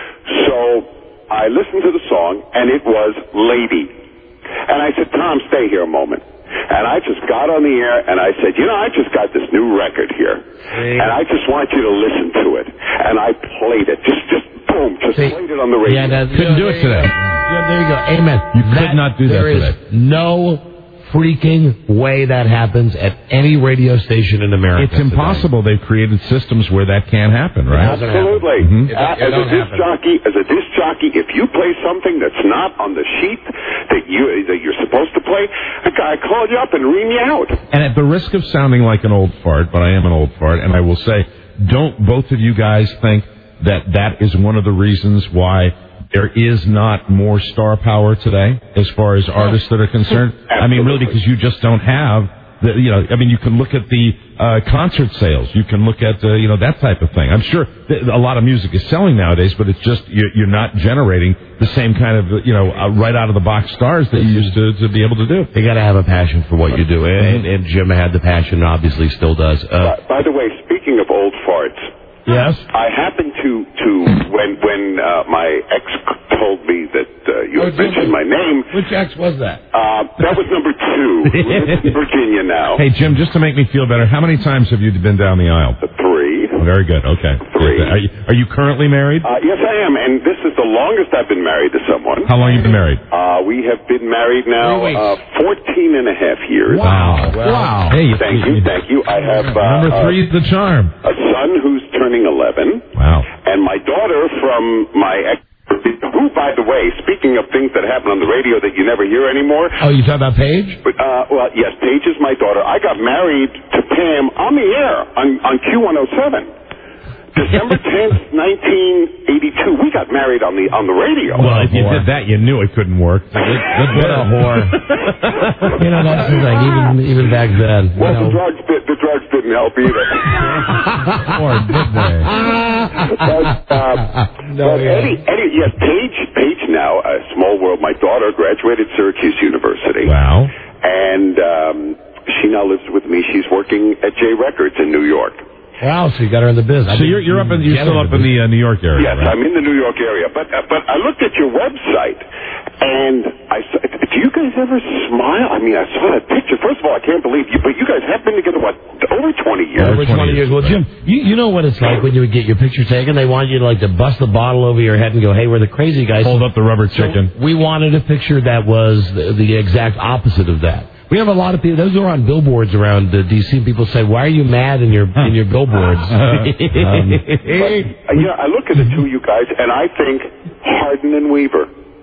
So I listened to the song, and it was Lady. And I said, Tom, stay here a moment. And I just got on the air, and I said, you know, I just got this new record here. Hey. And I just want you to listen to it. And I played it. Just, just boom, just See, played it on the radio. Yeah, that, Couldn't do it today. Yeah, there you go. Amen. You could not do that there today. There is no freaking way that happens at any radio station in America. It's impossible. Today. They've created systems where that can't happen, right? Absolutely. Mm-hmm. Uh, as a disc jockey, as a disc jockey, if you play something that's not on the sheet that you that you're supposed to play, a guy called you up and ream you out. And at the risk of sounding like an old fart, but I am an old fart, and I will say, don't both of you guys think that that is one of the reasons why there is not more star power today as far as artists that are concerned? I mean, really, because you just don't have, the, you know, I mean, you can look at the uh, concert sales. You can look at, uh, you know, that type of thing. I'm sure th- a lot of music is selling nowadays, but it's just you're, you're not generating the same kind of, you know, uh, right out of the box stars that you used to, to be able to do. You got to have a passion for what you do, and, and Jim had the passion, obviously still does. Uh, by, by the way, speaking of old farts, yes, I happened to to when when uh, my ex told me that uh, you had mentioned my name. Which ex was that? Uh, that was number two. We live in Virginia now. Hey, Jim, just to make me feel better, how many times have you been down the aisle? Three. Very good. Okay. Three. Are you, are you currently married? Uh, yes, I am, and this is the longest I've been married to someone. How long have you been married? Uh, we have been married now uh, fourteen and a half years. Wow. Well, wow. Hey, thank you, thank you. I have uh, number three is the charm. A son who's turning eleven. Wow. And my daughter from my ex, who, by the way, speaking of things that happen on the radio that you never hear anymore. Oh, you talking about Paige? But, uh, well, yes, Paige is my daughter. I got married to Pam on the air on, on Q one oh seven. December tenth, nineteen eighty-two. We got married on the on the radio. Well, if you did that, you knew it couldn't work. What a whore. You know, that's the thing, even, even back then. Well, you know. the drugs did, the drugs didn't help either. Or did they? But, uh, no, but yeah. Eddie, Eddie, yes, Paige, Paige now, a small world. My daughter graduated Syracuse University. Wow. And um, she now lives with me. She's working at J Records in New York. Wow, so you got her in the biz. So you're, you're up in, you're still up in the uh, New York area, Yes, right? I'm in the New York area. But uh, but I looked at your website, and I saw, do you guys ever smile? I mean, I saw that picture. First of all, I can't believe you, but you guys have been together, what, over twenty years? Over twenty years. Well, Jim, you, you know what it's like when you would get your picture taken. They want you to, like, to bust the bottle over your head and go, hey, we're the crazy guys. Hold up the rubber chicken. So we wanted a picture that was the, the exact opposite of that. We have a lot of people. Those are on billboards around uh, D C. People say, "Why are you mad in your in your billboards?" um, but, uh, you know, I look at the two of you guys, and I think Hardin and Weaver.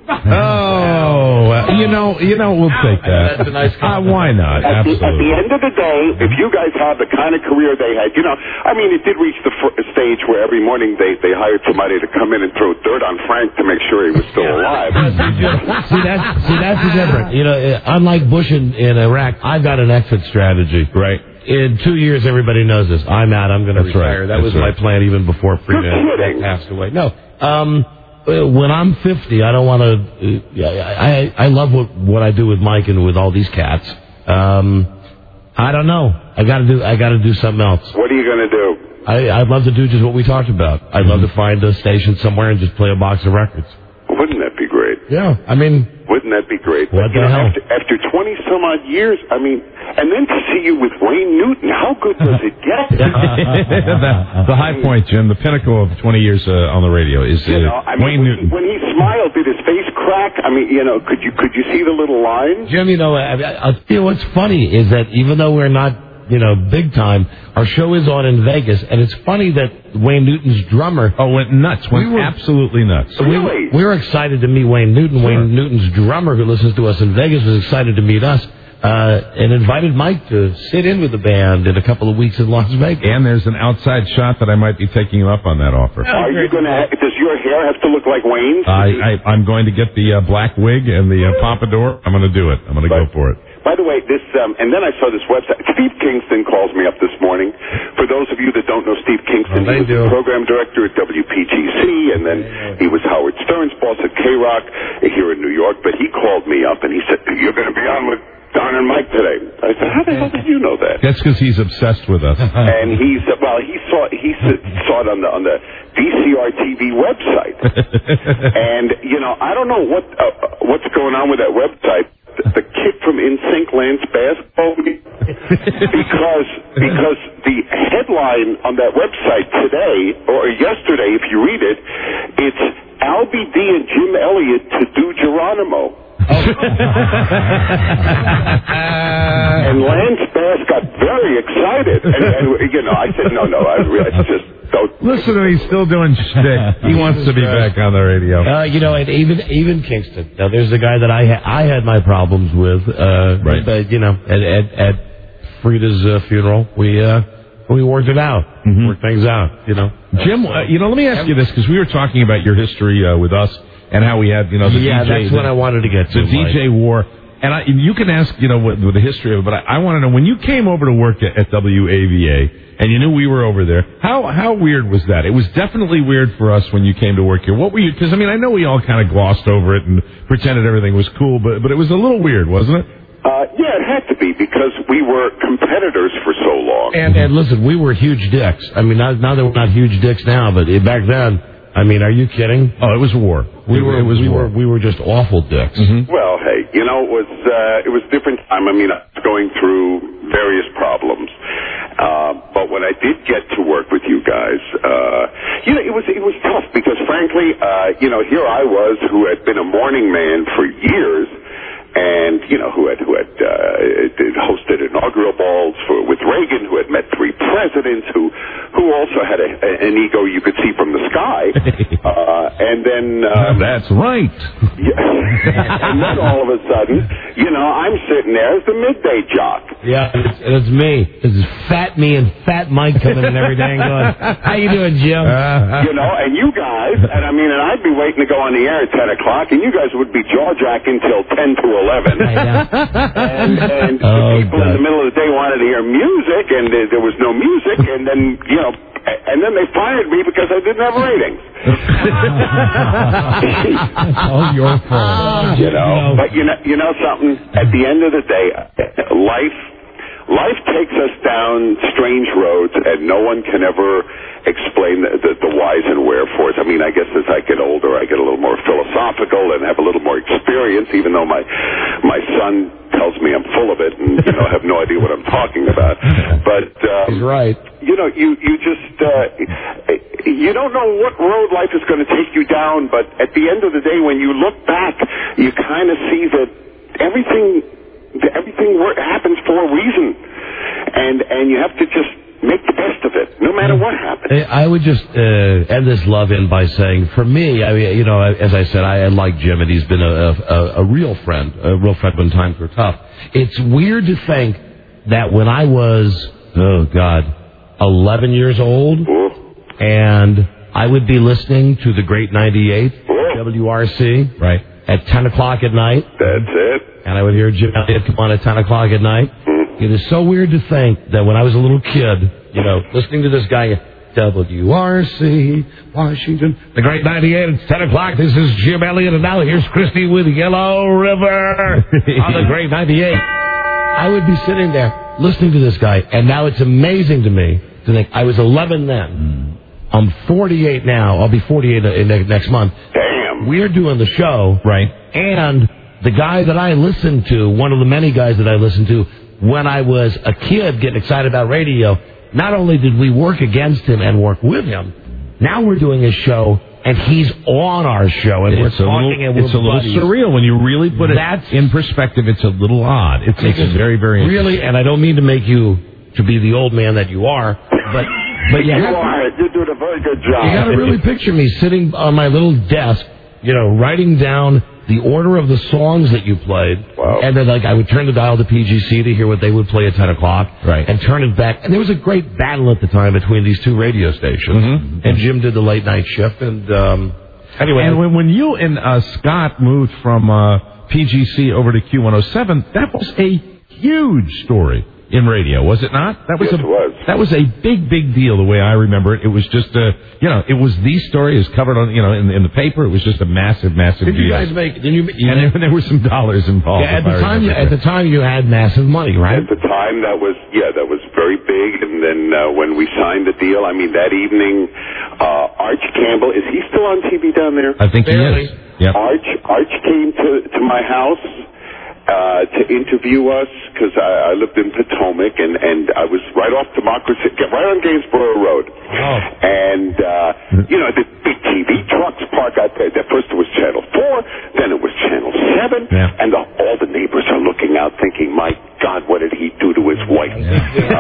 Oh, uh, you know, you know, we'll take that. That's a nice uh, Why not? At the, Absolutely. at the end of the day, if you guys have the kind of career they had, you know, I mean, it did reach the fr- stage where every morning they, they hired somebody to come in and throw dirt on Frank to make sure he was still alive. see, that's, see, that's the difference. You know, uh, unlike Bush in, in Iraq, I've got an exit strategy. Right. In two years, everybody knows this. I'm out. I'm going to retire. Right. That That's was right. my plan even before Frida passed away. No. Um, when I'm fifty, I don't want to. Uh, I I love what what I do with Mike and with all these cats. Um, I don't know. I got to do. I got to do something else. What are you going to do? I, I'd love to do just what we talked about. I'd Mm-hmm. love to find a station somewhere and just play a box of records. Wouldn't that be great? Yeah, I mean, Wouldn't that be great? What But, you the know, hell? After, after twenty some odd years, I mean, and then to see you with Wayne Newton, how good does it get? the, the high point, Jim, the pinnacle of twenty years uh, on the radio is uh, You know, I mean, Wayne when, Newton. when he smiled, did his face crack? I mean, you know, could you could you see the little lines? Jim, you know, I, I, I'll tell you what's funny is that even though we're not, you know, big time, our show is on in Vegas, and it's funny that Wayne Newton's drummer... Oh, went nuts. Went we were, absolutely nuts. We, were- we were excited to meet Wayne Newton. Sure. Wayne Newton's drummer, who listens to us in Vegas, was excited to meet us uh, and invited Mike to sit in with the band in a couple of weeks in Las Vegas. And there's an outside shot that I might be taking you up on that offer. Are you going to? Does your hair have to look like Wayne's? I, I, I'm going to get the uh, black wig and the uh, pompadour. I'm going to do it. I'm going to go for it. By the way, this, um, and then I saw this website. Steve Kingston calls me up this morning. For those of you that don't know Steve Kingston, Oh, they he was do. the program director at W P G C, and then he was Howard Stern's boss at K-Rock here in New York. But he called me up and he said, "You're going to be on with Don and Mike today." I said, "How the hell did you know that?" That's because he's obsessed with us. And he said, "Well, he saw he s- saw it on the on the V C R T V website." And you know, I don't know what uh, what's going on with that website. The, the kid from N Sync Lance Basketball, because because the headline on that website today or yesterday, if you read it, it's Albie D and Jim Elliott to do Geronimo. And Lance Bass got very excited, and, and you know, I said, "No, no, I, I just don't." Listen to him, he's still doing shtick. He wants to be back on the radio. Uh, you know, and even even Kingston. Now, there's a guy that I ha- I had my problems with. Uh, Right. But you know, at at, at Frida's uh, funeral, we uh, we worked it out, Mm-hmm. worked things out. You know, Jim, uh, you know, let me ask you this, because we were talking about your history uh, with us and how we had, you know, the yeah, D J, that's the, what I wanted to get to. the D J Mike. war. And I, you can ask, you know, with, with the history of it, but I, I want to know, when you came over to work at, at W A V A and you knew we were over there, how how weird was that? It was definitely weird for us when you came to work here. What were you, because, I mean, I know we all kind of glossed over it and pretended everything was cool, but, but it was a little weird, wasn't it? Uh, yeah, it had to be because we were competitors for so long. And and listen, we were huge dicks. I mean, not, now that we're not huge dicks now, but back then, I mean, are you kidding? Oh, it was war. We it, were it was we war. were we were just awful dicks. Mm-hmm. Well, hey, you know, it was uh, it was a different time. I mean, I was going through various problems, uh, but when I did get to work with you guys, uh, you know, it was it was tough because, frankly, uh, you know, here I was who had been a morning man for years. And you know, who had who had uh, hosted inaugural balls for, with Reagan, who had met three presidents, who who also had a, a, an ego you could see from the sky. Uh, and then um, that's right. Yeah, and then all of a sudden, you know, I'm sitting there as the midday jock. Yeah, it's, it's me. This is Fat Me and Fat Mike coming in every day and going, "How you doing, Jim?" You know, and you guys, and I mean, and I'd be waiting to go on the air at ten o'clock, and you guys would be jaw jacking till ten to eleven. And, and Oh, the people God. in the middle of the day wanted to hear music, and there, there was no music, and then, you know, and then they fired me because I didn't have ratings. all your fault. You know, but you know, you know something. At the end of the day, life, life takes us down strange roads, and no one can ever explain the, the, the whys and wherefores. I mean, I guess as I get older, I get a little more philosophical and have a little more experience. Even though my my son tells me I'm full of it, and you know, have no idea what I'm talking about. But um, he's right. You know, you you just uh, you don't know what road life is going to take you down. But at the end of the day, when you look back, you kind of see that everything everything wor- happens for a reason, and and you have to just make the best of it, no matter what happens. I would just uh, end this love in by saying, for me, I mean, you know, as I said, I, I like Jim, and he's been a, a, a real friend, a real friend when times were tough. It's weird to think that when I was, oh, God, eleven years old, Ooh. and I would be listening to the Great ninety-eight, Ooh. W R C, right, at ten o'clock at night. That's it. And I would hear Jim Elliott come on at ten o'clock at night. Mm. It is so weird to think that when I was a little kid, you know, listening to this guy, W R C, Washington, the Great ninety-eight, it's ten o'clock, this is Jim Elliott, and now here's Christy with Yellow River on the Great ninety-eight. I would be sitting there listening to this guy, and now it's amazing to me to think I was eleven then. Mm. I'm forty-eight now. I'll be forty-eight in next month. Damn. We're doing the show. Right. And the guy that I listened to, one of the many guys that I listened to when I was a kid getting excited about radio, not only did we work against him and work with him, now we're doing a show, and he's on our show, and it's we're a talking, little, and we're it's a little buddies. surreal when you really put That's, it in perspective. It's a little odd. It makes it very, very really, and I don't mean to make you to be the old man that you are, but but you, you have are. You're doing a very good job. You got to really picture me sitting on my little desk, you know, writing down the order of the songs that you played, wow. and then like I would turn the dial to P G C to hear what they would play at ten o'clock, right, and turn it back. And there was a great battle at the time between these two radio stations, mm-hmm. and Jim did the late night shift, and um, anyway. And when, when you and uh, Scott moved from uh, P G C over to Q one oh seven, that was a huge story in radio, was it not? That was yes, a it was. That was a big, big deal. The way I remember it, it was just a, you know, it was the story. It was covered on, you know, in, in the paper. It was just a massive, massive did deal. you guys make? Did you? you and there, there were some dollars involved. Yeah, at the time, you, at the time, you had massive money, right? At the time, that was yeah, that was very big. And then uh, when we signed the deal, I mean, that evening, uh, Arch Campbell, is he still on T V down there? I think Barely. he is. Yep. Arch Arch came to to my house. Uh, to interview us, because I, I lived in Potomac, and, and I was right off Democracy, right on Gainsborough Road. Oh. And, uh, you know, the big T V trucks park out there. At first it was Channel four, then it was Channel seven, yeah. and the, all the neighbors are looking out thinking, my God, what did he do to his wife? Yeah.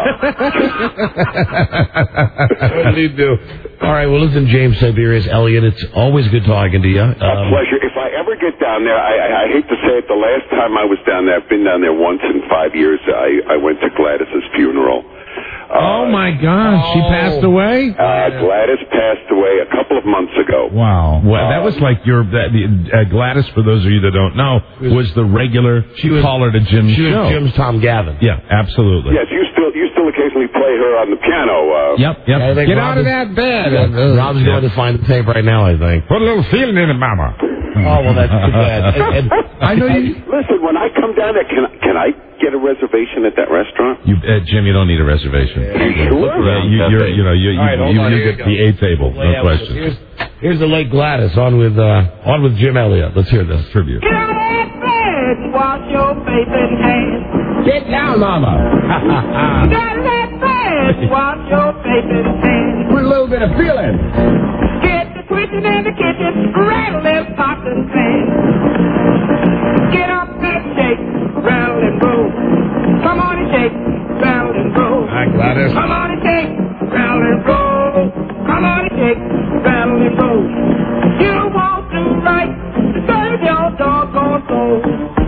What did he do? All right, well, listen, James Tiberius Elliott, it's always good talking to you. Um, A pleasure. If I ever get down there, I, I, I hate to say it, the last time I was down there, I've been down there once in five years, I, I went to Gladys's funeral. Uh, oh, my gosh, she oh. passed away? Uh, Gladys passed away a couple of months ago. Wow. Well, that was like your, that, uh, Gladys, for those of you that don't know, was the regular she was, caller to Jim's she show. was Jim's Tom Gavin. Yeah, absolutely. Yes, you still you still occasionally play her on the piano. Uh, Yep, yep. I think Get Rob out of is- that bed. Yeah, Rob's going to find the tape right now, I think. Put a little feeling in it, Mama. Oh, well, that's too bad. And, and, I know you... Listen, when I come down there, can can I get a reservation at that restaurant? You, uh, Jim, you don't need a reservation. You sure? Yeah, you, you're, you know, you, you, All right, hold you, on, you here get you the A table, Well, yeah, no question. Here's, here's the late Gladys on with uh, on with Jim Elliott. Let's hear this tribute. Get out of that bed, wash your face and hands. Get down, Mama. Get out of that bed, wash your face and hands. Put a little bit of feeling. Get the twitching in the kitchen, rattle them pots and pans. Get up and shake, rattle and roll. Come on and shake, rattle and roll. Hi, Gladys. Come on and shake, rattle and roll. Come on and shake, rattle and roll. You want to right, serve your doggone soul.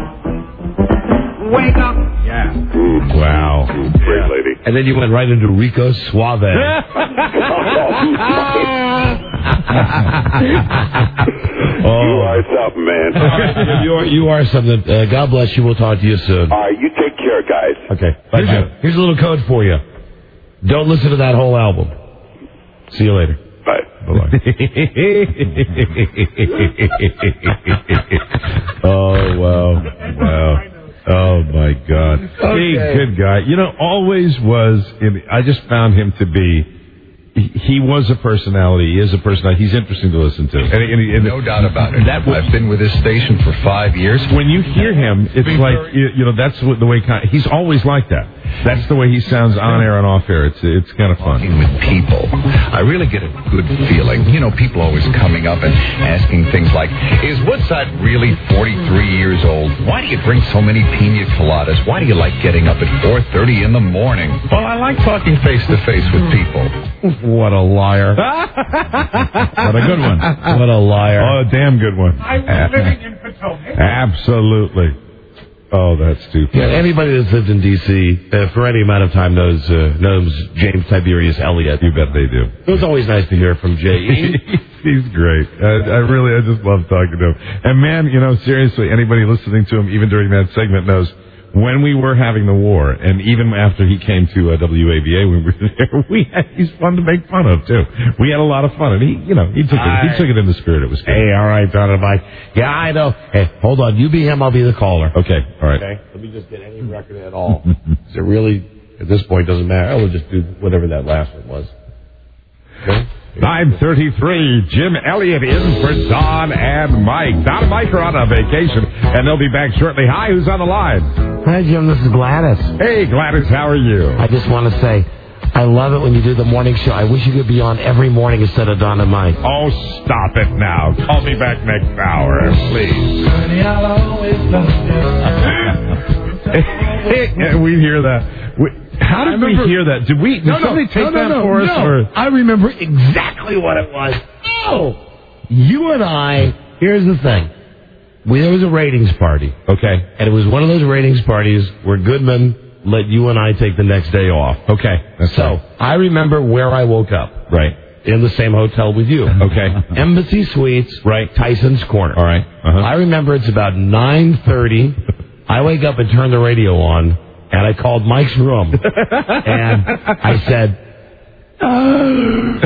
Wake up. Yeah. Wow. Great lady. And then you went right into Rico Suave. Oh. You are something, man. you are you are something. Uh, God bless you. We'll talk to you soon. All right, you take care, guys. Okay. Here's a, here's a little code for you. Don't listen to that whole album. See you later. Bye. Bye-bye. Oh, wow. Wow. Oh, my God. Okay. He, good guy. You know, always was, in, I just found him to be, he, he was a personality. He is a personality. He's interesting to listen to. And, and, and No doubt about it. That was, I've been with this station for five years. when you hear him, it's like, you, you know, that's what the way, he's always like that. That's the way he sounds on air and off air. It's it's kind of fun. With people, I really get a good feeling. You know, people always coming up and asking things like, is Woodside really forty-three years old? Why do you drink so many pina coladas? Why do you like getting up at four thirty in the morning? Well, I like talking face to face with people. What a liar. What a good one. What a liar. Oh, a damn good one. I was living in Potomac. Absolutely. Oh, that's stupid. Yeah, anybody that's lived in D C uh, for any amount of time knows uh, knows James Tiberius Elliott. You bet they do. It was always nice to hear from J E. He's great. I, I really, I just love talking to him. And man, you know, seriously, anybody listening to him, even during that segment, knows when we were having the war, and even after he came to uh, W A B A when we were there, we had, he's fun to make fun of too. We had a lot of fun, and he, you know, he took it, he took it in the spirit. It was good. Hey, all right, Donald Mike. Yeah, I know. Hey, hold on. You be him, I'll be the caller. Okay, all right. Okay. Let me just get any record at all. So it really, at this point, doesn't matter. I will just do whatever that last one was. Okay. nine thirty-three, Jim Elliott in for Don and Mike. Don and Mike are on a vacation, and they'll be back shortly. Hi, who's on the line? Hi, Jim. This is Gladys. Hey, Gladys, how are you? I just want to say, I love it when you do the morning show. I wish you could be on every morning instead of Don and Mike. Oh, stop it now. Call me back next hour, please. Honey, I'll always love you. We hear that. We, how did remember, we hear that? Did we? Did no, somebody no, take no, that no, for us? No. Or? I remember exactly what it was. Oh, you and I. Here's the thing. We, there was a ratings party. Okay. And it was one of those ratings parties where Goodman let you and I take the next day off. Okay. That's so right. I remember where I woke up. Right. In the same hotel with you. Okay. Embassy Suites. Right. Tyson's Corner. All right. Uh-huh. I remember it's about nine thirty. I wake up and turn the radio on, and I called Mike's room. And I said, uh,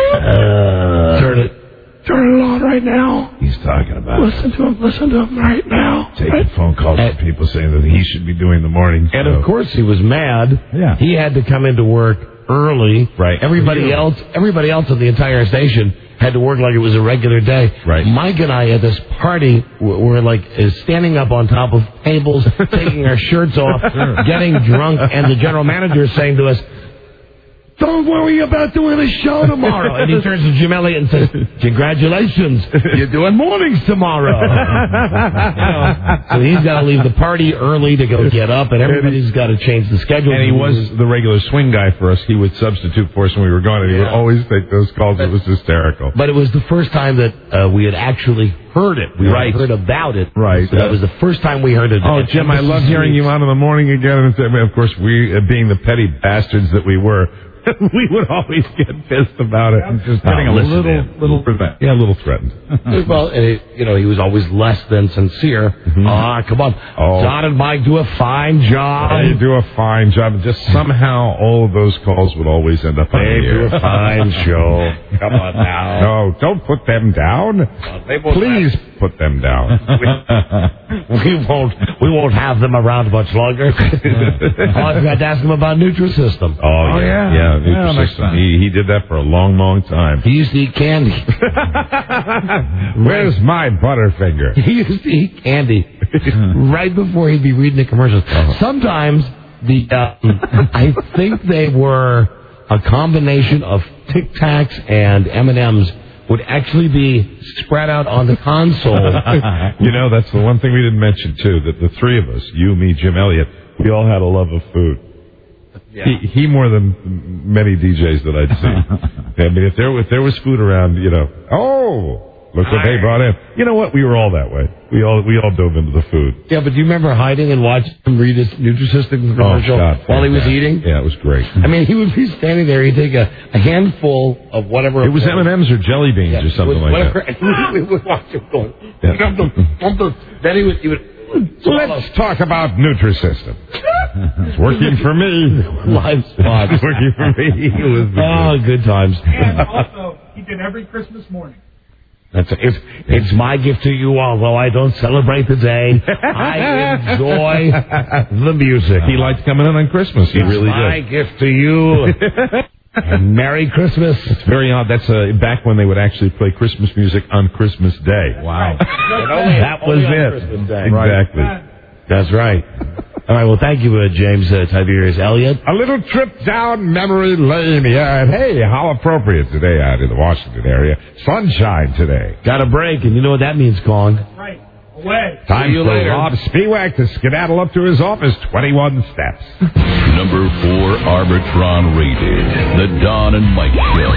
turn it. Turn it on right now. He's talking about Listen to him. Listen to him right now. taking right. phone calls from people saying that he should be doing the morning show. And of course he was mad. Yeah. He had to come into work early. Right. Everybody Yeah. else, everybody else in the entire station had to work like it was a regular day. Right. Mike and I at this party were, were like uh, standing up on top of tables, taking our shirts off, Sure. getting drunk, and the general manager is saying to us, "Don't worry about doing a show tomorrow." And he turns to Jim Elliott and says, "Congratulations, you're doing mornings tomorrow." You know, so he's got to leave the party early to go get up, and everybody's got to change the schedule. And he was the regular swing guy for us. He would substitute for us when we were gone, and he would Yeah. always take those calls. It was hysterical. But it was the first time that uh, we had actually heard it. We Right. had heard about it. Right. So that was the first time we heard it. Oh, Jim, I love hearing you on in the morning again. And of course, we, uh, being the petty bastards that we were, we would always get pissed about it. And just getting a little, little, little, yeah, a little threatened. Well, and it, you know, he was always less than sincere. Mm-hmm. Ah, come on. Oh. John and Mike do a fine job. They do a fine job. And just somehow all of those calls would always end up on They the air. do a fine show. Come on now. No, don't put them down. They won't Please put them down. we, we won't. We won't have them around much longer. Oh, I forgot to ask him about Nutrisystem. Oh, yeah. Yeah, Nutrisystem. He, he did that for a long, long time. He used to eat candy. Where's my Butterfinger? He used to eat candy right before he'd be reading the commercials. Sometimes the uh, I think they were a combination of Tic Tacs and M and M's would actually be spread out on the console. You know, that's the one thing we didn't mention, too, that the three of us, you, me, Jim Elliott, we all had a love of food. Yeah. He, he more than many D Js that I'd seen. I mean, if there, if there was food around, you know, oh, look what they brought in. You know what? We were all that way. We all we all dove into the food. Yeah, but do you remember hiding and watching him read his Nutrisystem commercial oh, God, while he was eating? Yeah, it was great. I mean, he would be standing there. He'd take a, a handful of whatever. It was M and M's or jelly beans yeah, or something was, like whatever, that. And we would watch him going. Yeah. Then he would. He would Let's talk about Nutrisystem. It's working for me. Live spot. It's working for me. It was oh, good times. And also, he did every Christmas morning. That's it's, it's my gift to you, although I don't celebrate the day. I enjoy the music. He liked coming in on Christmas. He it's really my did. gift to you. And Merry Christmas. It's very odd. That's uh, back when they would actually play Christmas music on Christmas Day. Wow. That was it. Day. Exactly. That's right. All right, well, thank you, uh, James uh, Tiberius Elliott. A little trip down memory lane, yeah. And hey, how appropriate today out in the Washington area. Sunshine today. Got a break, and you know what that means, Colin. Right. Away. Time for later. Rob Spiewak to skedaddle up to his office, twenty-one steps. Number four Arbitron rated. The Don and Mike Show.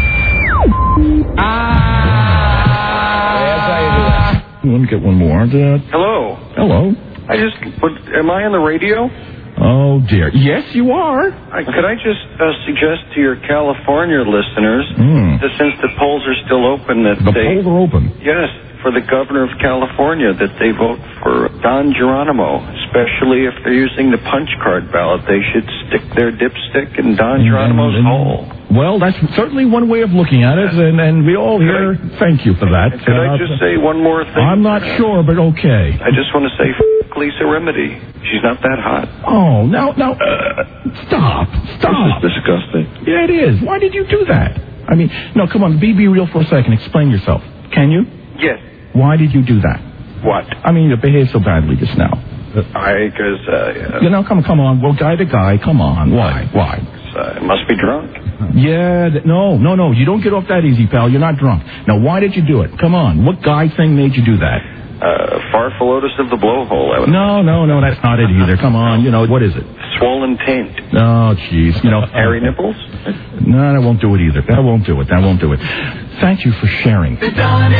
Ah! You want to get one more? Dad? Hello. Hello. I just, what, am I on the radio? Oh, dear. Yes, you are. I, could I just uh, suggest to your California listeners Mm. that since the polls are still open, that The they... polls are open. Yes, for the governor of California, that they vote for Don Geronimo, especially if they're using the punch card ballot. They should stick their dipstick in Don Geronimo's and- hole. Well, that's certainly one way of looking at it, and, and we all here thank you for that. And could I just say one more thing? I'm not sure, but okay. I just want to say, f*** Lisa Remedy. She's not that hot. Oh, now, now, uh, stop, stop. This is disgusting. Yeah, it is. Why did you do that? I mean, no, come on, be, be real for a second. Explain yourself. Can you? Yes. Why did you do that? What? I mean, you behaved so badly just now. I, because, uh, You know, come, come on. Well, guy to guy, come on. Why? Why? uh, must be drunk. Yeah, th- no, no, no. You don't get off that easy, pal. You're not drunk. Now, why did you do it? Come on. What guy thing made you do that? Uh, Farfalotus of the blowhole. I would No, no, no, that's not it either. Come on. You know, what is it? Swollen taint. Oh, jeez. You know, Hairy nipples? No, that won't do it either. That won't do it. That won't do it. Thank you for sharing. You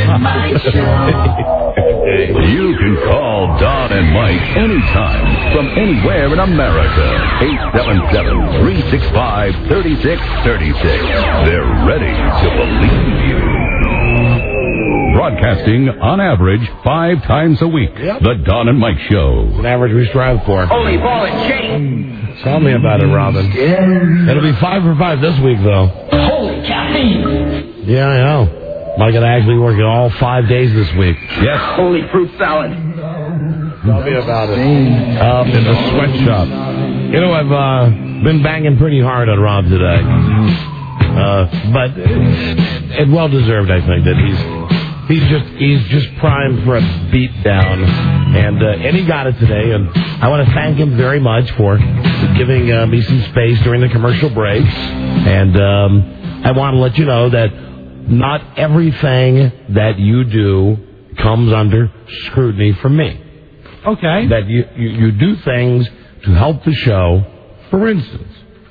can call Don and Mike anytime from anywhere in America. eight seven seven, three six five, three six three six. They're ready to believe you. Broadcasting on average five times a week. Yep. The Don and Mike Show. An average we strive for. Holy ball and chain. Tell me about it, Robin. It'll be five for five this week, though. Holy caffeine. Yeah, I know. Mike and I actually working all five days this week. Yes. Holy fruit salad. Tell me about it. Um, In the sweatshop. You know, I've uh, been banging pretty hard on Rob today. Uh, but uh, it well deserved, I think, that he's he's just he's just primed for a beat down, and uh, and he got it today. And I want to thank him very much for giving uh, me some space during the commercial breaks. And um, I want to let you know that not everything that you do comes under scrutiny from me. Okay. That you, you, you do things to help the show. For instance,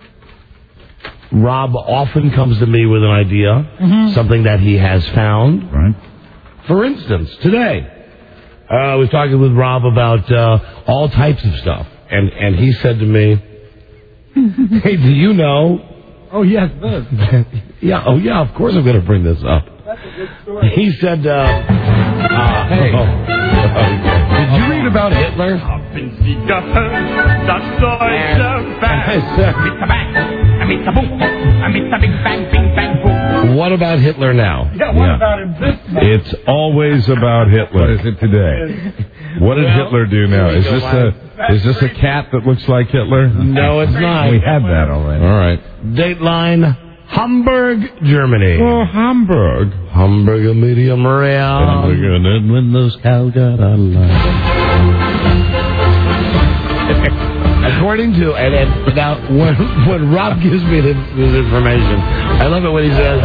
Rob often comes to me with an idea, Mhm. something that he has found. Right. For instance, today, uh, I was talking with Rob about uh, all types of stuff, and, and he said to me, hey, do you know? Oh, yes, this. Yeah, oh yeah, of course I'm going to bring this up. That's a good story. He said, uh, uh, Hey. oh, did you read about Hitler? What about Hitler now? Yeah, what Yeah. about him this month? It's always about Hitler. What is it today? What did Well, Hitler do now? Is this a is this a cat that looks like Hitler? No, it's not. We had that already. All right. Dateline, Hamburg, Germany. Oh, Hamburg. Hamburg, a medium rare. And then when those cows got out of line. According to, and, and now when, when Rob gives me this, this information, I love it when he says,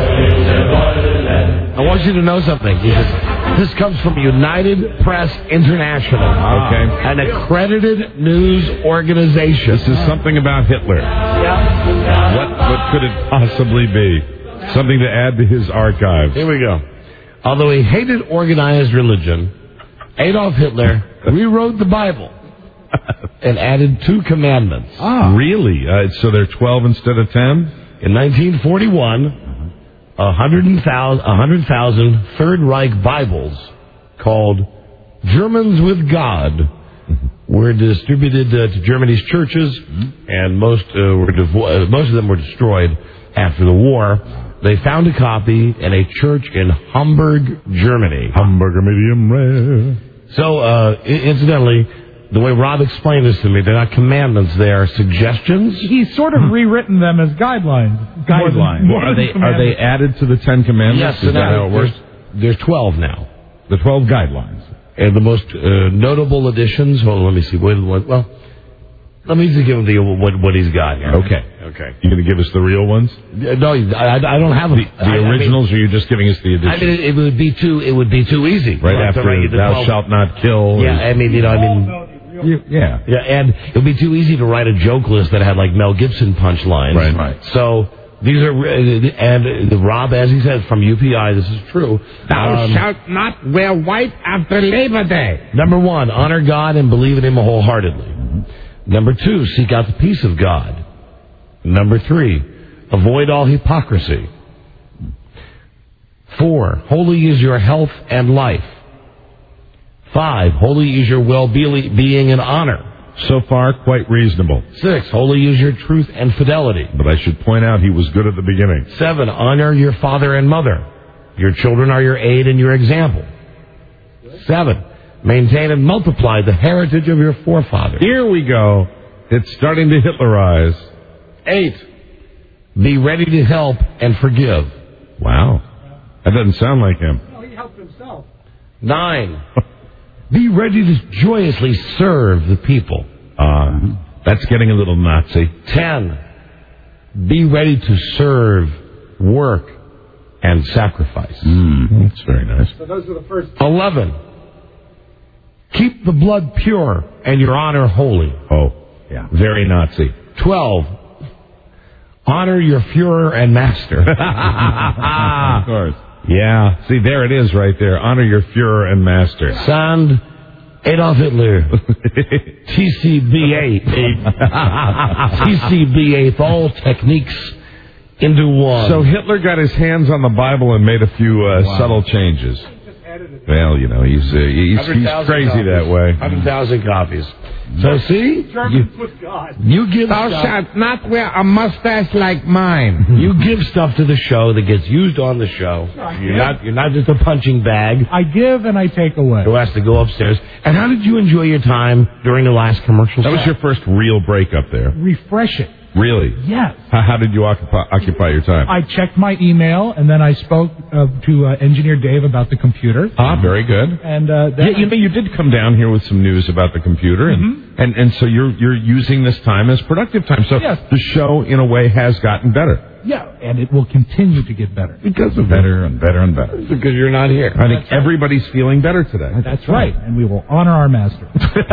I want you to know something. He says, this comes from United Press International. Okay. An accredited news organization. This is something about Hitler. What what could it possibly be? Something to add to his archives. Here we go. Although he hated organized religion, Adolf Hitler rewrote the Bible and added two commandments. Ah. Really? Uh, so they're twelve instead of ten? In nineteen forty-one, one hundred thousand Third Reich Bibles called Germans with God were distributed uh, to Germany's churches, and most uh, were devo- uh, most of them were destroyed after the war. They found a copy in a church in Hamburg, Germany. Hamburger medium rare. So, uh, i- incidentally, the way Rob explained this to me, they're not commandments; they are suggestions. He's sort of rewritten them as guidelines. Guidelines. More Are than they are they commandments. added to the Ten Commandments? Yes, Is so that now how it works? there's, there's twelve now. The twelve guidelines. And the most uh, notable additions, hold on, let me see. Wait, what, well, Let me just give him the, what, what he's got here. Okay. Okay. You going to give us the real ones? No, I, I don't have them. The, the originals, I mean, or are you just giving us the edition? I mean, it would be too. It would be too easy. Right after "Thou twelve. shalt not kill." Yeah, I mean, you know, I mean. You, yeah. Yeah, and it would be too easy to write a joke list that had like Mel Gibson punchlines. Right. Right. So these are, and uh, Rob, as he said, from U P I, this is true. Thou Um, shalt not wear white after Labor Day. Number one, honor God and believe in Him wholeheartedly. Number two, seek out the peace of God. Number three, avoid all hypocrisy. Four, holy is your health and life. Five, holy is your well-being and honor. So far, quite reasonable. Six, holy is your truth and fidelity. But I should point out he was good at the beginning. Seven, honor your father and mother. Your children are your aid and your example. Seven, maintain and multiply the heritage of your forefathers. Here we go. It's starting to Hitlerize. Eight, be ready to help and forgive. Wow. That doesn't sound like him. No, he helped himself. Nine, be ready to joyously serve the people. Uh, that's getting a little Nazi. Ten, be ready to serve, work, and sacrifice. Mm, that's very nice. So those are the first. Eleven, keep the blood pure and your honor holy. Oh, yeah. Very Nazi. Twelve, honor your Führer and master. Of course. Yeah. See, there it is right there. Honor your Führer and master. Sand Adolf Hitler. T C B A. T C B A, all techniques into one. So Hitler got his hands on the Bible and made a few uh, Wow. subtle changes. Well, you know, he's uh, he's, he's crazy copies. that way. one hundred thousand copies. So see? Germans with God. You give Thou stuff, shalt not wear a mustache like mine. you give stuff to the show that gets used on the show. You're not you're not just a punching bag I give and I take away. who has to go upstairs. And how did you enjoy your time during the last commercial? That was your first real breakup there. Refreshing. Really? Yes. How, how did you occupy, occupy your time? I checked my email and then I spoke uh, to uh, engineer Dave about the computer. Ah, very good. And uh, then Yeah, you know, you did come down here with some news about the computer, and Mm-hmm. and, and so you're you're using this time as productive time. So Yes. the show, in a way, has gotten better. yeah, and it will continue to get better. It does better and better and better. Because you're not here. I think everybody's feeling better today. That's right, and we will honor our master.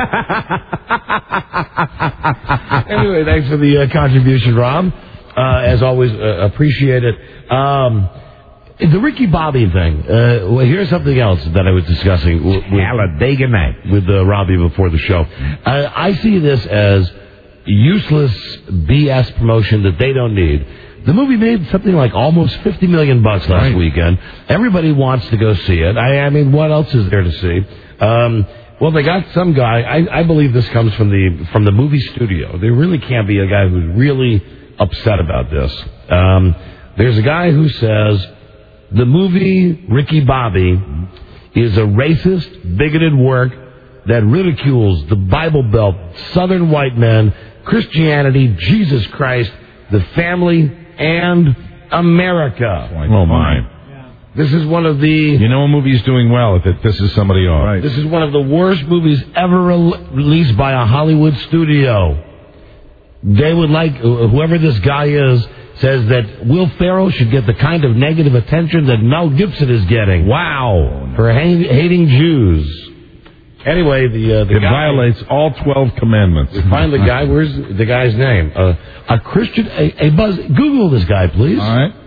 Anyway, thanks for the uh, contribution, Rob. Uh, as always, uh, appreciate it. Um, the Ricky Bobby thing. Uh, well, here's something else that I was discussing w- with, Talladega Night. with uh, Robbie before the show. Uh, I see this as useless B S promotion that they don't need. The movie made something like almost fifty million bucks last Right. weekend. Everybody wants to go see it. I, I mean, what else is there to see? Um, well, they got some guy. I, I believe this comes from the from the movie studio. There really can't be a guy who's really upset about this. Um, there's a guy who says the movie Ricky Bobby is a racist, bigoted work that ridicules the Bible Belt, Southern white men, Christianity, Jesus Christ, the family, and America. Oh, my. This is one of the... You know a movie's doing well if it pisses somebody off. Right. This is one of the worst movies ever re- released by a Hollywood studio. They would like, whoever this guy is, says that Will Ferrell should get the kind of negative attention that Mel Gibson is getting. Wow. For ha- hating Jews. Anyway, the, uh, the it guy... violates all twelve commandments. We find the guy. Where's the guy's name? Uh, a Christian... A, a buzz... Google this guy, please. All right.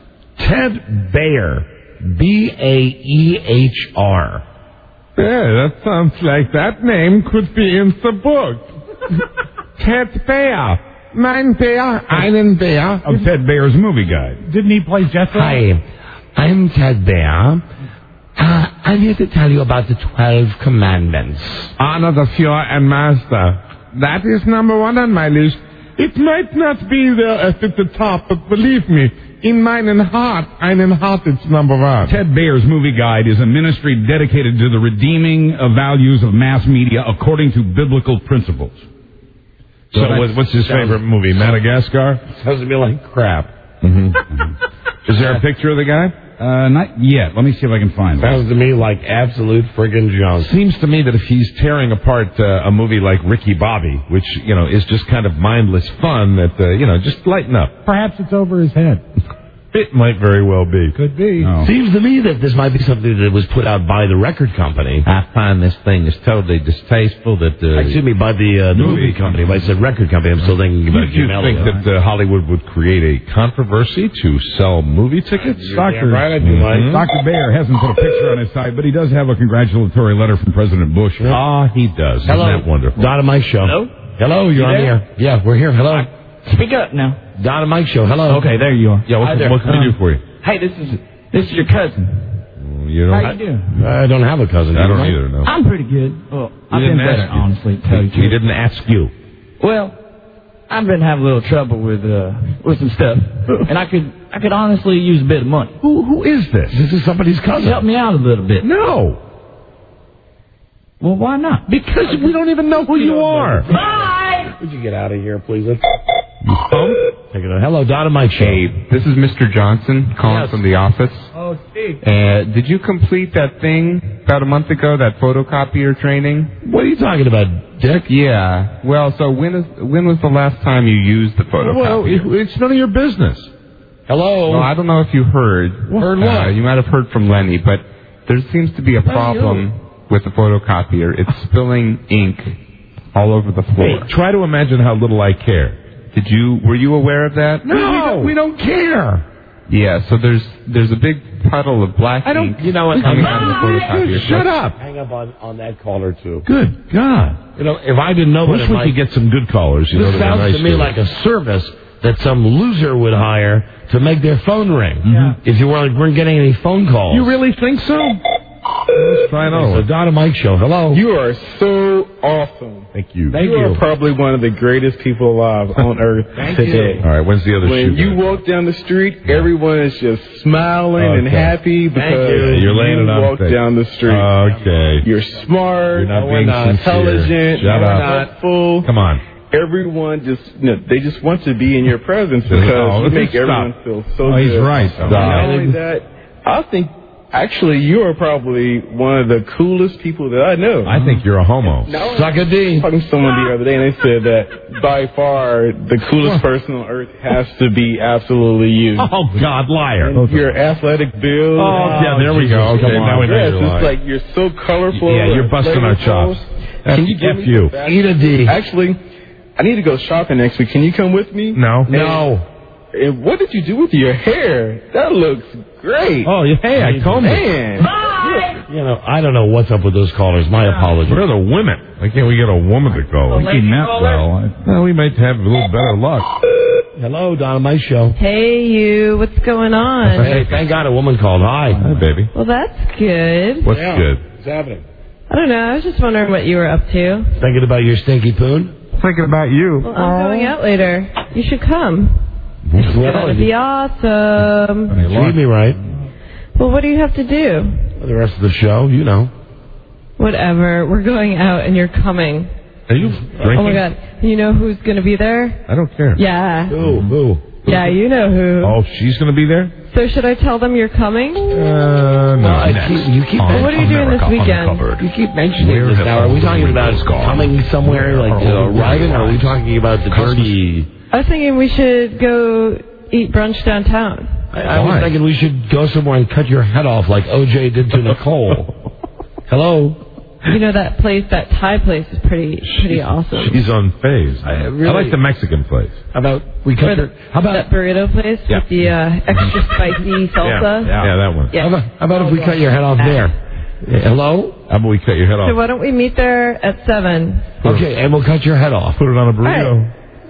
Ted Baer. B A E H R. Yeah, that sounds like that name could be in the book. Ted Baer. Mein Baer, einen Baer. Of Ted Baer's movie guide. Didn't he play Jethro? Hi, I'm Ted Baer. Uh, I'm here to tell you about the Twelve Commandments. Honor the Führer and Master. That is number one on my list. It might not be there at the top, but believe me, in meinen heart, einen heart, it's number one. Ted Baer's Movie Guide is a ministry dedicated to the redeeming of values of mass media according to biblical principles. So, so what, what's his favorite movie? Madagascar? Sounds to me like crap. Mm-hmm. Is there a picture of the guy? Uh, not yet. Let me see if I can find it. Sounds to me like absolute friggin' junk. Seems to me that if he's tearing apart uh, a movie like Ricky Bobby, which, you know, is just kind of mindless fun, that, uh, you know, just lighten up. Perhaps it's over his head. It might very well be. Could be. Oh. Seems to me that this might be something that was put out by the record company. I find this thing is totally distasteful that... Uh, Excuse me, by the, uh, the movie company. If I said record company, I'm still thinking about You Jim think Elliott. that uh, Hollywood would create a controversy to sell movie tickets? Doctor right, I do, Mike. Doctor Bayer hasn't put a picture on his side, but he does have a congratulatory letter from President Bush. Ah, he does. Hello. Isn't that wonderful? Don and Mike Show. Hello? Hello, you're You on the there? air. Yeah, we're here. Hello. Speak up now. Don and Mike Show. Hello. Okay, there you are. Yeah, what, Hi there. what can we do for you? Hey, this is this is your cousin. You How don't, you doing? I don't have a cousin. I do don't you? either, no. I'm pretty good. Well, I've He been didn't better, ask you. honestly, to tell you the He truth. didn't ask you. Well, I've been having a little trouble with uh with some stuff, and I could I could honestly use a bit of money. Who Who is this? This is somebody's cousin. Help me out a little bit. No. Well, why not? Because we don't even know who you are. Bye. Would you get out of here, please? Let's You phone? take it out. Hello, Don and Mike Show. Hey, this is Mister Johnson calling Yes. from the office. Oh, Steve. Uh, did you complete that thing about a month ago, that photocopier training? What are you talking about, Dick? Yeah. Well, so when is when was the last time you used the photocopier? Well, it- it's none of your business. Hello. Well, I don't know if you heard. Heard Uh, what? you might have heard from Lenny, but there seems to be a problem with the photocopier. It's spilling ink all over the floor. Hey, try to imagine how little I care. Did you? Were you aware of that? No, we don't, we don't care. Yeah. So there's there's a big puddle of black I don't- ink You know what? coming out of the photocopier. Shut up. Hang up on, on that caller, too. Good God. You know, if I didn't know Wish it, we Mike, could get some good callers. You know, this that are sounds nice to me to like a service that some loser would hire to make their phone ring. Yeah. If you weren't, weren't getting any phone calls. You really think so? Let's try So, another. Don and Mike Show. Hello. You are so awesome. Thank you. Thank you you. are probably one of the greatest people alive on earth Thank today. you. All right, when's the other When shoe? you walk down the street, everyone is just smiling and Okay. happy because you. You're laying it on walk thick. down the street. Okay. You're smart. You're not no, being we're not sincere. intelligent. Shut we're up. not helpful. Come on. Everyone just, you know, they just want to be in your presence because No, you make stop. everyone feel so Oh, good. he's right. And not only that, I think actually you are probably one of the coolest people that I know. I think you're a homo. No, Suck a D. I was talking to someone the other day, and they said that by far the coolest person on earth has to be absolutely you. Oh, God, liar. And your athletic build. Oh, yeah, there we go. Okay, Come now on. we know Yes, you're it's lying. like you're so colorful. Yeah, you're busting our flavorful. chops. Can you give F me you. some back- Eat a D. Actually, I need to go shopping next week. Can you come with me? No. No. And what did you do with your hair? That looks great. Oh, yeah, hey, I combed it. Man. You know, I don't know what's up with those callers. My apologies. Where are the women? Why can't we get a woman to call? I think he meant well. Well, we might have a little better luck. Hello, Don and Mike Show. Hey, you. What's going on? Hey, thank God a woman called. Hi. Hi, baby. Well, that's good. What's Yeah. good? What's happening? I don't know. I was just wondering what you were up to. Thinking about your stinky poon? Thinking about you. Well, I'm going out later. You should come. Well, That'd be awesome. treat me right. Well, what do you have to do? The rest of the show, you know. Whatever. We're going out and you're coming. Are you drinking? Oh my God. You know who's going to be there? I don't care. Yeah. Who? Who? Yeah, you know who. Oh, she's going to be there? So should I tell them you're coming? Uh, no. I keep, you keep Well, what are you doing this weekend? You keep mentioning this now. Are we talking about coming somewhere, like uh, arriving, or are we talking about the dirty... I was thinking we should go eat brunch downtown. I, I was thinking we should go somewhere and cut your head off like O J did to Nicole. Hello? You know that place, that Thai place is pretty pretty awesome. She's unfazed. I, really- I like the Mexican place. How about we cut Or your... How about... that burrito place Yeah. with the uh, extra spicy salsa? Yeah, yeah, that one. Yeah. How about, how about if we cut your head off there? Yeah, hello? How about we cut your head So off? why don't we meet there at seven? Okay, and we'll cut your head off. Put it on a burrito.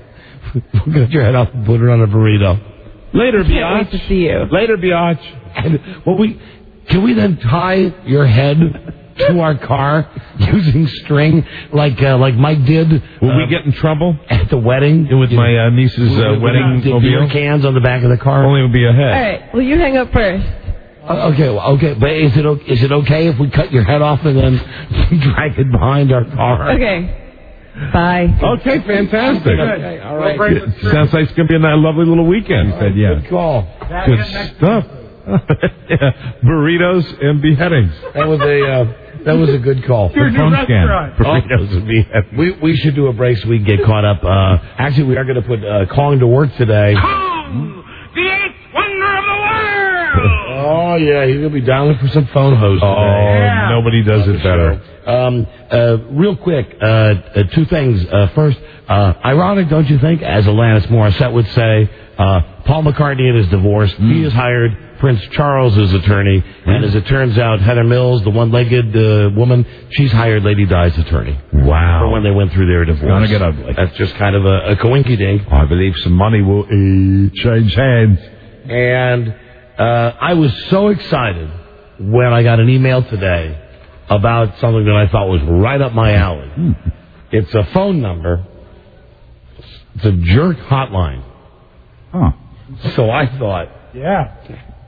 We'll cut your head off and put it on a burrito. Later, Can't wait to see you. Later, biatch. And well, we can we then tie your head to our car using string like uh, like Mike did? Will uh, we get in trouble at the wedding with my uh, niece's uh, wedding the beer mobile? cans on the back of the car? Only would be a All head. right. Well, you hang up first. Uh, okay, well, okay, but is it o- is it okay if we cut your head off and then drag it behind our car? Okay. Bye. Okay, fantastic. Okay, all right. Sounds like it's going to be a nice, lovely little weekend. He said, yeah. Good call. Good stuff. yeah, burritos and beheadings. That was a uh, that was a good call. Your new restaurant. Burritos and beheadings. We we should do a break so we can get caught up. Uh, actually, we are going to put uh, calling to work today. Kong, the eighth wonder of the world. Oh yeah, he's going to be dialing for some phone hosts. Oh, today. nobody does it better. Um, uh, real quick, uh, uh, two things. Uh, first, uh, ironic, don't you think? As Alanis Morissette would say, uh, Paul McCartney and his divorce. Mm. He has hired Prince Charles's attorney, mm. and as it turns out, Heather Mills, the one-legged uh, woman, she's hired Lady Di's attorney. Wow! For when they went through their divorce. It's gonna get ugly. That's just kind of a, a coinky-dink. I believe some money will uh, change hands. And uh, I was so excited when I got an email today about something that I thought was right up my alley. Mm. It's a phone number. It's a jerk hotline. Huh. So I thought, yeah,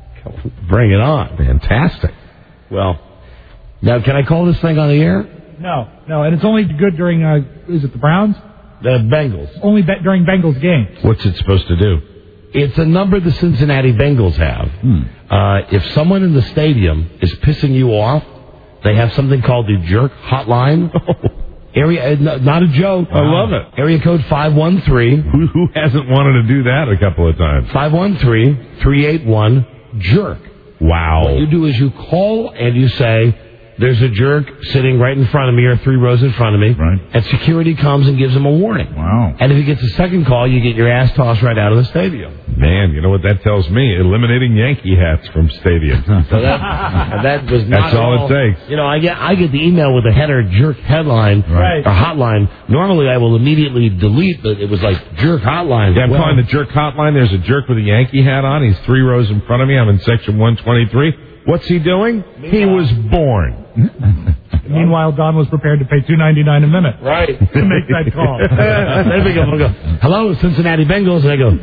bring it on. Fantastic. Well, now can I call this thing on the air? No, no, and it's only good during, uh, is it the Browns? The Bengals. Only be- during Bengals games. What's it supposed to do? It's a number the Cincinnati Bengals have. Hmm. Uh, if someone in the stadium is pissing you off, they have something called the jerk hotline. Area, uh, not a joke. I love it. Area code five one three. Who, who hasn't wanted to do that a couple of times? five one three, three eight one, jerk. Wow. What you do is you call and you say, there's a jerk sitting right in front of me or three rows in front of me. Right. And security comes and gives him a warning. Wow. And if he gets a second call, you get your ass tossed right out of the stadium. Man, you know what that tells me? Eliminating Yankee hats from stadiums. So that, that was not That's all it takes. You know, I get I get the email with the header jerk headline Right. or hotline. Normally I will immediately delete, but it was like jerk hotline. Yeah, I'm well, calling the jerk hotline. There's a jerk with a Yankee hat on. He's three rows in front of me. I'm in section one twenty-three. What's he doing? He was born. Meanwhile, Don was prepared to pay two ninety-nine a minute. Right. To make that call. Then we go, we go, hello, Cincinnati Bengals. And I go,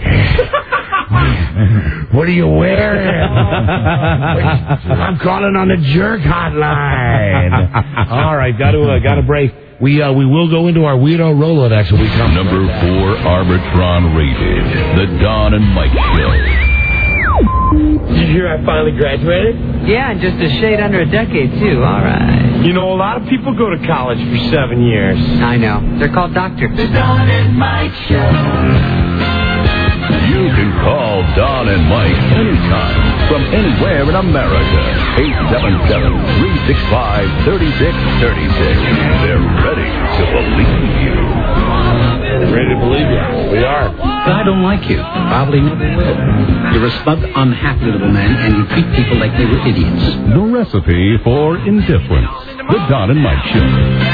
what are you wearing? I'm calling on the jerk hotline. All right, got to uh, got to break. We uh, we will go into our weirdo Rolodex when we come. Number four Arbitron rated, the Don and Mike Show. Did you hear I finally graduated? Yeah, in just a shade under a decade, too. All right. You know, a lot of people go to college for seven years. I know. They're called doctors. The Don and Mike Show. You can call Don and Mike anytime from anywhere in America. eight seven seven, three six five, three six three six. They're ready to believe you. Ready to believe you. We are. But I don't like you. Probably never will. You're a smug, unhappy little man, and you treat people like they were idiots. The recipe for indifference. The Don and Mike Show.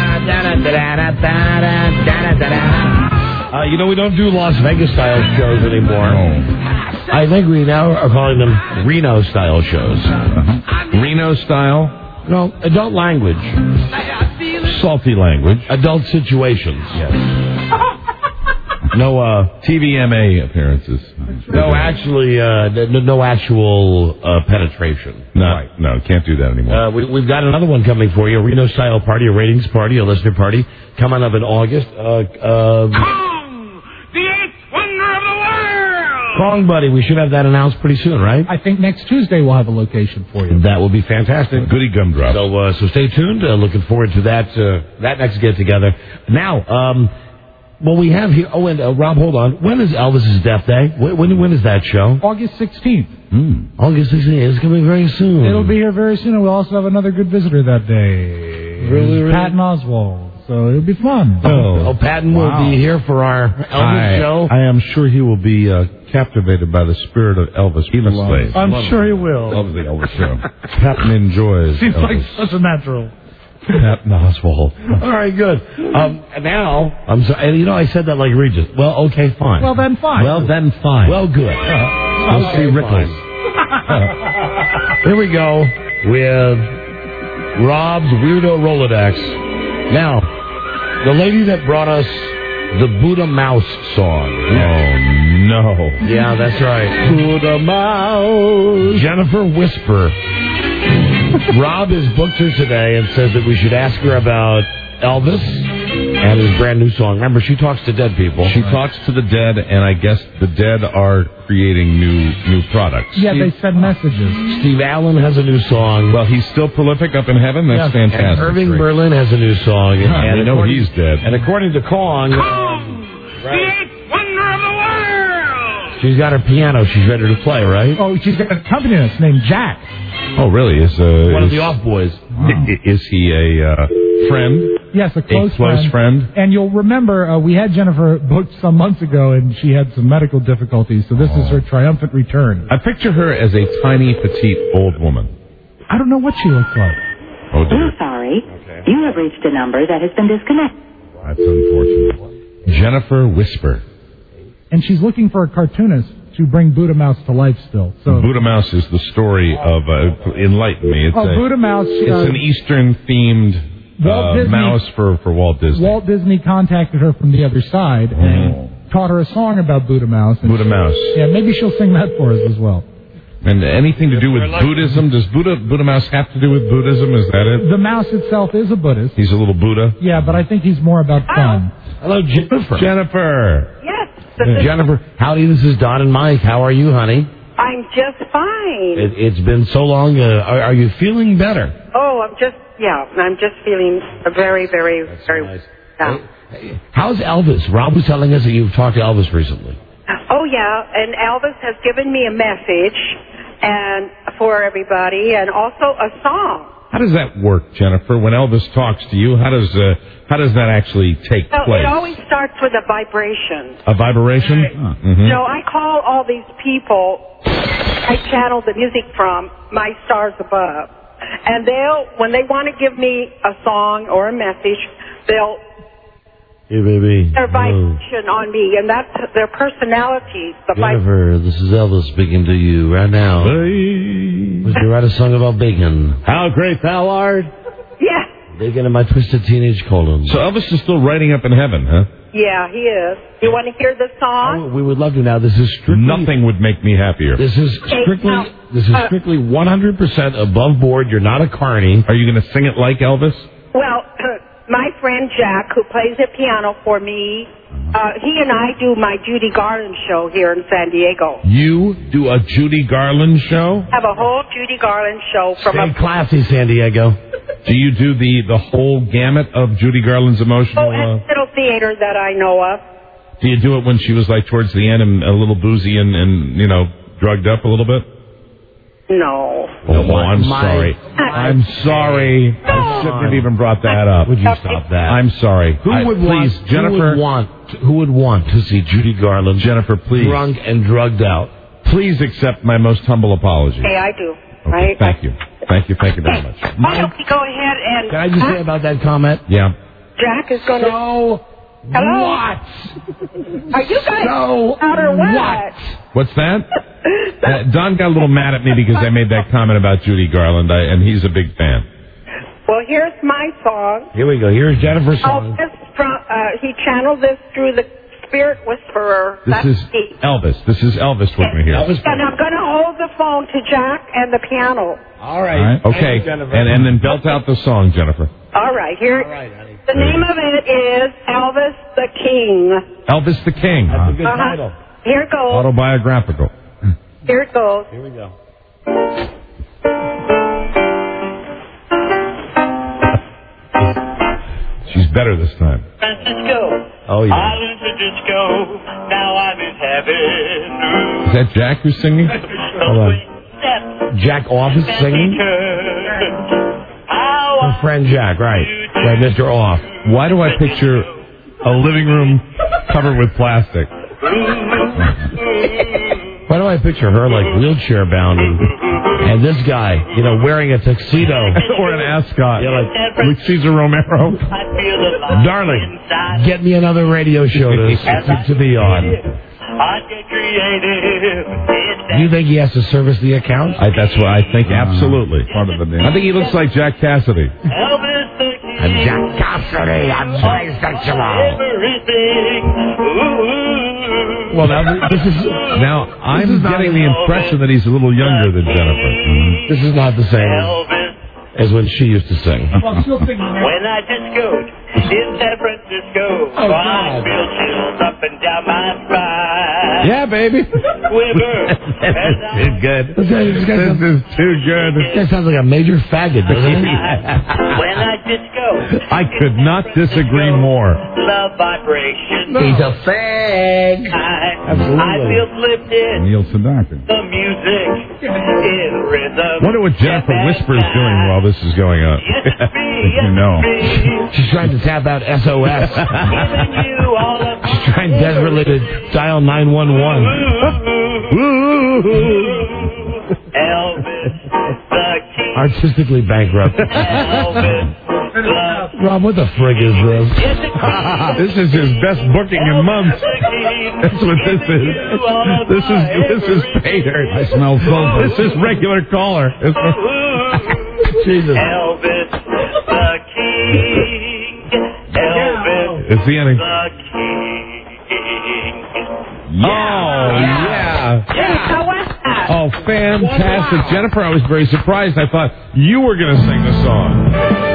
Uh, you know, we don't do Las Vegas-style shows anymore. Oh. I think we now are calling them Reno-style shows. Uh-huh. Reno-style? No, adult language. Salty language. Adult situations. Yes. No, uh... T V M A appearances. No, actually, uh, no, no actual uh, penetration. No, right. no, can't do that anymore. Uh, we, we've got another one coming for you, a Reno-style party, a ratings party, a listener party, coming up in August. Uh, uh, Kong, the eighth wonder of the world. Kong, buddy, we should have that announced pretty soon, right? I think next Tuesday we'll have a location for you. That will be fantastic. Goody gumdrop. So, uh, so stay tuned. Uh, looking forward to that, uh, that next get-together. Now, um... well, we have here. Oh, and uh, Rob, hold on. When is Elvis's death day? When, when when is that show? August sixteenth. Mm. August sixteenth. It's coming very soon. It'll be here very soon, and we'll also have another good visitor that day. Really, really? Patton Oswalt. So it'll be fun. Oh, oh Patton wow. will be here for our Elvis I, show. I am sure he will be uh, captivated by the spirit of Elvis Presley. I'm Love sure it. he will. Loves the Elvis show. Patton enjoys. Seems Elvis. like such a natural. Patton Oswalt. All right, good. Um, now, I'm sorry. And you know, I said that like Regis. Well, okay, fine. Well, then fine. Well, then fine. Well, good. Uh, we'll okay, see Rickles. Here we go with Rob's Weirdo Rolodex. Now, the lady that brought us the Buddha Mouse song. Oh, no. Yeah, that's right. Buddha Mouse. Jennifer Whisper. Rob has booked her today and says that we should ask her about Elvis And his brand new song. Remember, she talks to dead people. She talks to the dead, and I guess the dead are creating new new products. Yeah, Steve, they send messages. Steve Allen has a new song. Well, he's still prolific up in heaven. That's Yes. fantastic. And Irving Great. Berlin has a new song. Huh, and I know according- he's dead. And according to Kong, Wonder of the world! she's got her piano. She's ready to play, right? Oh, she's got a accompanist named Jack. Oh, really? Is uh, One of is, the off boys. i- Is he a uh, friend? Yes, a close, a close friend. And you'll remember uh, we had Jennifer booked some months ago, and she had some medical difficulties. So this Oh. is her triumphant return. I picture her as a tiny, petite old woman. I don't know what she looks like. Oh, dear. We're sorry. You have reached a number that has been disconnected. That's unfortunate. Jennifer Whisper. And she's looking for a cartoonist to bring Buddha Mouse to life still. So Buddha Mouse is the story of, uh, enlighten me. It's Oh, a, Buddha Mouse, It's uh, an Eastern-themed Walt uh, Disney- mouse for, for Walt Disney. Walt Disney contacted her from the other side and taught her a song about Buddha Mouse. And Buddha Mouse. Yeah, maybe she'll sing that for us as well. And anything to do with Buddhism? Does Buddha Buddha Mouse have to do with Buddhism? Is that it? The mouse itself is a Buddhist. He's a little Buddha? Yeah, but I think he's more about fun. Hello, Jennifer. Jennifer. Yes. Jennifer, howdy, this is Don and Mike. How are you, honey? I'm just fine. It, it's been so long. Uh, are, are you feeling better? Oh, I'm just, yeah, I'm just feeling very, very, very down. How's Elvis? Rob was telling us that you've talked to Elvis recently. Oh, yeah, and Elvis has given me a message and for everybody and also a song. How does that work, Jennifer? When Elvis talks to you, how does uh, how does that actually take So place? it always starts with a vibration. A vibration? Mhm. So I call all these people I channel the music from My Stars Above. And they'll, when they want to give me a song or a message, they'll Hey, baby. their Hello. vibration on me, and that's their personalities. The vibration. Jennifer, this is Elvis speaking to you right now. Would you write a song about bacon? How great thou art. Yeah, Bacon in my twisted teenage colon. So Elvis is still writing up in heaven, huh? yeah, he is. You want to hear the song? Oh, we would love to now. This is strictly... Nothing would make me happier. This is strictly... now, This is uh, strictly one hundred percent above board. You're not a carny. Are you going to sing it like Elvis? Well, my friend Jack, who plays the piano for me, uh, he and I do my Judy Garland show here in San Diego. You do a Judy Garland show? Have a whole Judy Garland show from Stay a classy, San Diego. Do you do the, the whole gamut of Judy Garland's emotional... oh, Uh, and little theater that I know of. do you do it when she was like towards the end and a little boozy and, and you know, drugged up a little bit? No. Oh, my- I'm my- sorry. I'm sorry. I shouldn't have even brought that up. Would you stop that? I'm sorry. Who I- would please, want? Jennifer? Who would want? Who would want to see Judy Garland? Jennifer, please. Drunk and drugged out. Please accept my most humble apology. Hey, I do. Okay, Right? thank you. Thank you. Thank you very much. Why don't we go ahead and... Can I just say about that comment? Yeah. Jack is going to... So Hello? what? Are you guys So out or what? what? What's that? Uh, Don got a little mad at me because I made that comment about Judy Garland, I, and he's a big fan. Well, here's my song. Here we go. Here's Jennifer's Oh, song. this from, uh, he channeled this through the Spirit Whisperer. This That's is me. Elvis. This is Elvis with me here. Elvis. And I'm going to hold the phone to Jack and the piano. All right. All right. Thank Okay. you, Jennifer. And, and then belt out the song, Jennifer. All right, here. All right, honey. The name of it is Elvis the King. Elvis the King. That's a good Uh-huh. title. Here it goes. Autobiographical. Here it goes. Here we go. She's better this time. Francisco. Oh, yeah. I learned to disco. Now I'm in heaven. Is that Jack who's singing? Hold on. Jack Off is singing? Her friend Jack, right. Right, Mister Off. Why do I picture a living room covered with plastic? Why do I picture her like wheelchair bound and, and this guy, you know, wearing a tuxedo? Or an ascot. Yeah, like, Like Cesar Romero. darling, get me another radio show to, to, to be on. I get creative. Do you think he has to service the account? I, that's what I think, absolutely. Part of the name. I think he looks like Jack Cassidy. Elvis the King. I'm Jack Cassidy. I'm bisexual. Everything. Ooh. Well, now this is now I'm is not getting a- the impression that he's a little younger than Jennifer. This is not the same. Elvis. as when she used to sing. When I discoed in San Francisco, Oh, I God. feel chills up and down my spine. Yeah, baby. Quiver. It's good. This, This is too good. guy sounds like a major faggot, doesn't he? When I disco, I could not disagree more. love vibration. He's a fag. I, Absolutely. I feel lifted. Neil Sedaka. The music in rhythm. Wonder what Jennifer Whisper's doing while this is going on. You know. She's trying to tap out S O S. You all of She's trying desperately to dial nine one one. Elvis, the king. Artistically bankrupt. Elvis, Rob, what the frig is this? This is his best booking in months. That's what this is. This is this is pay dirt. I smell sulfur. This is regular caller. Jesus. Elvis, the king. Elvis, Is he any? the king. Oh yeah. How was that? Oh, fantastic, Jennifer! I was very surprised. I thought you were going to sing the song.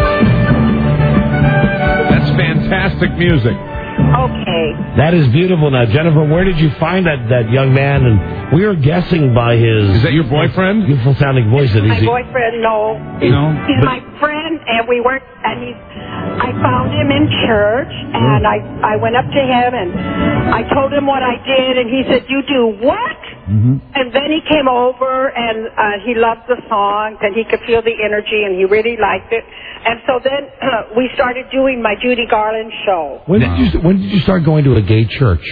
That's fantastic music. Okay. That is beautiful. Now, Jennifer, where did you find that, that young man? And we are guessing by his... Is that your boyfriend? Beautiful sounding voice. That My he's boyfriend, no. No? He's my friend, and we worked, and he's, I found him in church, and I, I went up to him, and I told him what I did, and he said, you do what? Mm-hmm. And then he came over, and uh, he loved the songs, and he could feel the energy, and he really liked it. And so then uh, we started doing my Judy Garland show. When did you When did you start going to a gay church?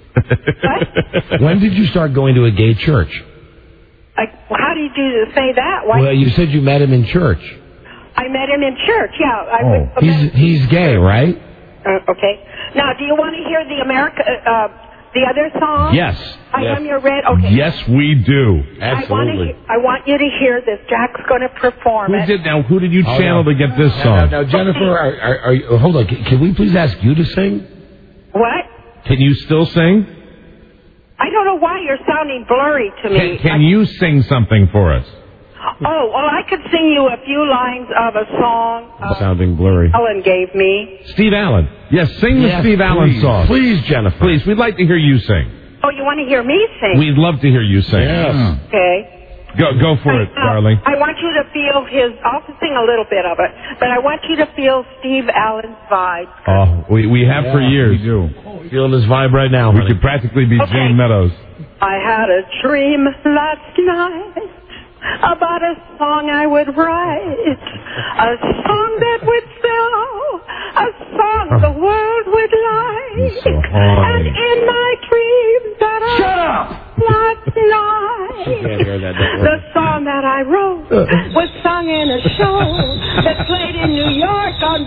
When did you start going to a gay church? Like, how do you do say that? Why? Well, you said you met him in church. I met him in church. Yeah. I Oh, went- he's he's gay, right? Uh, okay. Now, do you want to hear the America, uh, the other song? Yes. I Yes. am your red. Okay. Yes, we do. I want, to, I want you to hear this. Jack's going to perform Who it. did now? Who did you Oh, channel no. to get this Now, song? now, Jennifer, are, are, are you, hold on. Can, can we please ask you to sing? What? Can you still sing? I don't know why you're sounding blurry to me. Can, can you sing something for us? Oh, well, I could sing you a few lines of a song uh, Sounding blurry. Ellen gave me. Steve Allen. Yes, sing the Yes, Steve Allen please. song. Please, Jennifer. Please, we'd like to hear you sing. Oh, you want to hear me sing? We'd love to hear you sing. Yes. Okay. Go, go for it, Now, darling. I want you to feel his, I'll sing a little bit of it, but I want you to feel Steve Allen's vibe. Oh, we, we have for Yeah, years. We do. Feeling his vibe right now. We honey. could practically be Okay. Jane Meadows. I had a dream last night about a song I would write, a song that would sell, a song the world would like. So and in my dream that I Shut up! last night, She can't hear that, don't worry. the song that I wrote was sung in a show that played in New York on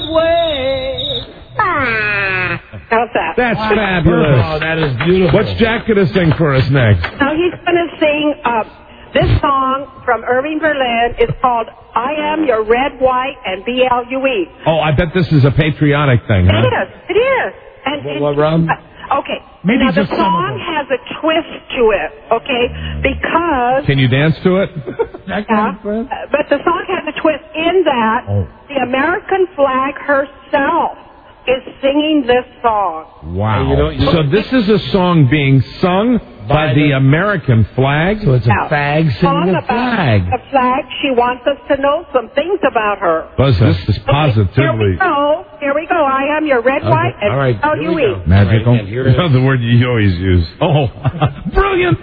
Broadway. Ah. How's that? That's fabulous. Oh, that is beautiful. What's Jack going to sing for us next? Now he's going to sing uh, this song from Irving Berlin. It's called I Am Your Red, White, and B L U E. Oh, I bet this is a patriotic thing, It huh? is. It is. And, What, and- what, Rob? uh, okay. Maybe now the just some of song them. has a twist to it, okay? Because... Can you dance to it? Yeah, uh, but the song has a twist in that Oh. the American flag herself is singing this song. Wow. Hey, you know- you so know- this is a song being sung by, By the the- American flag? So it's a Now, fag song singing a about flag. A flag. She wants us to know some things about her. Buzz, this is Okay, here we positively go. Here we go. I am your red, Okay, white, and all right, L here U we E. go. Magical. All right, and here it No, is. the word you always use. Oh, brilliant.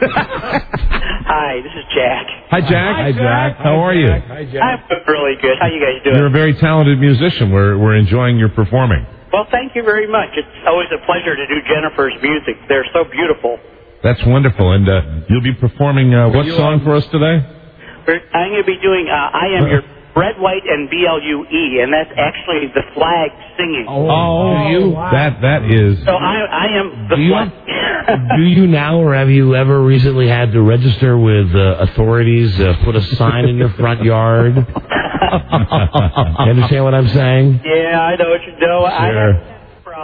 Hi, this is Jack. Hi, Jack. Hi, Jack. How are you? Hi, Jack. I'm really good. How you guys doing? You're a very talented musician. We're, we're enjoying your performing. Well, thank you very much. It's always a pleasure to do Jennifer's music. They're so beautiful. That's wonderful. And uh, you'll be performing uh, what you song for us today? We're- I'm going to be doing uh, I Am Your Red, White, and B L U E, and that's actually the flag singing. Oh, you? That That is... So I, I am the Do you, flag. do you now, or have you ever recently had to register with uh, authorities, uh, put a sign in your front yard? You understand what I'm saying? Yeah, I know what you do. I Sure. have a problem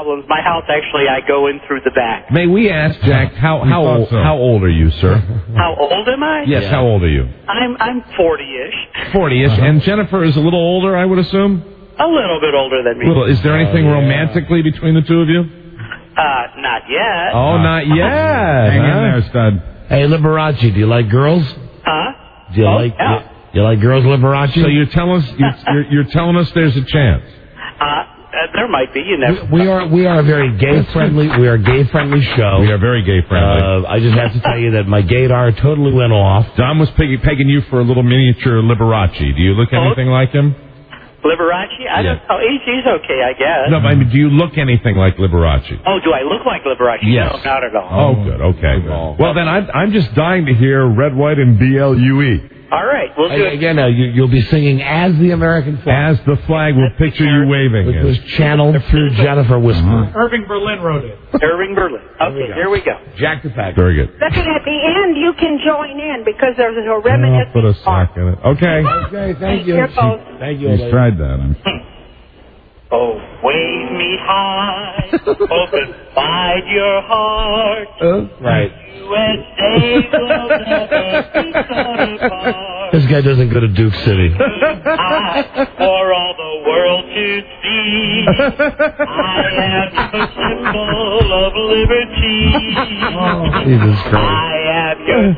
problems. My house, actually, I go in through the back. May we ask, Jack, how We how thought old, so. how old are you, sir? How old am I? Yes, how old are you? I'm I'm forty-ish. forty-ish. Uh-huh. And Jennifer is a little older, I would assume? A little bit older than me. Little. Is there anything Oh, yeah. romantically between the two of you? Uh, not yet. Oh, not yet. Hang in huh? there, stud. Hey, Liberace, do you like girls? Huh? Do you Oh, like yeah. you, you like girls, Liberace? So you're telling us you're, you're, you're telling us there's a chance. Uh, uh, there might be. You never. we, we are we are a very gay friendly we are a gay friendly show. We are very gay friendly. Uh, I just have to tell you that my gaydar totally went off. Don was peg- pegging you for a little miniature Liberace. Do you look anything like him? Liberace? I Yeah. don't know. He's, he's okay, I guess. No, but I mean, do you look anything like Liberace? Oh, do I look like Liberace? Yes. No, not at all. Oh, good. Okay. Well, then I'm, I'm just dying to hear Red, White, and B L U E. All right, we'll do Hey, it. again, now you, you'll be singing as the American flag. As the flag will picture you waving It it. was channeled through Jennifer Whisper. Irving Berlin wrote it. Irving Berlin. Okay, here we go. Jack the Pack. Very good. But at the end, you can join in because there's a I'll reminiscence. put a sock in it. Okay. Okay, thank you. Here goes. Thank you. He's lady. tried that. I'm Oh, wave me high, open wide your heart. Right. U S A will never be torn apart. This guy doesn't go to Duke City. I, for all the world to see, I am the symbol of liberty. Jesus Christ. I am your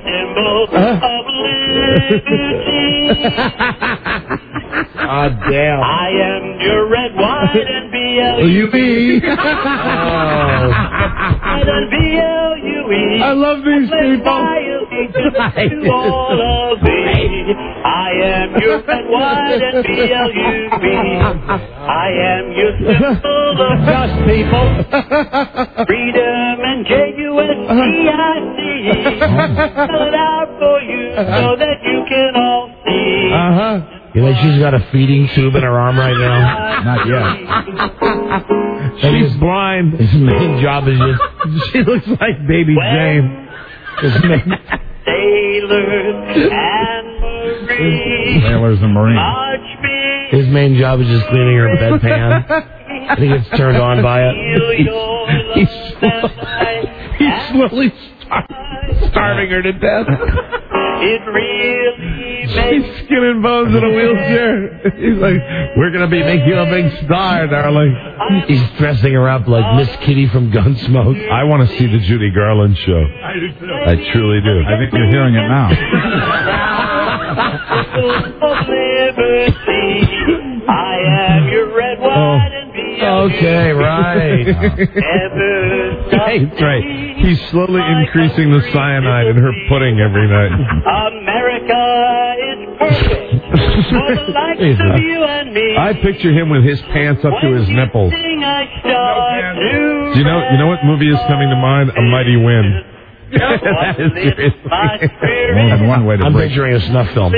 symbol of liberty. Ah, damn. I am your red, white, and B L Will U you be? White and B L U E. I love these people. To all of thee. I am your red, white, and B L U B. I am your symbol of just people. Freedom and J U S T I C. Spell it out for you so that you can all see. Uh-huh. You think she's got a feeding tube in her arm right now? not yet. She's blind. His main job is just... She looks like Baby Jane. His main, Sailors and Marines. Sailors and Marines. March me. his main job is just cleaning her bedpan. I think it's turned on by it. He's, he's slowly star- starving her to death. It really makes She's skin and bones in a wheelchair. He's like, we're going to be making you a big star, darling. He's dressing her up like Miss Kitty from Gunsmoke. I want to see the Judy Garland show. I do too. I truly do. I think you're hearing it now. of liberty. I am your red, white, and B L U. Okay, right. That's right. He's slowly increasing the cyanide in her pudding every night. America is perfect for the likes of you and me. I picture him with his pants up to his nipples. Sing, I start to Do you know? You know what movie is coming to mind? A Mighty Wind. That is seriously. More than one way to I'm break. picturing a snuff film.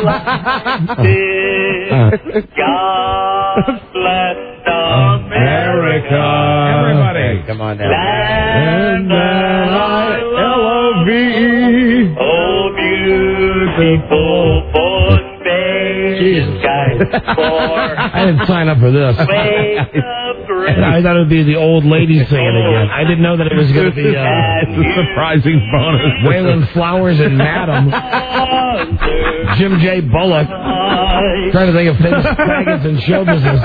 God bless America. Everybody. Come on now. Land that I L O V E. Oh, beautiful for space. Jesus. Guys, for I didn't sign up for this. waves of grace. I thought it would be the old lady singing again. I didn't know that it was going to be uh, It's a surprising bonus. Waylon Flowers and Madam. Jim J. Bullock. Trying to think of things dragons in show business.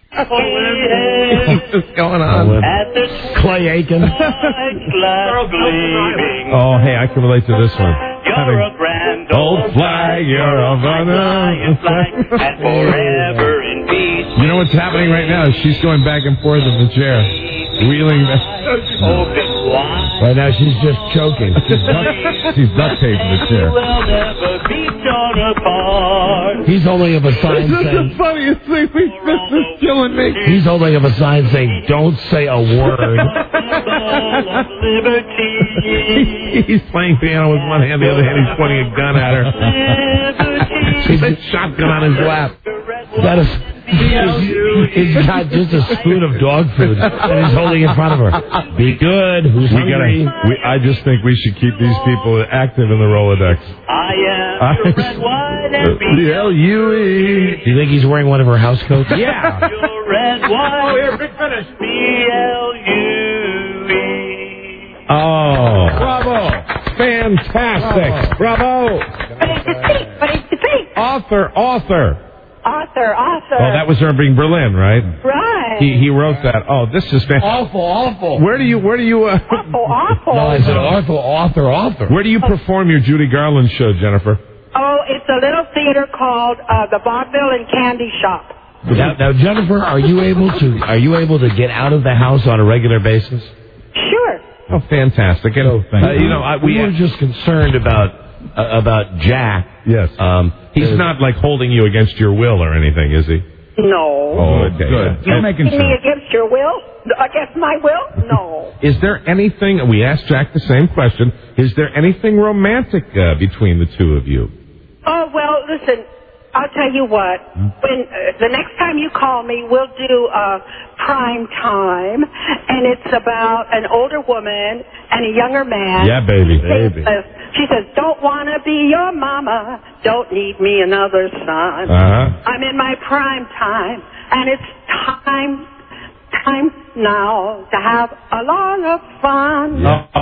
What's going on? At the Clay Aiken. light gleaming. Oh, hey, I can relate to this one. You're a grand Old flag, you're a flying flag, runner. and forever in peace. You know what's happening right now? She's going back and forth in the chair, wheeling. The... Open wide. Right now she's just choking. She's duct, she's duct taping the chair. Will never be torn apart. He's holding up a sign This is saying... the funniest thing. We, this is killing me. He's holding up a sign saying, don't say a word. Symbol of liberty. He's playing piano with one hand, the other hand he's pointing a gun at her. She's a shotgun on his lap. That is, he's, he's got just a spoon of dog food that he's holding in front of her. Be good. Who's We hungry? gotta. We, I just think we should keep these people active in the Rolodex. I am your red, white, and B L U E. Do you think he's wearing one of her house coats? Yeah. Your red, white, oh, here, big finish. B L Oh, bravo! Fantastic! Bravo! But it's defeat, but it's defeat. Author, author. Author, author. Oh, that was Irving Berlin, right? Right. He he wrote that. Oh, this is fantastic. Awful, awful. Where do you where do you uh, Awful, awful. No, I said awful, author, author. where do you perform your Judy Garland show, Jennifer? Oh, it's a little theater called uh, the Vaudeville and Candy Shop. Now, now, Jennifer, are you able to are you able to get out of the house on a regular basis? Sure. Oh, fantastic! And uh, you know, I, we we were just concerned about uh, about Jack. Yes. Um, He's not like holding you against your will or anything, is he? No. Oh, okay. Good. Yeah. Just making Me sure. against your will? Against my will? No. Is there anything? We asked Jack the same question. Is there anything romantic uh, between the two of you? Oh, well, listen, I'll tell you what. When uh, the next time you call me, we'll do uh, prime time, and it's about an older woman and a younger man. Yeah, baby, She baby. says, she says, don't want to be your mama, don't need me another son. Uh-huh. I'm in my prime time, and it's time, time now to have a lot of fun.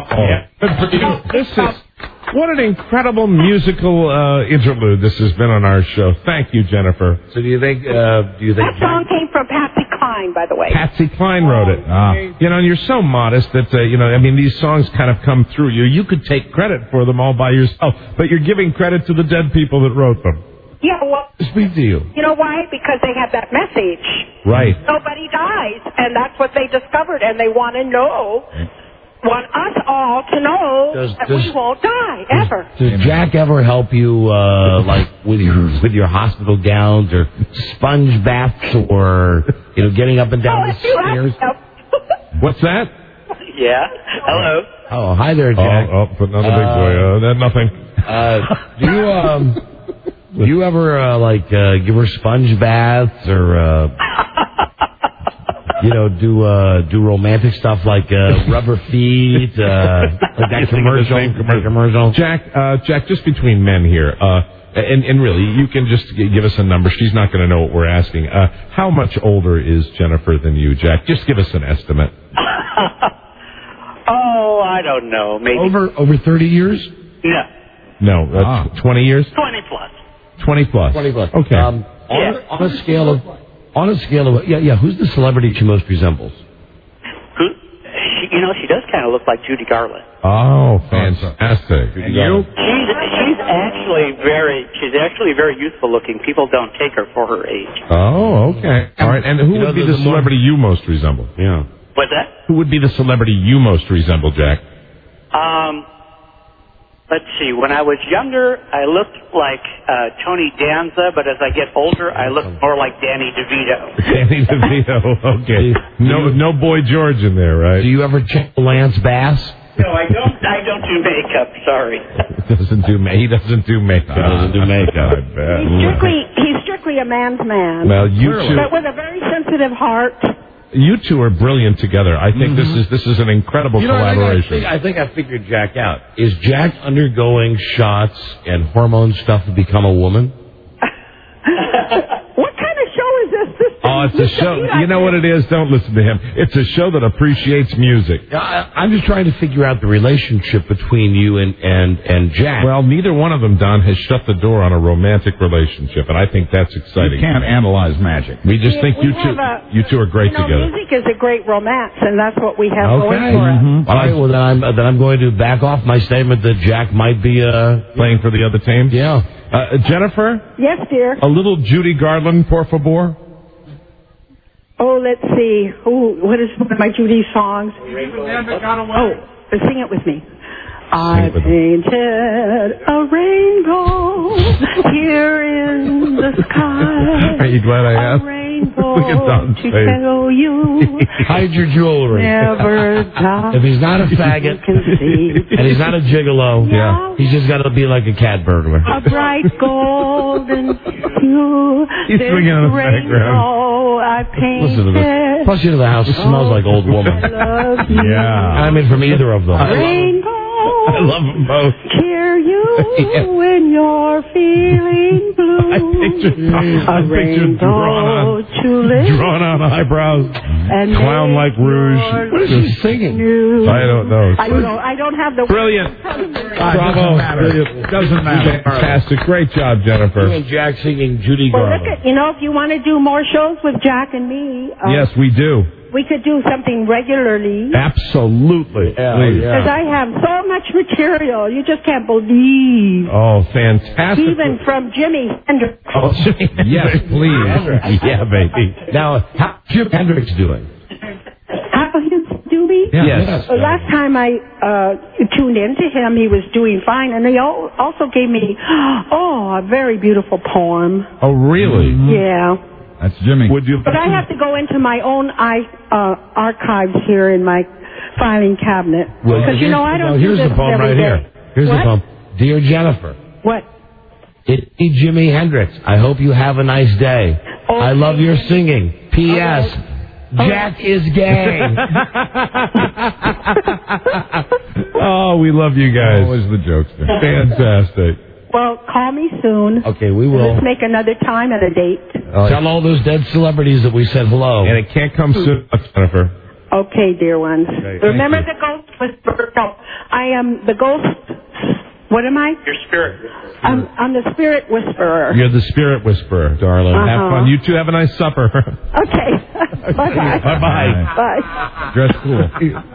Oh, this is what an incredible musical uh, interlude this has been on our show. Thank you, Jennifer. So do you think? Uh, do you think? That song came from Patsy Cline, by the way. Patsy Cline wrote it. Ah. You know, and you're so modest that, uh, you know, I mean, these songs kind of come through you. You could take credit for them all by yourself, but you're giving credit to the dead people that wrote them. Yeah, well, Speak to you. you know why? Because they have that message. Right. Nobody dies, and that's what they discovered, and they want to know, want us all to know Does- that does- we won't die, ever. Does Jack ever help you, uh, like with your with your hospital gowns or sponge baths or you know getting up and down Oh, the if you stairs? have help. What's that? Yeah. Hello. Oh, hi there, Oh, Jack. oh, put another big boy. Uh, that nothing. Uh, do you um, do you ever uh, like uh, give her sponge baths or uh, you know do uh, do romantic stuff like uh, rubber feet, uh, like that commercial? that commercial. Jack, uh, Jack, just between men here, uh, and, and really, you can just g- give us a number. She's not going to know what we're asking. Uh, how much older is Jennifer than you, Jack? Just give us an estimate. Oh, I don't know. Maybe. Over over thirty years. No. No, that's Ah. twenty years? twenty plus. twenty plus. Twenty plus. Okay. Um, on, Yeah. a, on a scale of on a scale of yeah yeah, who's the celebrity she most resembles? Who? She, you know, she does kind of look like Judy Garland. Oh, fantastic. And you? She's she's actually very she's actually very youthful looking. People don't take her for her age. Oh, okay. All right, and who You know, would be the- the the more- celebrity you most resemble? Yeah. What's that? Who would be the celebrity you most resemble, Jack? Um, let's see. When I was younger, I looked like uh, Tony Danza, but as I get older, I look more like Danny DeVito. Danny DeVito. Okay. No, no Boy George in there, right? Do you ever check Lance Bass? No, I don't. I don't do makeup. Sorry. doesn't do ma- He doesn't do makeup. doesn't do makeup. I bet. He's strictly, he's strictly a man's man. Well, you two, But with a very sensitive heart. you two are brilliant together. I think this is this is an incredible You know, I think, I, collaboration. think, I think I figured Jack out. Is Jack undergoing shots and hormone stuff to become a woman? What kind of show is this? this Oh, it's a show. You know what it is? Don't listen to him. It's a show that appreciates music. Yeah, I, I'm just trying to figure out the relationship between you and, and, and Jack. Well, neither one of them, Don, has shut the door on a romantic relationship, and I think that's You exciting. can't analyze magic. We just We- think we you have two, a- you two are great you know, together. music is a great romance, and that's what we have Okay. going for us. Mhm. All right, well, then I'm, then I'm going to back off my statement that Jack might be, uh, Playing for the other team. yeah. Uh, Jennifer, Yes, dear. a little Judy Garland, por favor. Oh, let's see. Ooh, what is one of my Judy songs? Oh, sing it with me. I it with painted a rainbow here in the sky. Are you glad I A asked? rainbow Look at Don's to face. tell you Hide your jewelry. never die. If he's not a faggot, can see. and he's not a gigolo, Yeah. he's just got to be like a cat burglar. A bright golden hue. He's This swinging in the rainbow I Listen to this. painted. Plus, you know, the house smells like old woman. Love you. Yeah. I mean, from either of them. Rainbow. I love them both. Cheer you Yeah. when you're feeling blue. I pictured, I A pictured drawn rainbow on, to tulip. Drawn out eyebrows. And Clown like rouge. What is she singing? I don't know. I don't know. I don't have the Brilliant. Bravo. Brilliant. Doesn't matter. Fantastic. Great job, Jennifer. You and Jack singing Judy Well, Garland. look at, you know, if you want to do more shows with Jack and me, uh, Yes, we do. we could do something regularly. Absolutely. Please. Because I have so much material, you just can't believe. Oh, fantastic. Even from Jimi Hendrix. Oh, yes, please. Yeah, baby. Now, how's Jim Hendrix doing? How you do me? Yeah. Yes. Well, last time I uh, tuned in to him, he was doing fine, and he al- also gave me, oh, a very beautiful poem. Oh, really? Yeah. That's Jimmy. Would you? But I have to go into my own I, uh, archives here in my filing cabinet. Well, Because, you know, I don't no, do here's this the poem every right day. here. Here's What? the poem. Dear Jennifer. What? It is Jimi Hendrix. I hope you have a nice day. Okay. I love your singing. P S. Okay. Jack is gay. Oh, we love you guys. Always the jokes there. Fantastic. Well, call me soon. Okay, we will. Let's make another time and a date. Tell all those dead celebrities that we said hello. And it can't come soon, Jennifer. Okay, dear ones. Okay, thank Remember you. the ghost whisperer? No, I am the ghost. What am I? Your spirit. I'm, I'm the spirit whisperer. You're the spirit whisperer, darling. Uh-huh. Have fun. You two have a nice supper. Okay. Bye-bye. Bye-bye. Bye. Dress cool.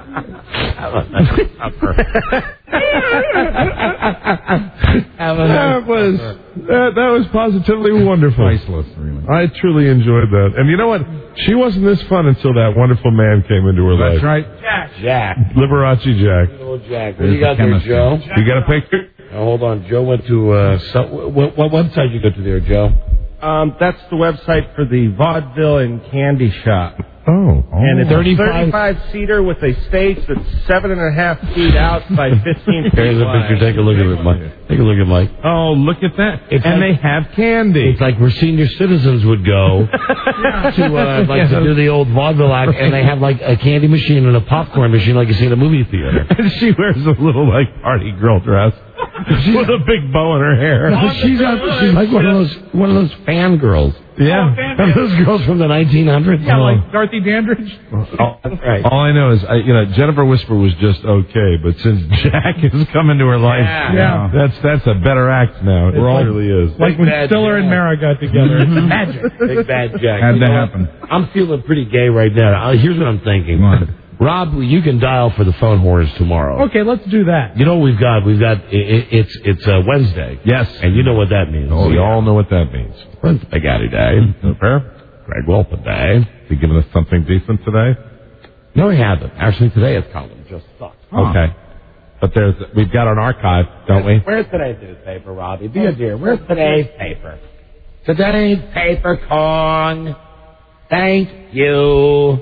That was that, that was positively wonderful. Priceless, really. I truly enjoyed that. And you know what? She wasn't this fun until that wonderful man came into her life. That's right. Jack. Jack. Liberace Jack. Little Jack. What There's do you got the there, chemistry. Joe? You got a picture? Oh, hold on. Joe went to, uh, so, what, what website you go to there, Joe? Um, that's the website for the Vaudeville and Candy Shop. Oh. And it's thirty-five a thirty-five seater with a stage that's seven and a half feet out by fifteen feet Here's a wide. picture. Take a look at it, Mike. Take a look at Mike. Oh, look at that. It's and like- they have candy. It's like where senior citizens would go to, uh, like to do the old vaudeville act, and they have like a candy machine and a popcorn machine like you see in a movie theater. And she wears a little, like, party girl dress with a big bow in her hair. No, she's, a, she's like one of those one of those fan girls. Yeah. One of those girls from the nineteen hundreds. Yeah, like Dorothy Dandridge. Oh, right. All I know is, I, you know, Jennifer Whisper was just okay, but since Jack has come into her life, Yeah. Yeah. that's that's a better act now. It We're all- really is. Like when Bad Stiller and Jack. Mara got together. It's magic. Big bad Jack. Had You to know what? happen. I'm feeling pretty gay right now. Uh, here's what I'm thinking. Come on. Rob, you can dial for the phone horns tomorrow. Okay, let's do that. You know what we've got? We've got, i i it's it's uh, Wednesday. Yes. And you know what that means. Oh, we all know what that means. It's Spaghetti Day. Fair? Greg Wolfen Day. You giving us something decent today? No, he hasn't. Actually, today's column just sucks. Okay. But there's we've got an archive, don't we? Where's today's newspaper, Robbie? Be a dear. Where's today's paper? Today's paper, Kong. Thank you.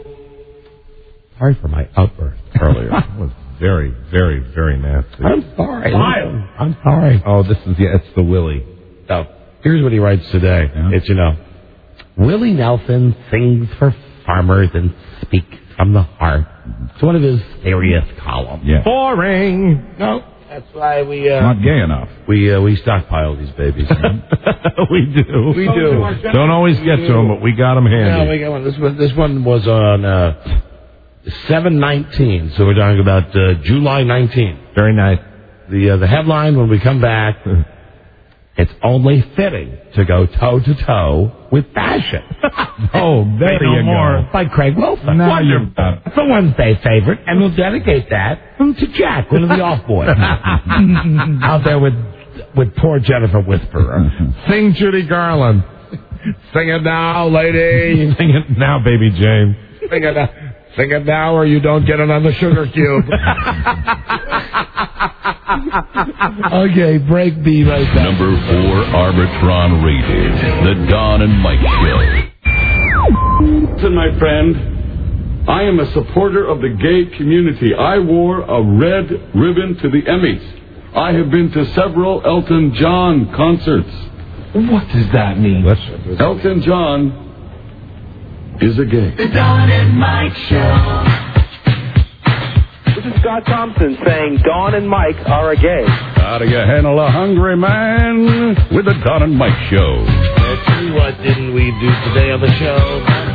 Sorry for my outburst earlier. That was very, very, very nasty. I'm sorry. I'm sorry. Oh, this is yeah, it's the Willie. So, here's what he writes today. Yeah. It's, you know, Willie Nelson sings for farmers and speaks from the heart. It's one of his serious columns. Yeah. Boring. No, that's why we uh, Not gay enough. we uh, we stockpile these babies. we do. We do. Don't always get to them, but we got them handy. No, we got one. This one, this one was on uh, seven nineteen, so we're talking about uh, July nineteenth. Very nice. The uh, the headline when we come back. It's only fitting to go toe to toe with fashion. Oh, there Say no you more. go. By Craig Wilson. Now Wonderful. you're done. It's a Wednesday favorite, and we'll dedicate that to Jack, one of the off boys out there with with poor Jennifer Whisperer. Sing Judy Garland. Sing it now, lady. Sing it now, baby James. Sing it now. Sing it now, or you don't get another sugar cube. Okay, break B right back. Number four Arbitron rated. The Don and Mike Show. Listen, my friend, I am a supporter of the gay community. I wore a red ribbon to the Emmys. I have been to several Elton John concerts. What does that mean? Elton John is a gay. The Don and Mike Show. This is Scott Thompson saying Don and Mike are a gay. How do you handle a hungry man with the Don and Mike Show? Let's see, what didn't we do today on the show?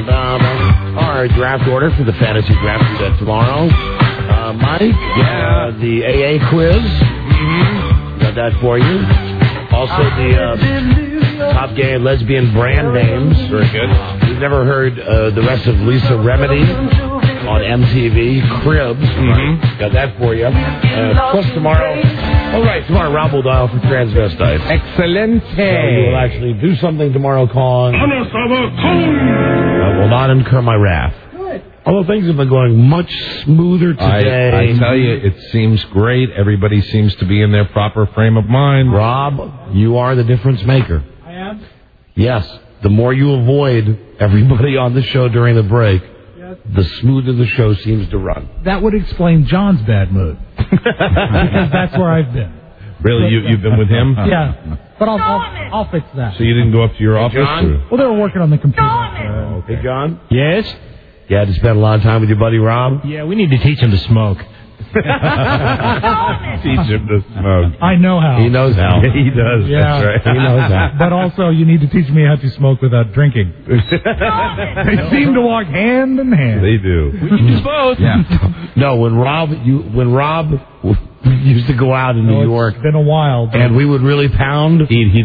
dun, dun, dun. All right, draft order for the fantasy draft we got tomorrow. Uh, Mike, yeah, uh, the A A quiz. Mm-hmm. Got that for you. Also, the uh, top gay and lesbian brand names. Very good. We've never heard uh, the rest of Lisa Remedy on M T V. Cribs. Mm-hmm. Got that for you. Uh, plus tomorrow. All right, tomorrow Rob will dial for transvestites. Excellent. So you will actually do something tomorrow called I will not incur my wrath. Although things have been going much smoother today. I, I tell you, it seems great. Everybody seems to be in their proper frame of mind. Rob, you are the difference maker. I am? Yes. The more you avoid everybody on the show during the break, yes, the smoother the show seems to run. That would explain John's bad mood. Because that's where I've been. Really? You, you've been with him? Yeah. But I'll, I'll, I'll fix that. So you didn't go up to your Hey, office? John? Or? Well, they were working on the computer. Uh, okay. Hey, John? Yes? You had to spend a lot of time with your buddy Rob? Yeah, we need to teach him to smoke. Teach him to smoke. I know how. He knows how. Yeah, he does. Yeah. That's right. He knows how. But also, you need to teach me how to smoke without drinking. They seem to walk hand in hand. They do. We can do both. Yeah. No, when Rob, you, when Rob used to go out in No, New York, it's been a while. But and we would really pound, He'd, he'd